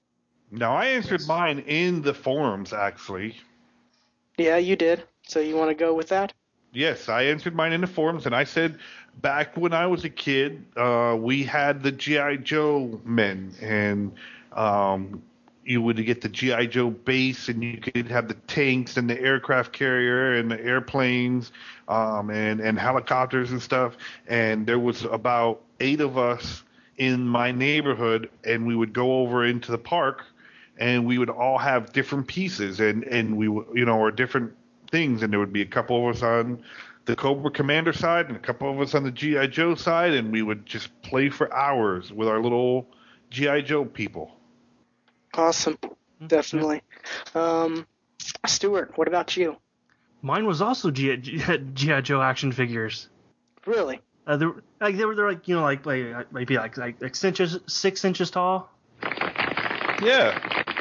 Now, I answered mine in the forums, actually. Yeah, you did. So you want to go with that? Yes, I answered mine in the forums, and I said back when I was a kid, uh, we had the G I. Joe men, and Um, you would get the G I. Joe base, and you could have the tanks and the aircraft carrier and the airplanes um, and, and helicopters and stuff. And there was about eight of us in my neighborhood, and we would go over into the park, and we would all have different pieces, and, and we would, you know, or different things. And there would be a couple of us on the Cobra Commander side and a couple of us on the G I. Joe side, and we would just play for hours with our little G I. Joe people. Awesome. Definitely. Um, Stuart, what about you? Mine was also G I. Joe action figures. Really? Uh, they were like they were they're like you know like like maybe like like six inches six inches tall. Yeah.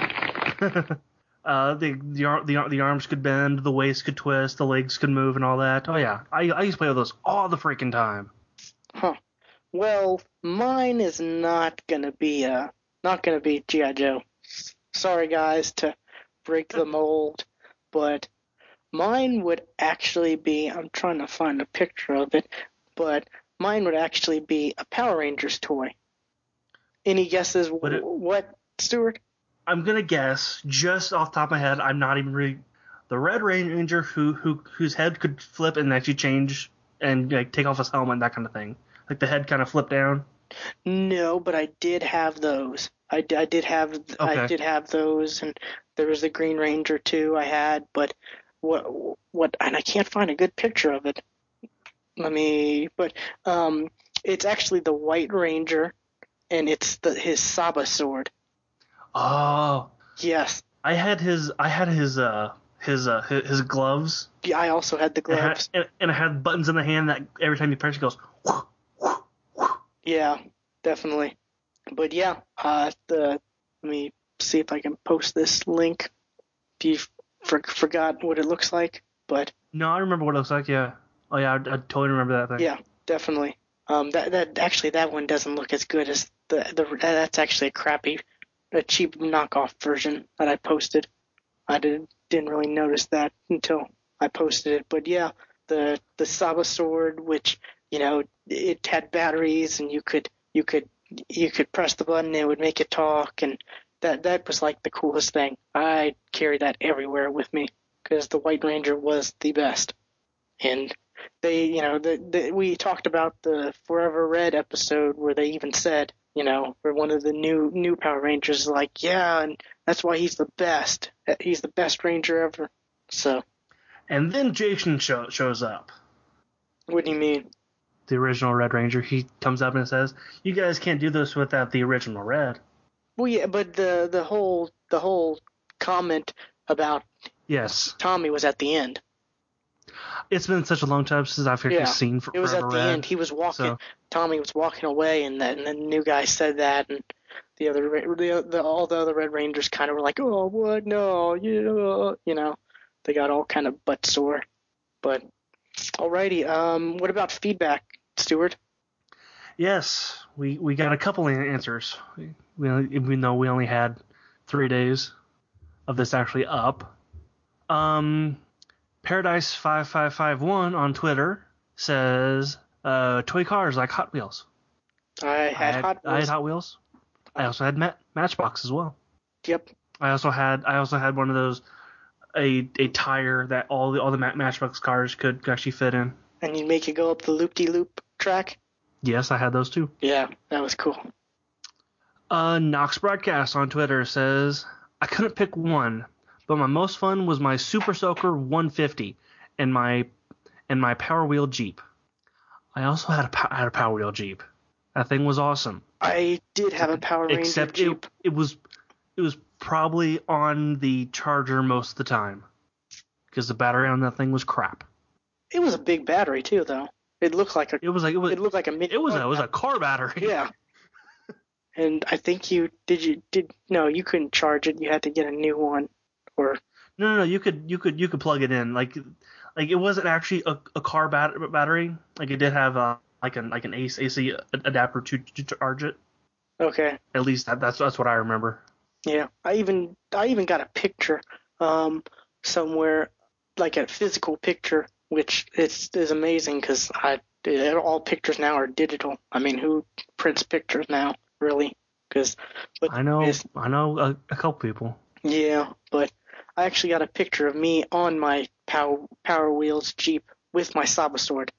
uh, the the ar- the ar- the arms could bend, the waist could twist, the legs could move, and all that. Oh yeah, I I used to play with those all the freaking time. Huh. Well, mine is not gonna be uh not gonna be G I. Joe. Sorry guys to break the mold, but mine would actually be, I'm trying to find a picture of it, but mine would actually be a Power Rangers toy. Any guesses Would it- what, Stuart? I'm gonna guess just off the top of my head. I'm not even really the Red Ranger who who whose head could flip and actually change and like take off his helmet and that kind of thing. Like the head kind of flipped down. No, but I did have those. I, d- I did have I Okay. did have those, and there was the Green Ranger too. I had, but what what and I can't find a good picture of it. Let me, but um, it's actually the White Ranger, and it's the his Saba sword. Oh, Yes, I had his I had his uh his uh his, his gloves. yeah, I also had the And it had- gloves. and, and it had buttons in the hand that every time you press it goes. Yeah, definitely. But yeah, uh, the let me see if I can post this link. If you for, forgot what it looks like, but No, I remember what it looks like. Yeah. Oh yeah, I, I totally remember that thing. yeah, definitely. Um, that that actually that one doesn't look as good as the the that's actually a crappy, a cheap knockoff version that I posted. I didn't didn't really notice that until I posted it. But yeah, the the Saba sword, which you know it had batteries and you could you could you could press the button and it would make it talk, and that that was like the coolest thing. I carry that everywhere with me because the White Ranger was the best. And they, you know, the, the, we talked about the Forever Red episode where they even said, you know, where one of the new new Power Rangers is like, yeah, and that's why he's the best. He's the best Ranger ever. So, And then Jason show, shows up. what do you mean? The original Red Ranger. He comes up and says, "You guys can't do this without the original Red." Well, yeah, but the the whole the whole comment about Yes. Tommy was at the end. It's been such a long time since I've actually Yeah, seen for it was at Forever the Red. end. He was walking. So- Tommy was walking away, and then and then the new guy said that, and the other Ra- the, the all the other Red Rangers kind of were like, "Oh, what? No, yeah," you know, they got all kind of butt sore. But alrighty, um, what about feedback, Stuart? Yes, we, we got a couple of answers. We only, even though we only had three days of this actually up. Um, Paradise five five five one on Twitter says, uh, toy cars like Hot Wheels. I had, Hot Wheels. I had Hot Wheels. I also had Ma- Matchbox as well. Yep. I also had I also had one of those a a tire that all the all the Ma- Matchbox cars could actually fit in. And you make it go up the loop-de-loop track. Yes, I had those too. Yeah, that was cool. Uh, Knox Broadcast on Twitter says, I couldn't pick one, but my most fun was my Super Soaker one fifty and my and my Power Wheel Jeep. I also had a pow- had a Power Wheel Jeep. That thing was awesome. I did have a Power Ranger Except Jeep. it, it was it was probably on the charger most of the time because the battery on that thing was crap. It was a big battery too, though. It looked like a. It was like it was It looked like a mini. it was a, it was a car battery. Yeah. And I think you did you did no you couldn't charge it. You had to get a new one, or No, no, no. You could, you could, you could plug it in. Like, like it wasn't actually a, a car bat- battery. Like it did have uh, like an like an A C adapter to, to charge it. okay. At least that, that's that's what I remember. Yeah, I even I even got a picture um somewhere, like a physical picture, which is is amazing because I all pictures now are digital. I mean, who prints pictures now, really? Cause, but I know, anyways, I know a, a couple people. yeah, but I actually got a picture of me on my Power, Power Wheels Jeep with my Saba sword.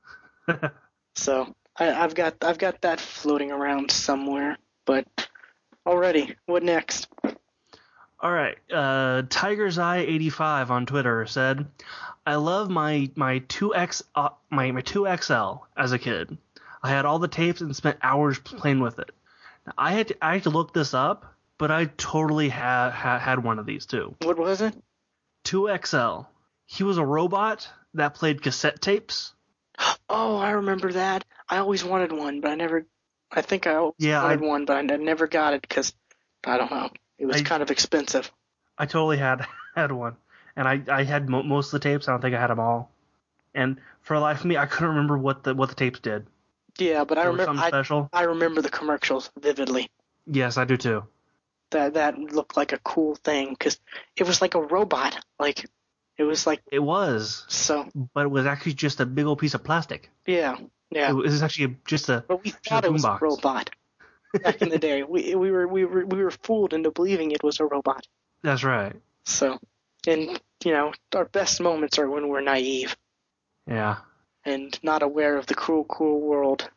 So I, I've got I've got that floating around somewhere. But alrighty, what next? All right, uh, Tiger's Eye eighty-five on Twitter said, "I love my my two X uh, my my two X L as a kid. I had all the tapes and spent hours playing with it. Now, I had to, I had to look this up, but I totally had ha, had one of these too. What was it? two X L. He was a robot that played cassette tapes. Oh, I remember that. I always wanted one, but I never. I think I always Yeah, wanted I- one, but I n- never got it because I don't know. It was I- kind of expensive. I totally had had one, and I, I had mo- most of the tapes. I don't think I had them all. And for the life of me, I couldn't remember what the what the tapes did. Yeah, but I There was remember. something I, special. I remember the commercials vividly. Yes, I do too. That that looked like a cool thing because it was like a robot. Like it was like It was, so. but it was actually just a big old piece of plastic. Yeah, yeah. It was actually just a But we just thought a it was a boombox. robot back in the day. We we were we were we were fooled into believing it was a robot. That's right. So, and you know, our best moments are when we're naive Yeah. and not aware of the cruel, cruel world.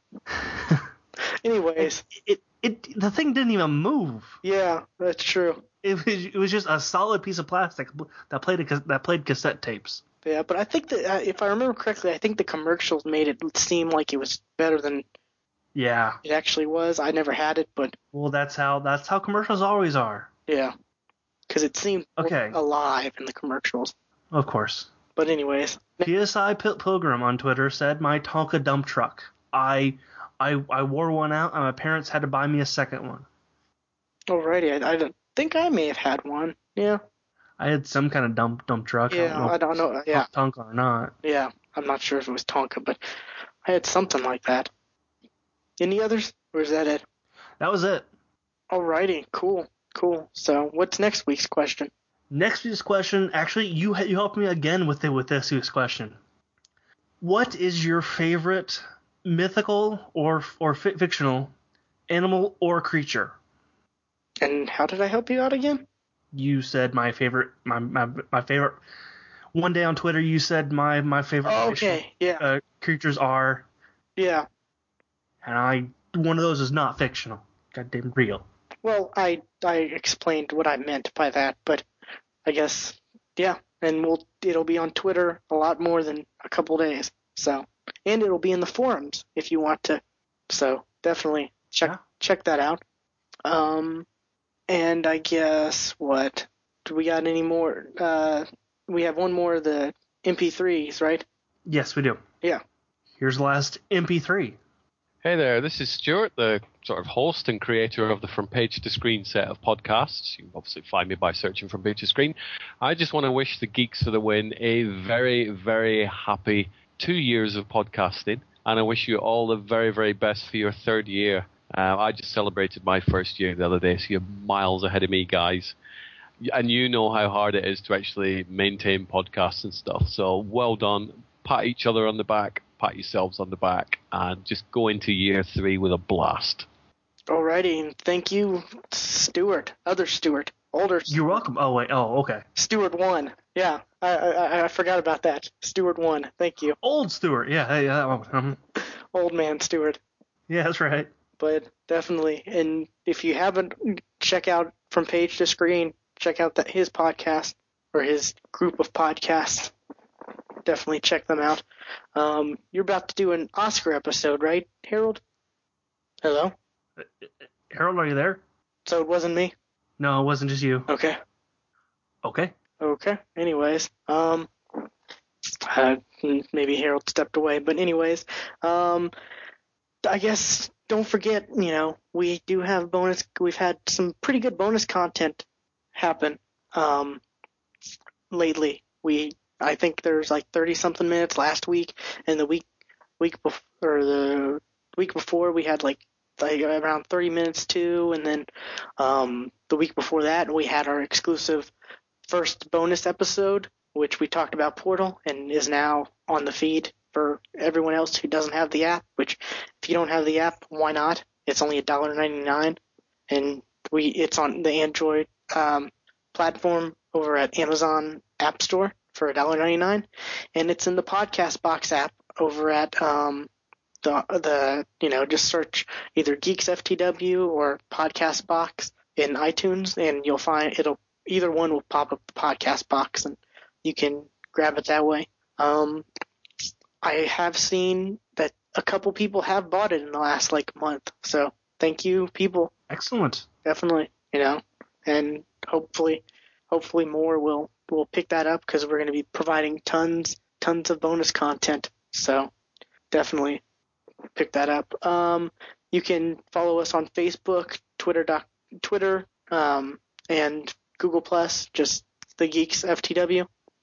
Anyways, It it the thing didn't even move. yeah, that's true. It was it was just a solid piece of plastic that played a, cas- that played cassette tapes. Yeah, but I think that uh, if I remember correctly, I think the commercials made it seem like it was better than Yeah. it actually was. I never had it, but Well, that's how that's how commercials always are. yeah, because it seemed Okay. alive in the commercials. Of course. But anyways, P S I Pil- Pilgrim on Twitter said, "My Tonka dump truck. I I I wore one out, and my parents had to buy me a second one. alrighty, I, I don't think I may have had one. Yeah, I had some kind of dump dump truck. yeah, I I don't know, don't know. Yeah, Tonka or not. yeah, I'm not sure if it was Tonka, but I had something like that. Any others, or is that it? That was it. Alrighty, cool, cool. So, what's next week's question? Next week's question, actually, you you helped me again with it with this week's question. What is your favorite mythical or or fi- fictional animal or creature? And how did I help you out again? You said my favorite my my, my favorite. One day on Twitter, you said my my favorite Oh, fictional, okay, yeah, uh, creatures are, yeah. and I one of those is not fictional. Goddamn real. Well, I I explained what I meant by that, but I guess yeah. And we'll it'll be on Twitter a lot more than a couple days. So, and it'll be in the forums if you want to. So definitely check Yeah. check that out. Um, and I guess what do we got any more? Uh, we have one more of the M P threes, right? Yes, we do. Yeah. Here's the last M P three. Hey there, this is Stuart, the sort of host and creator of the From Page to Screen set of podcasts. You can obviously find me by searching From Page to Screen. I just want to wish the Geeks for the Win a very, very happy two years of podcasting, and I wish you all the very, very best for your third year. Uh, I just celebrated my first year the other day, so you're miles ahead of me, guys. And you know how hard it is to actually maintain podcasts and stuff, so well done. Pat each other on the back. Pat yourselves on the back, and just go into year three with a blast. Alrighty, and thank you, Stuart. Other Stuart, older. You're welcome. Oh wait. Oh okay. Stuart one. Yeah, I, I I forgot about that. Stuart one. Thank you. Old Stuart. Yeah. Hey, that one. Um, Old man Stuart. yeah, that's right. But definitely, and if you haven't, check out From Page to Screen. Check out that his podcast or his group of podcasts. Definitely check them out. Um, you're about to do an Oscar episode, right, Harold? Hello? Harold, are you there? So it wasn't me? No, it wasn't just you. Okay. Okay. Okay. Anyways, um, uh, maybe Harold stepped away, but anyways, um, I guess don't forget, you know, we do have bonus. We've had some pretty good bonus content happen, um, lately. We, I think there's like thirty something minutes last week, and the week, week before, or the week before we had like, like around thirty minutes too, and then, um, the week before that we had our exclusive first bonus episode, which we talked about Portal and is now on the feed for everyone else who doesn't have the app, which if you don't have the app, why not? It's only one dollar ninety-nine, and we it's on the Android um, platform over at Amazon App Store for one dollar ninety-nine, and it's in the Podcast Box app over at um, the the you know just search either Geeks F T W or Podcast Box in iTunes, and you'll find it'll either one will pop up the Podcast Box, and you can grab it that way. Um, I have seen that a couple people have bought it in the last like month, so thank you, people. Excellent. Definitely, you know, and hopefully, hopefully more will will pick that up because we're going to be providing tons, tons of bonus content. So definitely pick that up. Um, you can follow us on Facebook, Twitter, doc, Twitter, um, and Google Plus. Just the Geeks F T W.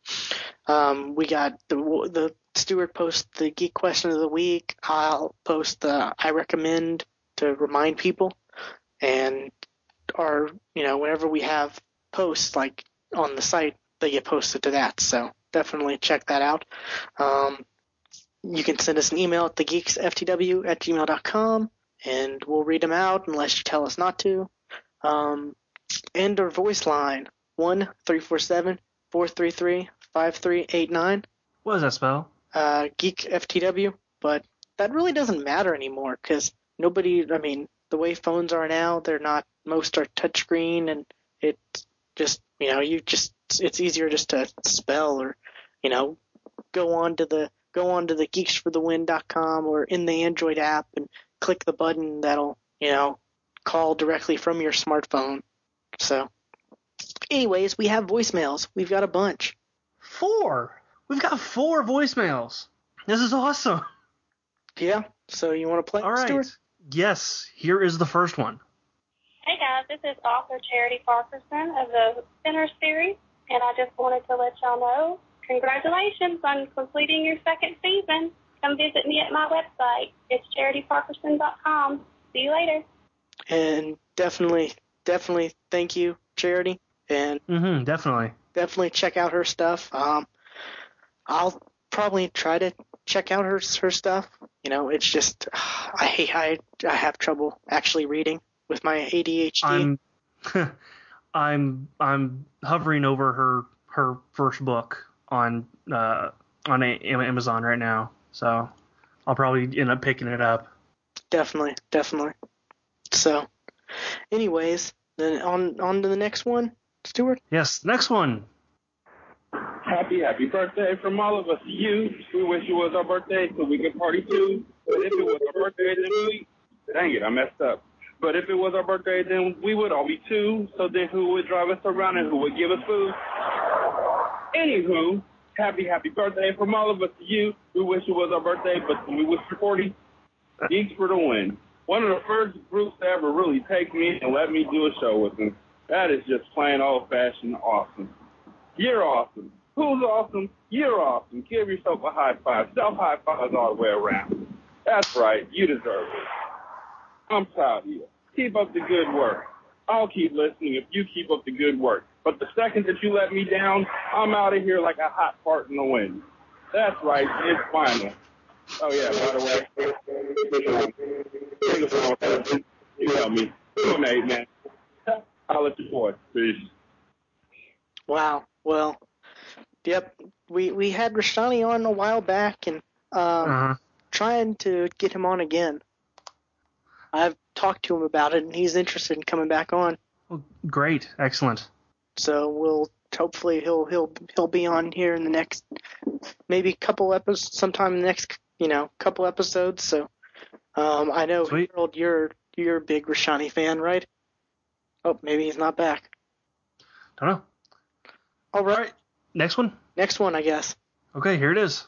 Um, we got the the Stuart posts the Geek Question of the Week. I'll post the I recommend to remind people, and our you know whenever we have posts like on the site, they get posted to that. So definitely check that out. Um, you can send us an email at thegeeksftw at gmail dot com, and we'll read them out unless you tell us not to. Um, and our voice line one three four seven four three three five three eight nine. What does that spell? Uh, Geek F T W, but that really doesn't matter anymore because nobody, I mean, the way phones are now, they're not, most are touchscreen, and it's just, you know, you just, it's easier just to spell or, you know, go on to the, go on to the geeks for the win dot com or in the Android app and click the button that'll, you know, call directly from your smartphone. So, anyways, we have voicemails. We've got a bunch. Four. We've got four voicemails. This is awesome. Yeah. So you want to play, All right. Stuart? Yes. Here is the first one. Hey guys, this is author Charity Parkerson of the Spinner series, and I just wanted to let y'all know, congratulations on completing your second season. Come visit me at my website. It's charity parkerson dot com. See you later. And definitely, definitely thank you, Charity. And mm-hmm, definitely. Definitely check out her stuff. Um, I'll probably try to check out her her stuff. You know, it's just I hate I I have trouble actually reading with my A D H D. I'm I'm I'm hovering over her her first book on uh, on a, Amazon right now, so I'll probably end up picking it up. Definitely, definitely. So, anyways, then on on to the next one, Stuart. Yes, next one. Happy, happy birthday from all of us to you. We wish it was our birthday so we could party too. But if it was our birthday, then we... Dang it, I messed up. But if it was our birthday, then we would all be two. So then who would drive us around and who would give us food? Anywho, happy, happy birthday from all of us to you. We wish it was our birthday, but we wish for forty. Geeks for the win. One of the first groups to ever really take me and let me do a show with them. That is just plain old-fashioned awesome. You're awesome. Who's awesome? You're awesome. Give yourself a high five. Self-high fives all the way around. That's right. You deserve it. I'm proud of you. Keep up the good work. I'll keep listening if you keep up the good work. But the second that you let me down, I'm out of here like a hot fart in the wind. That's right. It's final. Oh, yeah, by the way, you help me. Good night, man. I'll let you boy. Peace. Wow. Well, yep. We we had Rashani on a while back, and um, uh-huh. trying to get him on again. I've talked to him about it, and he's interested in coming back on. Well, great, excellent. So we'll hopefully he'll he'll he'll be on here in the next maybe couple episodes, sometime in the next you know couple episodes. So um, I know Sweet. Harold, you're you're a big Rashani fan, right? Oh, maybe he's not back. Don't know. All right. All right. Next one? Next one, I guess. Okay, here it is.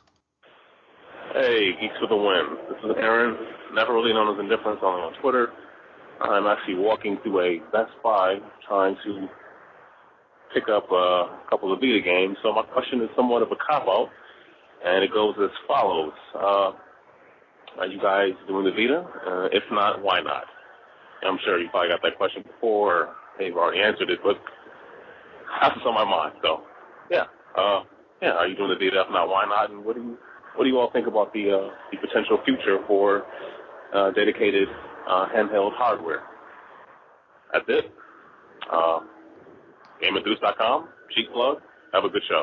Hey, Geeks for the Win. This is Aaron, never really known as Indifference, only on Twitter. I'm actually walking through a Best Buy trying to pick up a couple of Vita games. So my question is somewhat of a cop-out, and it goes as follows. Uh, are you guys doing the Vita? Uh, if not, why not? I'm sure you probably got that question before, or they've already answered it, but that's what's on my mind. So, yeah, uh, yeah. Are you doing the Vita? If not, why not? And what do you what do you all think about the uh, the potential future for uh, dedicated uh, handheld hardware? That's it. Uh, Game Enthused dot com, cheap plug. Have a good show.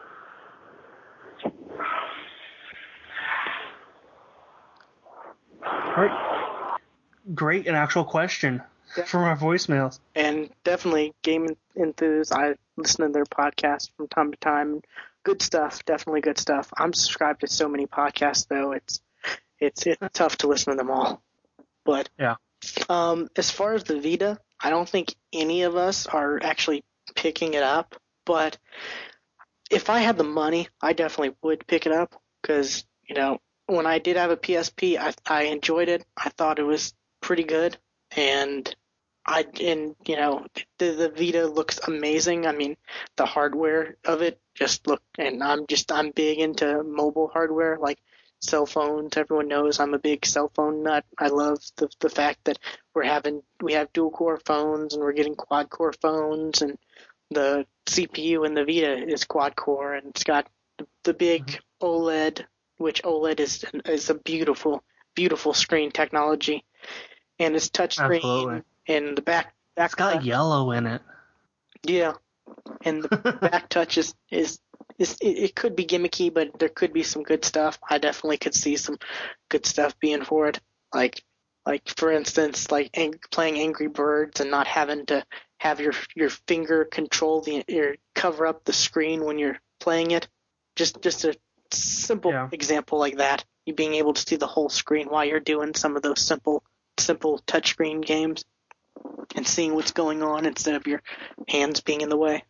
All right. Great and actual question from our voicemails. And definitely Game Enthused. I listen to their podcast from time to time. Good stuff. Definitely good stuff. I'm subscribed to so many podcasts, though. It's it's it's tough to listen to them all. But yeah. Um, as far as the Vita, I don't think any of us are actually picking it up. But if I had the money, I definitely would pick it up because, you know, when I did have a P S P, I I enjoyed it. I thought it was pretty good, and I and you know the the Vita looks amazing. I mean, the hardware of it just look, and I'm just I'm big into mobile hardware like cell phones. Everyone knows I'm a big cell phone nut. I love the the fact that we're having we have dual core phones and we're getting quad core phones, and the C P U in the Vita is quad core, and it's got the, the big mm-hmm. OLED, which OLED is is a beautiful beautiful screen technology, and it's touchscreen, and the back back it's got touch, yellow in it. Yeah, and the back touch is is. It, it could be gimmicky, but there could be some good stuff. I definitely could see some good stuff being for it. Like, like for instance, like ang- playing Angry Birds and not having to have your your finger control the or cover up the screen when you're playing it. Just just a simple yeah. example like that. You being able to see the whole screen while you're doing some of those simple simple touchscreen games and seeing what's going on instead of your hands being in the way.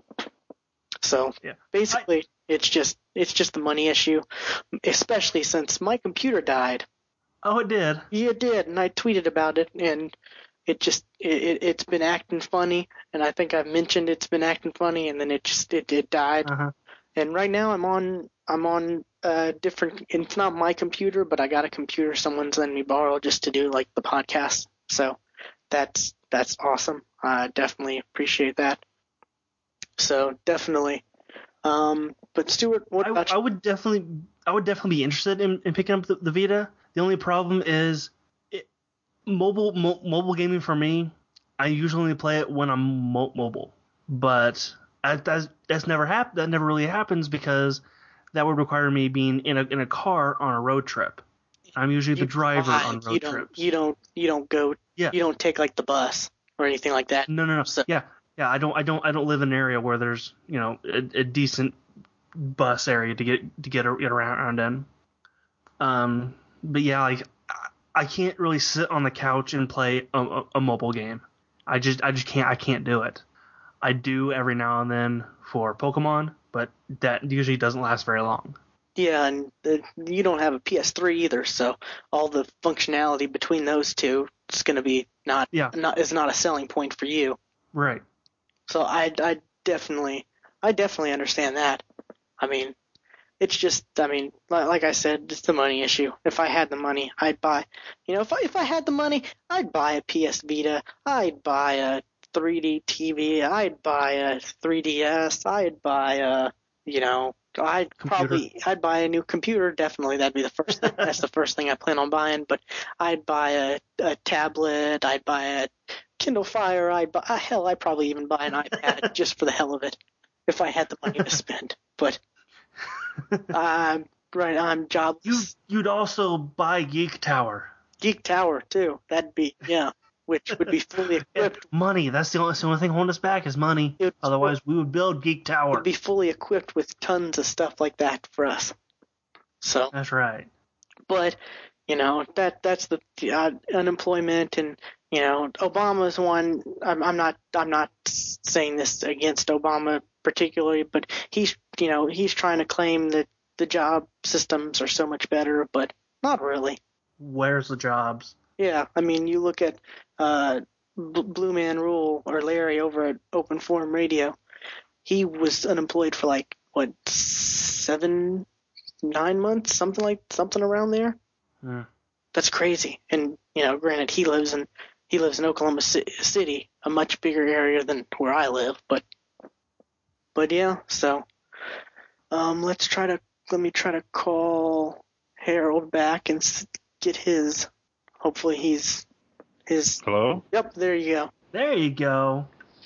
So yeah. basically, I, it's just it's just the money issue, especially since my computer died. Oh, it did. Yeah, it did, and I tweeted about it, and it just it, it's been acting funny, and I think I've mentioned it's been acting funny, and then it just it, it died. Uh-huh. And right now I'm on I'm on a different. It's not my computer, but I got a computer someone's letting me borrow just to do like the podcast. So that's that's awesome. I definitely appreciate that. So definitely, um, but Stuart, what I, about you? I would definitely, I would definitely be interested in, in picking up the, the Vita. The only problem is, it, mobile mo, mobile gaming for me. I usually only play it when I'm mo- mobile, but I, that's that's never hap- That never really happens because that would require me being in a in a car on a road trip. I'm usually the driver uh, on road you don't, trips. You don't you don't go. Yeah. You don't take like the bus or anything like that. No, no, no. So, yeah. Yeah, I don't, I don't, I don't live in an area where there's, you know, a, a decent bus area to get to get, get around in. Um, but yeah, like I can't really sit on the couch and play a, a, a mobile game. I just, I just can't, I can't do it. I do every now and then for Pokemon, but that usually doesn't last very long. Yeah, and the, you don't have a P S three either, so all the functionality between those two is going to be not, yeah. not is not a selling point for you. Right. So I, I definitely, I definitely understand that. I mean, it's just, I mean, like, like I said, it's the money issue. If I had the money, I'd buy, you know, if I, if I had the money, I'd buy a P S Vita, I'd buy a three D T V, I'd buy a three D S, I'd buy a, you know, I'd computer. probably, I'd buy a new computer, definitely. That'd be the first thing. That's the first thing I plan on buying. But I'd buy a, a tablet, I'd buy a Kindle Fire, I'd buy, hell, I'd probably even buy an iPad just for the hell of it if I had the money to spend. But I'm right, I'm jobless. You, you'd also buy Geek Tower. Geek Tower too. That'd be yeah, which would be fully equipped. Money. That's the only, that's the only thing holding us back is money. Would, Otherwise, we would build Geek Tower. It'd be fully equipped with tons of stuff like that for us. So that's right. But you know that that's the uh, unemployment and. You know, Obama's one. I'm, I'm not. I'm not saying this against Obama particularly, but he's. You know, he's trying to claim that the job systems are so much better, but not really. Where's the jobs? Yeah, I mean, you look at uh, B- Blue Man Rule or Larry over at Open Forum Radio. He was unemployed for like what seven, nine months, something like something around there. Hmm. That's crazy. And you know, granted, he lives in. He lives in Oklahoma City, a much bigger area than where I live, but but yeah, so um, let's try to let me try to call Harold back and get his. Hopefully he's his. Hello? Yep, there you go. There you go.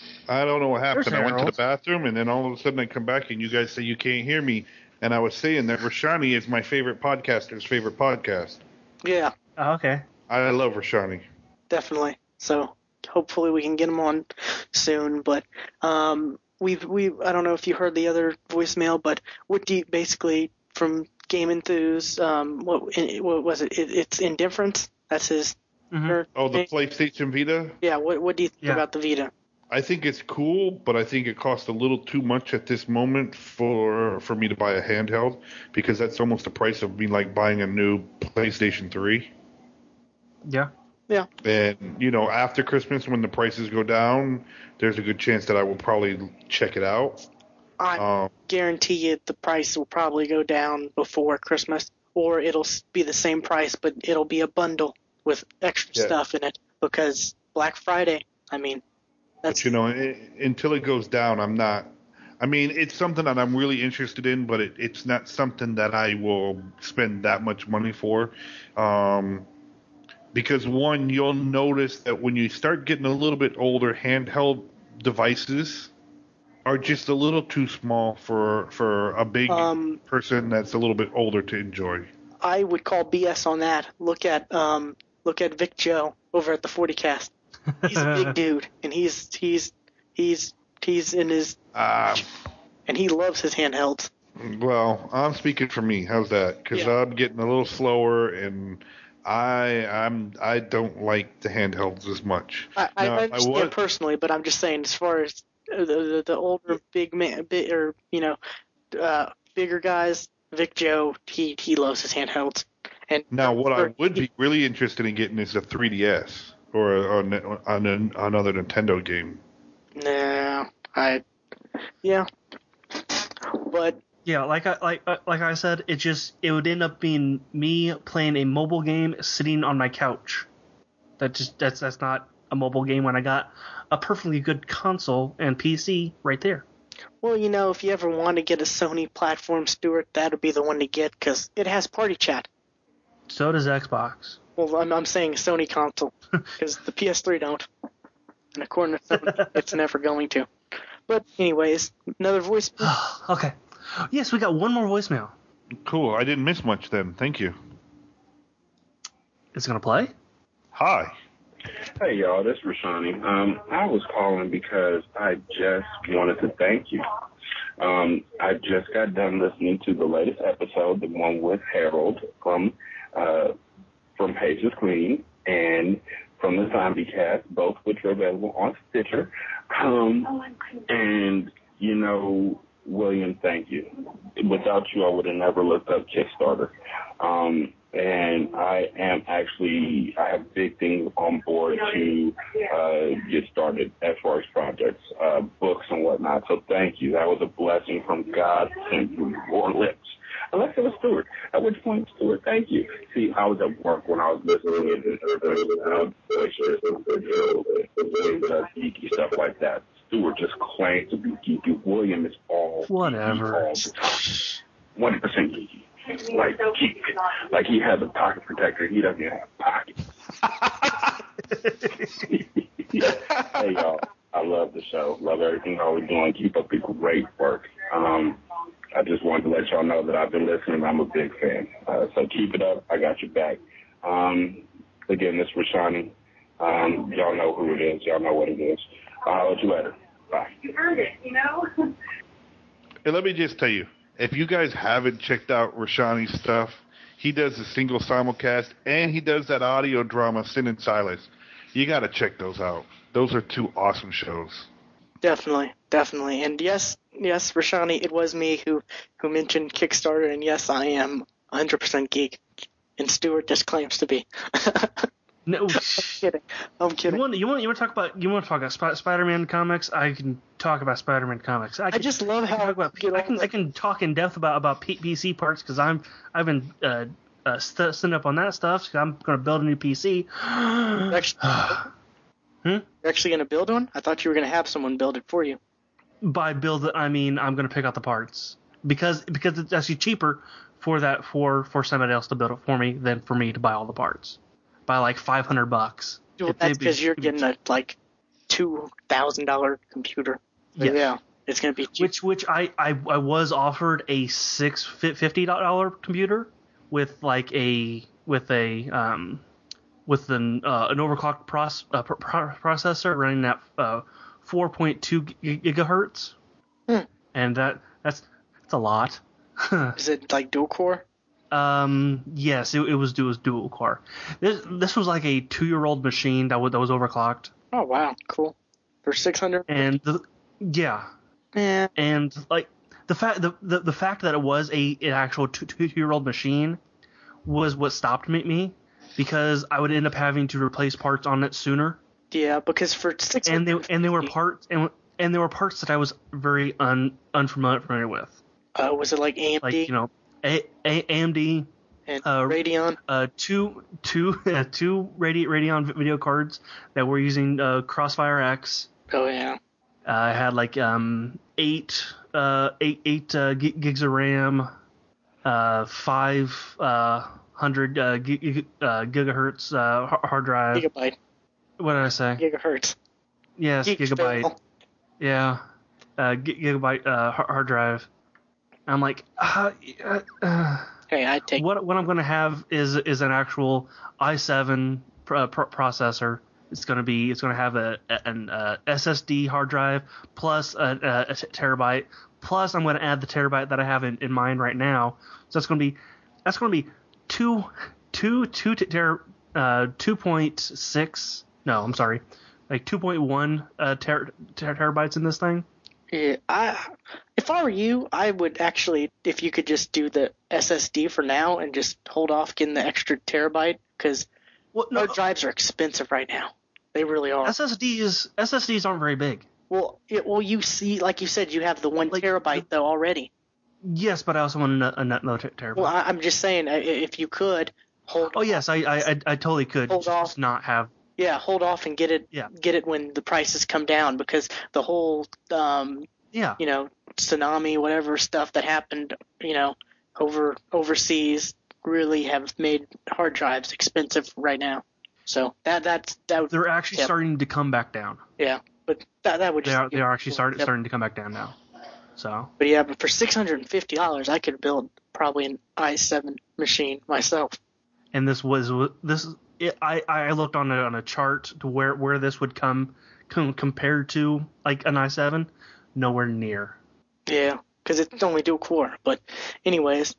I don't know what happened. There's I went to Harold. the bathroom, and then all of a sudden I come back, and you guys say you can't hear me. And I was saying that Rashani is my favorite podcaster's favorite podcast. Yeah, Oh, okay. I love Rashani. definitely. So hopefully we can get him on soon. But um, we've we I don't know if you heard the other voicemail, but what do you basically from Game Enthuse? Um, what what was it? it it's Indifference. That's his. Mhm. Oh, the PlayStation Vita? Yeah. What what do you think Yeah. about the Vita? I think it's cool, but I think it costs a little too much at this moment for for me to buy a handheld, because that's almost the price of me like buying a new PlayStation three. Yeah. Yeah. And, you know, after Christmas when the prices go down, there's a good chance that I will probably check it out. I Um, guarantee you the price will probably go down before Christmas, or it'll s- be the same price, but it'll be a bundle with extra Yeah. stuff in it because Black Friday. I mean, that's But, you know, i until it goes down, I'm not. I mean, it's something that I'm really interested in, but it, it's not something that I will spend that much money for. Um, because, one, you'll notice that when you start getting a little bit older, handheld devices are just a little too small for for a big Um, person that's a little bit older to enjoy. I would call B S on that. Look at um look at Vic Joe over at the forty cast. He's a big dude, and he's he's he's he's in his Uh, and he loves his handhelds. Well, I'm speaking for me. How's that? Because Yeah. I'm getting a little slower, and I I'm I don't like the handhelds as much. I, I Now, if understand was- personally, but I'm just saying as far as uh, the the, the older big man, big, or you know, uh, bigger guys, Vic Joe, he he loves his handhelds. And Now, what or- I would be really interested in getting is a three D S or, a, or a, on an, another Nintendo game. Nah, I yeah, but Yeah, like I like uh, like I said, it just it would end up being me playing a mobile game sitting on my couch. That just that's that's not a mobile game when I got a perfectly good console and P C right there. well, you know, if you ever want to get a Sony platform, Stuart, that'll be the one to get because it has party chat. So does Xbox. Well, I'm, I'm saying a Sony console because the P S three don't, and according to Sony, it's never going to. But anyways, another voice. Okay. Yes, we got one more voicemail. Cool. I didn't miss much then. Thank you. It's gonna play. Hi. Hey y'all, this is Rashani. Um, I was calling because I just wanted to thank you. Um, I just got done listening to the latest episode, the one with Harold from uh, from Pages Clean and from the Zombie Cast, both which are available on Stitcher. Um, and you know, William, thank you. Without you, I would have never looked up Kickstarter. Um, and I am actually, I have big things on board to uh, get started as far as projects, uh, books and whatnot. So thank you. That was a blessing from God sent through your lips. Unless it was Stuart. At which point, Stuart, thank you. See, I was at work when I was listening to geeky stuff like that. Stuart just claims to be geeky. William is all Whatever. one percent geeky. Like, geek. Like he has a pocket protector. He doesn't even have pockets. Hey, y'all. I love the show. Love everything y'all are doing. Keep up the great work. Um, I just wanted to let y'all know that I've been listening. I'm a big fan. Uh, so keep it up. I got your back. Um, again, this is Rashani. Um, y'all know who it is. Y'all know what it is. I'll let you later. Bye. You heard it, you know? And let me just tell you, if you guys haven't checked out Rashani's stuff, he does a single simulcast and he does that audio drama, Sin and Silas. You got to check those out. Those are two awesome shows. Definitely, definitely. And yes, yes, Rashani, it was me who, who mentioned Kickstarter, and yes, I am one hundred percent geek. And Stuart just claims to be. No, I'm kidding. I'm kidding. You want you want you want to talk about you want to talk about Sp- Spider-Man comics? I can talk about Spider-Man comics. I, can, I just love I can how talk about, I can I can talk in depth about about P- PC parts because I'm I've been uh, uh st- setting up on that stuff. So I'm going to build a new P C. You're actually, Hmm? You're actually going to build one? I thought you were going to have someone build it for you. By build it, I mean I'm going to pick out the parts because because it's actually cheaper for that for for somebody else to build it for me than for me to buy all the parts by like five hundred bucks. Well, If that's they- because you're getting a like two thousand dollar computer. So, Yes. yeah, it's gonna be cheap. Which which I, I, I was offered a six fifty dollar computer with like a with a um with an uh, an overclocked pros, uh, pr- pr- processor running at uh, four point two gigahertz, Hmm. and that that's that's a lot. Is it like dual core? Um, yes, it, it was it was dual core. This this was like a two year old machine that was that was overclocked. Oh wow, cool. For six hundred. And the yeah, Yeah. and like the fact the, the, the fact that it was a an actual two two year old machine was what stopped me, me because I would end up having to replace parts on it sooner. Yeah, because for six And hundred. they and they were parts and and there were parts that I was very un unfamiliar with. Uh, was it like A M D? Like you know, a, a, AMD. And uh, Radeon? Uh, two, two, uh, two Rade- Radeon video cards that were using uh, Crossfire X. Oh yeah. Uh, I had like um eight, uh, eight, eight uh, gig- gigs of RAM, uh, five uh, hundred uh, gig- uh, gigahertz uh, har- hard drive. Gigabyte. What did I say? Gigahertz. Yes, Geek gigabyte. fail. Yeah, uh, gi- gigabyte uh, har- hard drive. I'm like, uh, uh, uh, Hey, I take. what what I'm going to have is is an actual i seven pr- pr- processor. It's going to be it's going to have a an uh, S S D hard drive plus a, a, a terabyte. Plus, I'm going to add the terabyte that I have in, in mind right now. So that's going to be that's going to be two two two ter, uh two point six. No, I'm sorry, like two point one uh, ter, ter, terabytes in this thing. Yeah, I, if I were you, I would actually, if you could just do the S S D for now and just hold off getting the extra terabyte, because Well, no, hard drives are expensive right now. They really are. S S Ds S S Ds aren't very big. Well, it, well, you see, like you said, you have the one terabyte though already. Yes, but I also want a, another ter- terabyte. Well, I, I'm just saying, i- if you could hold. Oh yes, I I, I, I totally could. Hold just off. not have. Yeah, hold off and get it. Yeah. Get it when the prices come down, because the whole, um, Yeah. you know, tsunami, whatever stuff that happened, you know, over overseas, really have made hard drives expensive right now. So that that's that. They're actually yep. starting to come back down. Yeah, but that that would They just are they are actually start, Yep. starting to come back down now. So. But yeah, but for six hundred and fifty dollars, I could build probably an i seven machine myself. And this was this it, I I looked on a on a chart to where where this would come, come compared to like an i seven, nowhere near. Yeah, because it's only dual core. But anyways,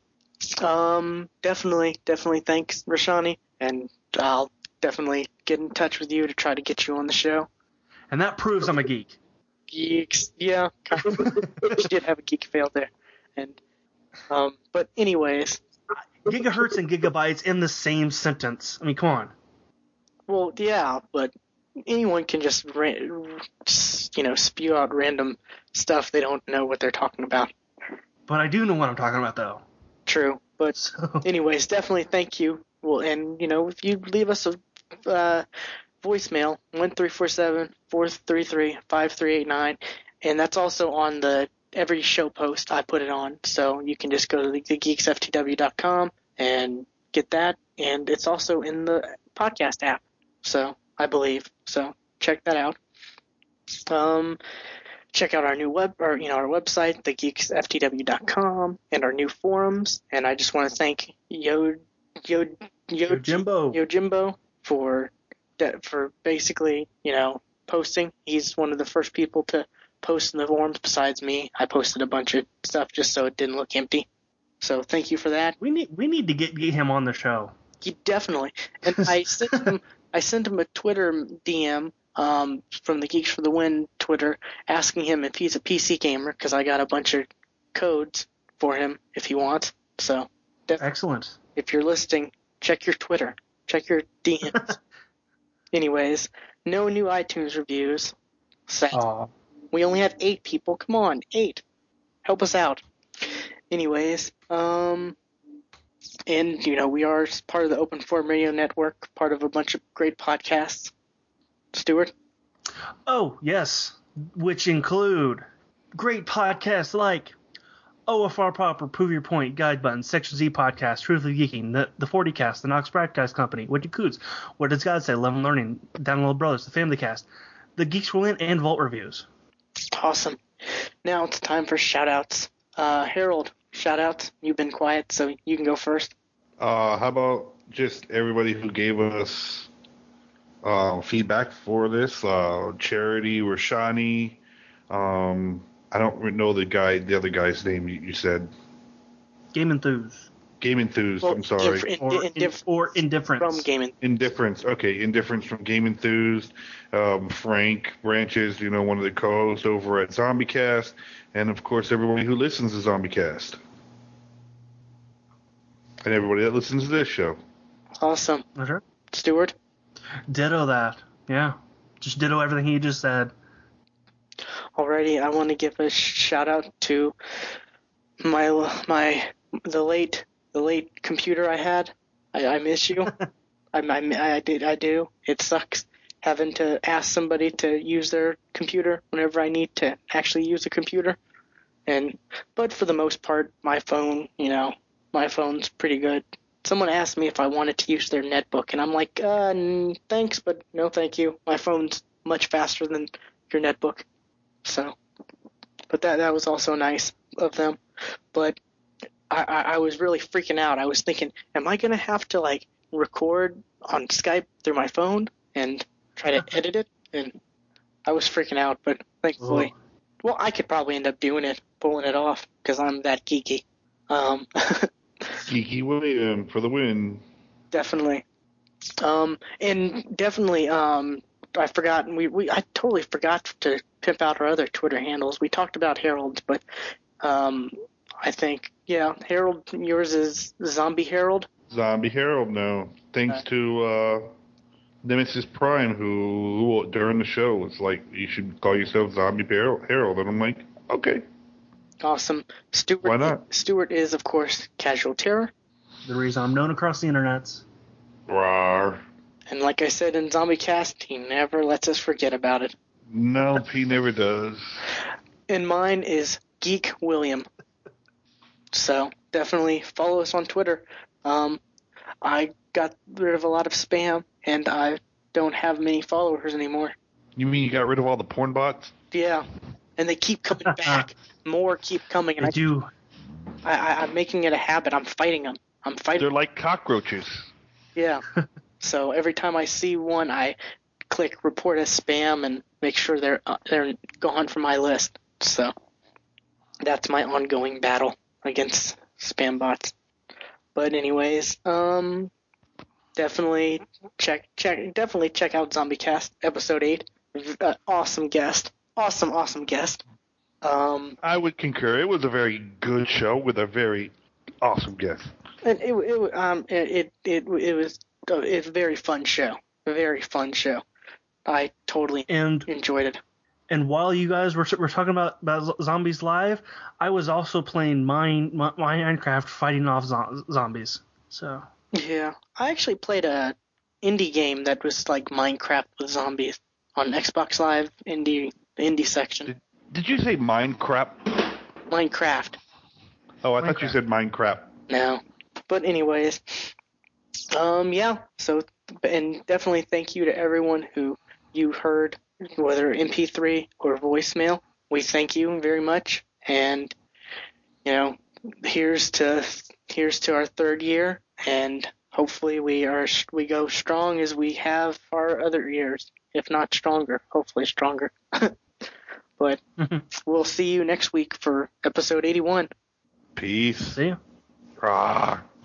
um, definitely, definitely thanks, Rashani, and I'll definitely get in touch with you to try to get you on the show. And that proves I'm a geek. Geeks, yeah, you did have a geek fail there, and um, but anyways, Gigahertz and gigabytes in the same sentence. I mean, come on. well, yeah, but anyone can just, ra- just you know spew out random stuff they don't know what they're talking about. But I do know what I'm talking about, though. True, but So. anyways, definitely thank you. Well, and you know, if you leave us a uh, voicemail, one three four seven, four three three, five three eight nine, and that's also on the every show post I put it on, so you can just go to the, the geeks f t w dot com and get that, and it's also in the podcast app, so I believe. So check that out. Um, check out our new web, or you know, our website, the geeks f t w dot com, and our new forums. And I just want to thank Yo Yo Yo Yojimbo. Yojimbo for for basically, you know, posting. He's one of the first people to post in the forums besides me. I posted a bunch of stuff just so it didn't look empty. So thank you for that. We need we need to get, get him on the show. He definitely. And I sent him I sent him a Twitter D M um, from the Geeks for the Win Twitter asking him if he's a P C gamer, because I got a bunch of codes for him if he wants. So definitely, Excellent. if you're listening, check your Twitter. Check your D Ms. Anyways, no new iTunes reviews. Sad. Aw. We only have eight people. Come on, eight. Help us out. Anyways, um, and, you know, we are part of the Open Forum Radio Network, part of a bunch of great podcasts. Stuart? Oh, yes. Which include great podcasts like O F R Proper, Prove Your Point, Guide Button, Section Z Podcast, Truthfully Geeking, the, the forty Cast, the Knox Broadcast Company, What You Coots, What Does God Say, Love and Learning, Down Little Brothers, The Family Cast, the Geeks for the Win and Vault reviews. Awesome. Now it's time for shout-outs. Uh, Harold, shout-outs. You've been quiet, so you can go first. Uh, how about just everybody who gave us uh, feedback for this? Uh, Charity, Rashani. Um, I don't know the guy, the other guy's name you, you said. Game Enthuse. Game Enthuse. Well, I'm sorry. in- Or, in- in, or Indifference. From Game Enthuse. Indifference. Okay, Indifference from Game Enthused. Um, Frank Branches, you know, one of the co-hosts over at ZombieCast. And, of course, everybody who listens to ZombieCast. And everybody that listens to this show. Awesome. Okay. Stuart? Ditto that. Yeah. Just ditto everything he just said. Alrighty, I want to give a shout-out to my my the late the late computer I had. I, I miss you. I, I, I did I do. It sucks having to ask somebody to use their computer whenever I need to actually use a computer. And but for the most part, my phone, you know, my phone's pretty good. Someone asked me if I wanted to use their netbook, and I'm like, uh, n- thanks, but no thank you. My phone's much faster than your netbook. So, but that that was also nice of them. But I, I, I was really freaking out. I was thinking, am I going to have to, like, record on Skype through my phone and try to edit it? And I was freaking out, but thankfully, Oh. well, I could probably end up doing it, pulling it off, because I'm that geeky. Um, Geeky William for the win. definitely. Um, and definitely, um, I forgot, we, we, I totally forgot to pimp out our other Twitter handles. We talked about Harold's, but, um, I think, yeah, Harold, yours is Zombie Harold. Zombie Harold now. Thanks Okay. to uh, Nemesis Prime, who, who during the show was like, you should call yourself Zombie Harold. Harold. And I'm like, okay. Awesome. Stuart, Why not? Stuart is, of course, Casual Terror. The reason I'm known across the internets. Rawr. And like I said in Zombie Cast, he never lets us forget about it. Nope, he never does. And mine is Geek William. So definitely follow us on Twitter. Um, I got rid of a lot of spam, and I don't have many followers anymore. You mean you got rid of all the porn bots? Yeah, and they keep coming back. More keep coming, and I I do. I, I, I'm making it a habit. I'm fighting them. I'm fighting. They're like cockroaches. Yeah. So every time I see one, I click report as spam and make sure they're uh, they're gone from my list. So that's my ongoing battle against spam bots. But anyways, um, definitely check check definitely check out ZombieCast episode eight. Uh, awesome guest, awesome awesome guest. Um, I would concur. It was a very good show with a very awesome guest. and it it um it it it, it was uh, it's a very fun show, a very fun show. I totally And enjoyed it. and while you guys were, were talking about, about zombies live, I was also playing mine, my, Minecraft fighting off zo- zombies. So Yeah, I actually played a indie game that was like Minecraft with zombies on Xbox Live indie the indie section. Did, did you say Minecraft? Minecraft. Oh, I thought you Minecraft. said Minecraft. No. But anyways, um, yeah. So, and definitely thank you to everyone who you heard, whether M P three or voicemail. We thank you very much, and you know, here's to here's to our third year, and hopefully we are we go strong as we have our other years, if not stronger. Hopefully stronger. But we'll see you next week for episode eighty-one. Peace. see ya. Rah.